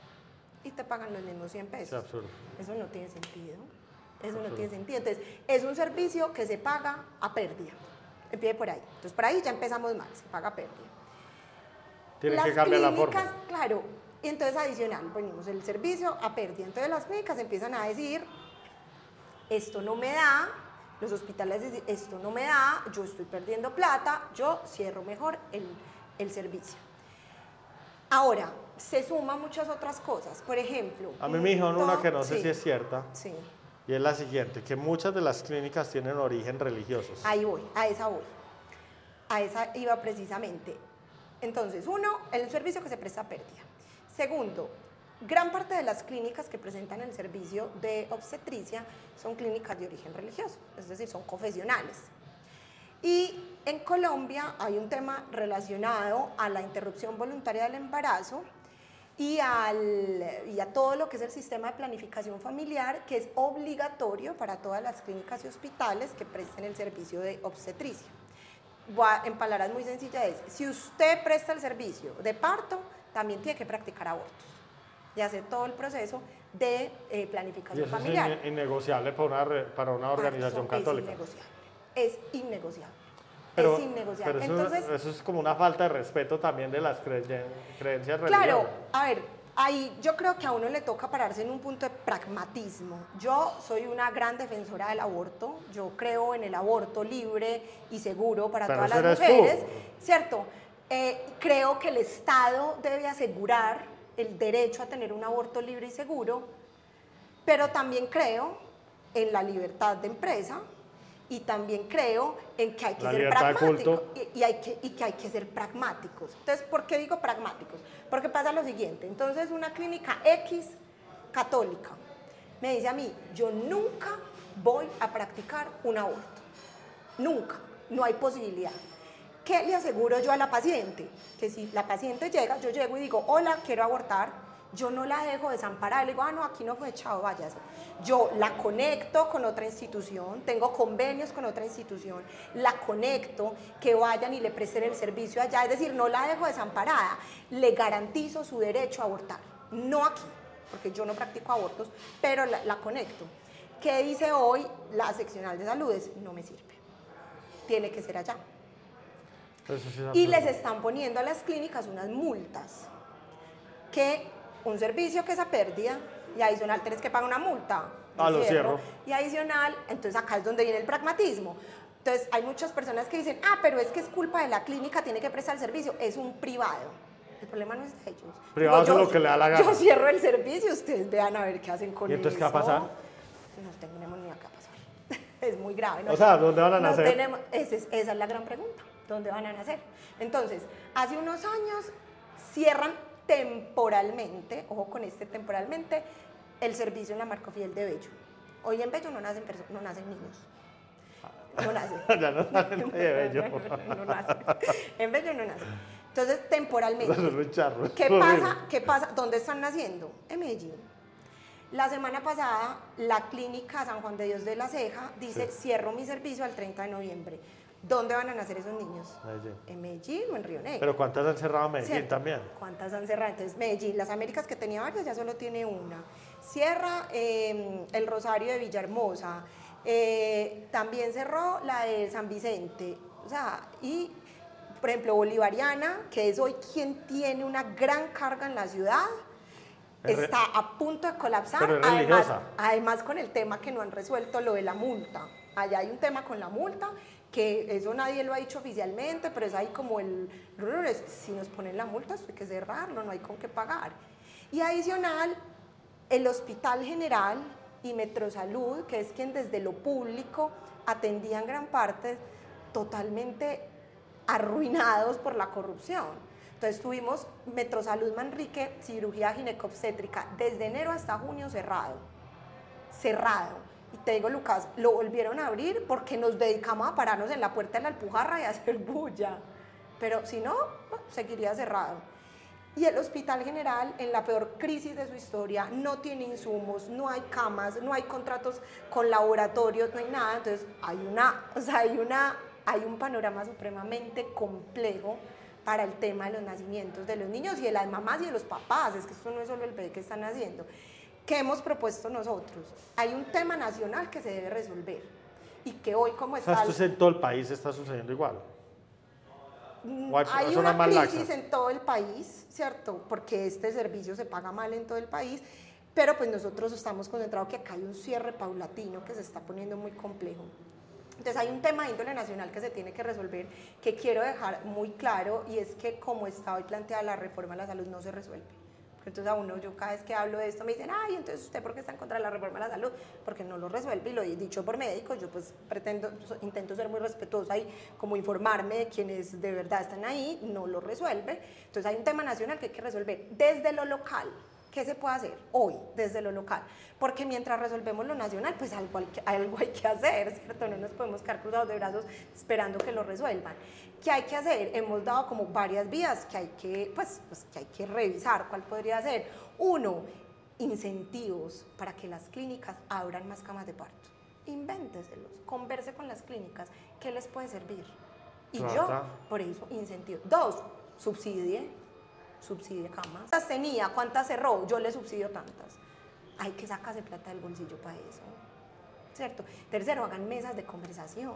Speaker 2: Y te pagan los mismos cien pesos.
Speaker 1: Es absurdo.
Speaker 2: Eso no tiene sentido. Eso no tiene sentido. Entonces, es un servicio que se paga a pérdida. Empiece por ahí. Entonces, por ahí ya empezamos mal, se paga a pérdida.
Speaker 1: Tienen
Speaker 2: Las
Speaker 1: que cambiar la
Speaker 2: clínicas,
Speaker 1: forma.
Speaker 2: claro, y entonces adicional, ponemos el servicio a pérdida. Entonces las clínicas empiezan a decir, esto no me da, los hospitales dicen, esto no me da, yo estoy perdiendo plata, yo cierro mejor el, el servicio. Ahora, se suman muchas otras cosas, por ejemplo...
Speaker 1: A mí me dijeron una
Speaker 2: todo-
Speaker 1: que no sé
Speaker 2: sí,
Speaker 1: si es cierta,
Speaker 2: Sí,
Speaker 1: y es la siguiente, que muchas de las clínicas tienen origen religiosos.
Speaker 2: ahí voy, a esa voy, a esa iba precisamente. Entonces, uno, el servicio que se presta a pérdida. Segundo, gran parte de las clínicas que presentan el servicio de obstetricia son clínicas de origen religioso, es decir, son confesionales. Y en Colombia hay un tema relacionado a la interrupción voluntaria del embarazo y, al, y a todo lo que es el sistema de planificación familiar, que es obligatorio para todas las clínicas y hospitales que presten el servicio de obstetricia. Voy a- En palabras muy sencillas es, si usted presta el servicio de parto, también tiene que practicar abortos y hacer todo el proceso de eh,
Speaker 1: Y
Speaker 2: planificación
Speaker 1: eso es
Speaker 2: familiar.
Speaker 1: ine- innegociable para una, re- para una organización
Speaker 2: Eso
Speaker 1: católica.
Speaker 2: Es innegociable. Es innegociable.
Speaker 1: Pero,
Speaker 2: es innegociable.
Speaker 1: pero eso,
Speaker 2: Entonces,
Speaker 1: eso es como una falta de respeto también de las creen- creencias
Speaker 2: claro,
Speaker 1: religiosas.
Speaker 2: a ver, ahí yo creo que a uno le toca pararse en un punto de pragmatismo. Yo soy una gran defensora del aborto, yo creo en el aborto libre y seguro para
Speaker 1: Pero
Speaker 2: todas
Speaker 1: eso
Speaker 2: las
Speaker 1: eres tú.
Speaker 2: mujeres, ¿cierto? Eh, creo que el Estado debe asegurar el derecho a tener un aborto libre y seguro, pero también creo en la libertad de empresa y también creo en que hay que
Speaker 1: La
Speaker 2: ser
Speaker 1: libertad de
Speaker 2: pragmáticos
Speaker 1: culto.
Speaker 2: y, y hay que, y que hay que ser pragmáticos. Entonces, ¿por qué digo pragmáticos? Porque pasa lo siguiente, entonces una clínica X católica me dice a mí, yo nunca voy a practicar un aborto, nunca, no hay posibilidad. ¿Qué le aseguro yo a la paciente? Que si la paciente llega, yo llego y digo, hola, quiero abortar, yo no la dejo desamparada, le digo, ah, no, aquí no fue, chao, váyase. Yo la conecto con otra institución, tengo convenios con otra institución, la conecto, que vayan y le presten el servicio allá, es decir, no la dejo desamparada, le garantizo su derecho a abortar, no aquí, porque yo no practico abortos, pero la, la conecto. ¿Qué dice hoy la seccional de salud? Es, no me sirve, tiene que ser allá.
Speaker 1: Eso sí es
Speaker 2: Y
Speaker 1: absurdo.
Speaker 2: les están poniendo a las clínicas unas multas, que un servicio que es a pérdida y adicional tienes que pagar una multa.
Speaker 1: Ah, lo cierro.
Speaker 2: Y adicional, entonces acá es donde viene el pragmatismo. Entonces hay muchas personas que dicen, ah, pero es que es culpa de la clínica, tiene que prestar el servicio, es un privado. El problema no es de ellos.
Speaker 1: Privado
Speaker 2: Digo,
Speaker 1: hace
Speaker 2: yo-
Speaker 1: lo que le da la gana.
Speaker 2: Yo cierro el servicio, ustedes vean a ver qué hacen con
Speaker 1: ¿Y entonces qué
Speaker 2: eso.
Speaker 1: va a pasar?
Speaker 2: No tenemos ni idea qué va a pasar. Es muy grave. ¿no?
Speaker 1: O sea, ¿dónde van a
Speaker 2: No
Speaker 1: nacer?
Speaker 2: tenemos- esa, es, esa es la gran pregunta. ¿Dónde van a nacer? Entonces, hace unos años cierran temporalmente, ojo con este temporalmente, el servicio en la Marco Fiel de Bello. Hoy en Bello no nacen, perso- no nacen niños. No nacen.
Speaker 1: Ya no salen de Bello.
Speaker 2: no nacen. En Bello no nacen. Entonces, temporalmente,
Speaker 1: charro,
Speaker 2: ¿qué pasa? ¿Qué pasa? ¿Dónde están naciendo? En Medellín. La semana pasada, la clínica San Juan de Dios de la Ceja dice, sí, cierro mi servicio al treinta de noviembre. ¿Dónde van a nacer esos niños?
Speaker 1: Medellín.
Speaker 2: ¿En Medellín o en Río Negro?
Speaker 1: ¿Pero cuántas han cerrado en Medellín? ¿Cierto? También?
Speaker 2: ¿Cuántas han cerrado? Entonces, Medellín, las Américas, que tenía varias, ya solo tiene una. Cierra eh, el Rosario de Villahermosa. Eh, también cerró la de San Vicente. O sea, y, por ejemplo, Bolivariana, que es hoy quien tiene una gran carga en la ciudad, está a punto de colapsar,
Speaker 1: pero es
Speaker 2: además, además con el tema que no han resuelto lo de la multa. Allá hay un tema con la multa, que eso nadie lo ha dicho oficialmente, pero es ahí como el, si nos ponen la multa, esto hay que cerrarlo, no hay con qué pagar. Y adicional, el Hospital General y Metrosalud, que es quien desde lo público atendía en gran parte, totalmente arruinados por la corrupción. Entonces tuvimos Metrosalud Manrique, cirugía ginecobstétrica, desde enero hasta junio cerrado, cerrado. Y te digo, Lucas, lo volvieron a abrir porque nos dedicamos a pararnos en la puerta de la Alpujarra y a hacer bulla. Pero si no, seguiría cerrado. Y el Hospital General, en la peor crisis de su historia, no tiene insumos, no hay camas, no hay contratos con laboratorios, no hay nada. Entonces hay, una, o sea, hay, una, hay un panorama supremamente complejo para el tema de los nacimientos de los niños y de las mamás y de los papás. Es que esto no es solo el bebé que están haciendo. ¿Qué hemos propuesto nosotros? Hay un tema nacional que se debe resolver y que hoy como está...
Speaker 1: O sea, esto en todo el país está sucediendo igual.
Speaker 2: Hay, hay una crisis en todo el país, ¿cierto? Porque este servicio se paga mal en todo el país, pero pues nosotros estamos concentrados que acá hay un cierre paulatino que se está poniendo muy complejo. Entonces hay un tema de índole nacional que se tiene que resolver, que quiero dejar muy claro, y es que como está hoy planteada la reforma a la salud no se resuelve. Entonces a uno, yo cada vez que hablo de esto me dicen, ay, entonces usted ¿por qué está en contra de la reforma a la salud? Porque no lo resuelve, y lo he dicho por médicos. Yo pues pretendo, intento ser muy respetuosa y como informarme de quienes de verdad están ahí, no lo resuelve. Entonces hay un tema nacional que hay que resolver desde lo local. ¿Qué se puede hacer hoy desde lo local? Porque mientras resolvemos lo nacional, pues algo hay que, algo hay que hacer, ¿cierto? No nos podemos quedar cruzados de brazos esperando que lo resuelvan. ¿Qué hay que hacer? Hemos dado como varias vías que hay que, pues, pues, que hay que revisar. ¿Cuál podría ser? Uno, incentivos para que las clínicas abran más camas de parto. Invénteselos, converse con las clínicas, ¿qué les puede servir? Y claro, yo, por eso, incentivos. Dos, subsidie. Subsidie camas. ¿Cuántas tenía? ¿Cuántas cerró? Yo le subsidio tantas. Hay que sacarse plata del bolsillo para eso, ¿cierto? Tercero, hagan mesas de conversación.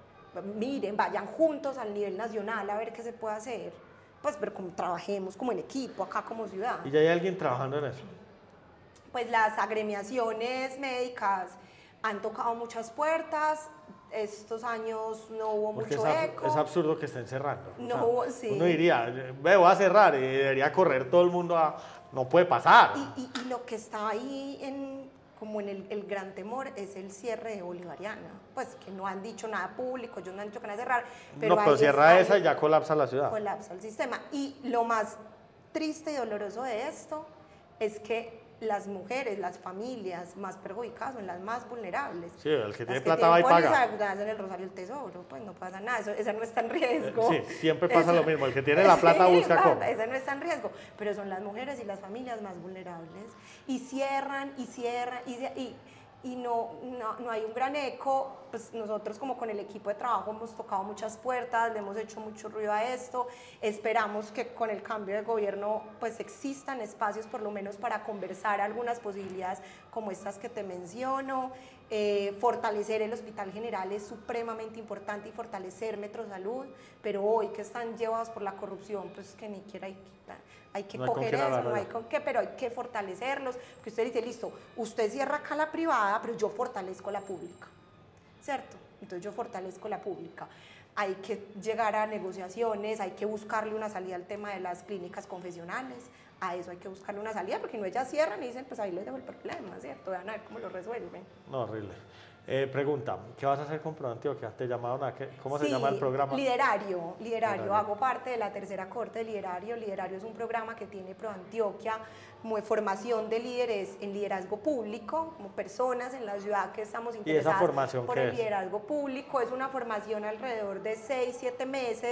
Speaker 2: Miren, vayan juntos al nivel nacional a ver qué se puede hacer. Pues, pero como trabajemos como en equipo, acá como ciudad.
Speaker 1: ¿Y ya hay alguien trabajando en eso?
Speaker 2: Pues las agremiaciones médicas han tocado muchas puertas. Estos años no hubo
Speaker 1: Porque
Speaker 2: mucho
Speaker 1: es ab-
Speaker 2: eco.
Speaker 1: Es absurdo que estén cerrando.
Speaker 2: No
Speaker 1: o sea,
Speaker 2: hubo, sí.
Speaker 1: Uno diría, ve, voy a cerrar, y debería correr todo el mundo a... No puede pasar.
Speaker 2: Y, y, y lo que está ahí en, como en el, el gran temor es el cierre de Bolivariana. Pues que no han dicho nada público, ellos no han dicho que van a cerrar. Pero
Speaker 1: no, pero cierra esa y ya colapsa la ciudad.
Speaker 2: Colapsa el sistema. Y lo más triste y doloroso de esto es que las mujeres, las familias más perjudicadas son las más vulnerables.
Speaker 1: Sí, el que tiene
Speaker 2: que
Speaker 1: plata va y paga.
Speaker 2: En el Rosario del Tesoro, pues no pasa nada, eso, esa no está en riesgo.
Speaker 1: Sí, siempre pasa eso, lo mismo, el que tiene la plata
Speaker 2: sí,
Speaker 1: busca cómo.
Speaker 2: Esa no está en riesgo, pero son las mujeres y las familias más vulnerables. Y cierran, y cierran, y, y, y no, no, no hay un gran eco. Pues nosotros como con el equipo de trabajo hemos tocado muchas puertas, le hemos hecho mucho ruido a esto, esperamos que con el cambio de gobierno pues existan espacios por lo menos para conversar algunas posibilidades como estas que te menciono. Eh, fortalecer el Hospital General es supremamente importante y fortalecer Metrosalud, pero hoy que están llevados por la corrupción, pues que ni siquiera hay que, hay que no coger hay eso, no hay con qué, pero hay que fortalecerlos, porque usted dice, listo, usted cierra acá la privada, pero yo fortalezco la pública. ¿Cierto? Entonces yo fortalezco la pública. Hay que llegar a negociaciones, hay que buscarle una salida al tema de las clínicas confesionales, a eso hay que buscarle una salida, porque no ellas cierran y dicen, pues ahí les dejo el problema, ¿cierto? Vean a ver cómo lo resuelven.
Speaker 1: No, horrible. Eh, pregunta, ¿qué vas a hacer con ProAntioquia? ¿Te llamaron a qué? ¿Cómo
Speaker 2: sí,
Speaker 1: se llama el programa?
Speaker 2: Liderario, Liderario, hago parte de la tercera corte de Liderario. Liderario es un programa que tiene ProAntioquia como de formación de líderes en liderazgo público, como personas en la ciudad que estamos interesadas
Speaker 1: ¿Y esa formación
Speaker 2: por
Speaker 1: qué
Speaker 2: el
Speaker 1: es?
Speaker 2: liderazgo público. Es una formación alrededor de seis, siete meses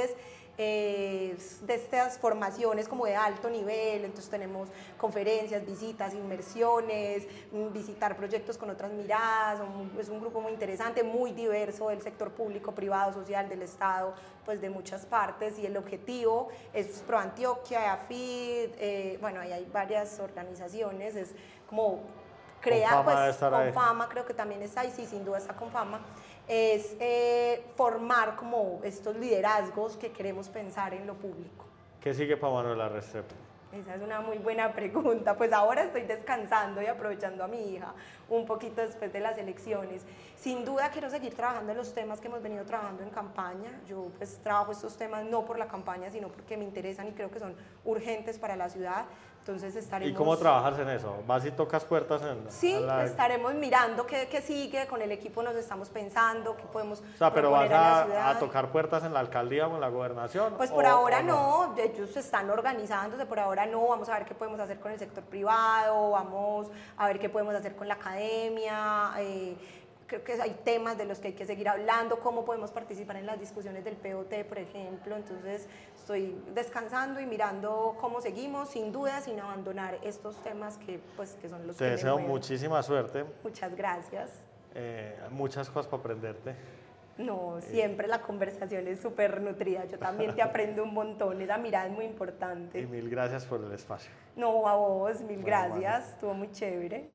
Speaker 2: eh, de estas formaciones como de alto nivel, entonces tenemos conferencias, visitas, inmersiones, visitar proyectos con otras miradas, es un grupo muy interesante, muy diverso del sector público, privado, social, del Estado, pues de muchas partes, y el objetivo es ProAntioquia, AFID, eh, bueno, ahí hay varias organizaciones, es como crear, pues con fama creo que también está ahí, sí, sin duda está con fama, es eh, formar como estos liderazgos que queremos pensar en lo público.
Speaker 1: ¿Qué sigue para Manuela Restrepo?
Speaker 2: Esa es una muy buena pregunta, pues ahora estoy descansando y aprovechando a mi hija un poquito después de las elecciones. Sin duda quiero seguir trabajando en los temas que hemos venido trabajando en campaña. Yo pues trabajo estos temas no por la campaña, sino porque me interesan y creo que son urgentes para la ciudad. Entonces estaremos...
Speaker 1: ¿Y cómo trabajas en eso? ¿Vas y tocas puertas en
Speaker 2: Sí,
Speaker 1: la...
Speaker 2: estaremos mirando qué, qué sigue, con el equipo nos estamos pensando, qué podemos
Speaker 1: O sea, pero vas
Speaker 2: a,
Speaker 1: a tocar puertas en la alcaldía o en la gobernación.
Speaker 2: Pues por ahora no? no, ellos están organizándose, por ahora no, vamos a ver qué podemos hacer con el sector privado, vamos a ver qué podemos hacer con la academia, eh, creo que hay temas de los que hay que seguir hablando, cómo podemos participar en las discusiones del P O T, por ejemplo, entonces estoy descansando y mirando cómo seguimos, sin duda, sin abandonar estos temas que, pues, que son los
Speaker 1: Te
Speaker 2: que
Speaker 1: deseo
Speaker 2: me mueven.
Speaker 1: muchísima suerte.
Speaker 2: Muchas gracias.
Speaker 1: Eh, muchas cosas para aprenderte.
Speaker 2: No, siempre la conversación es súper nutrida, yo también te aprendo un montón, esa mirada es muy importante.
Speaker 1: Y mil gracias por el espacio.
Speaker 2: No, a vos, mil
Speaker 1: Bueno,
Speaker 2: gracias,
Speaker 1: bueno.
Speaker 2: estuvo muy chévere.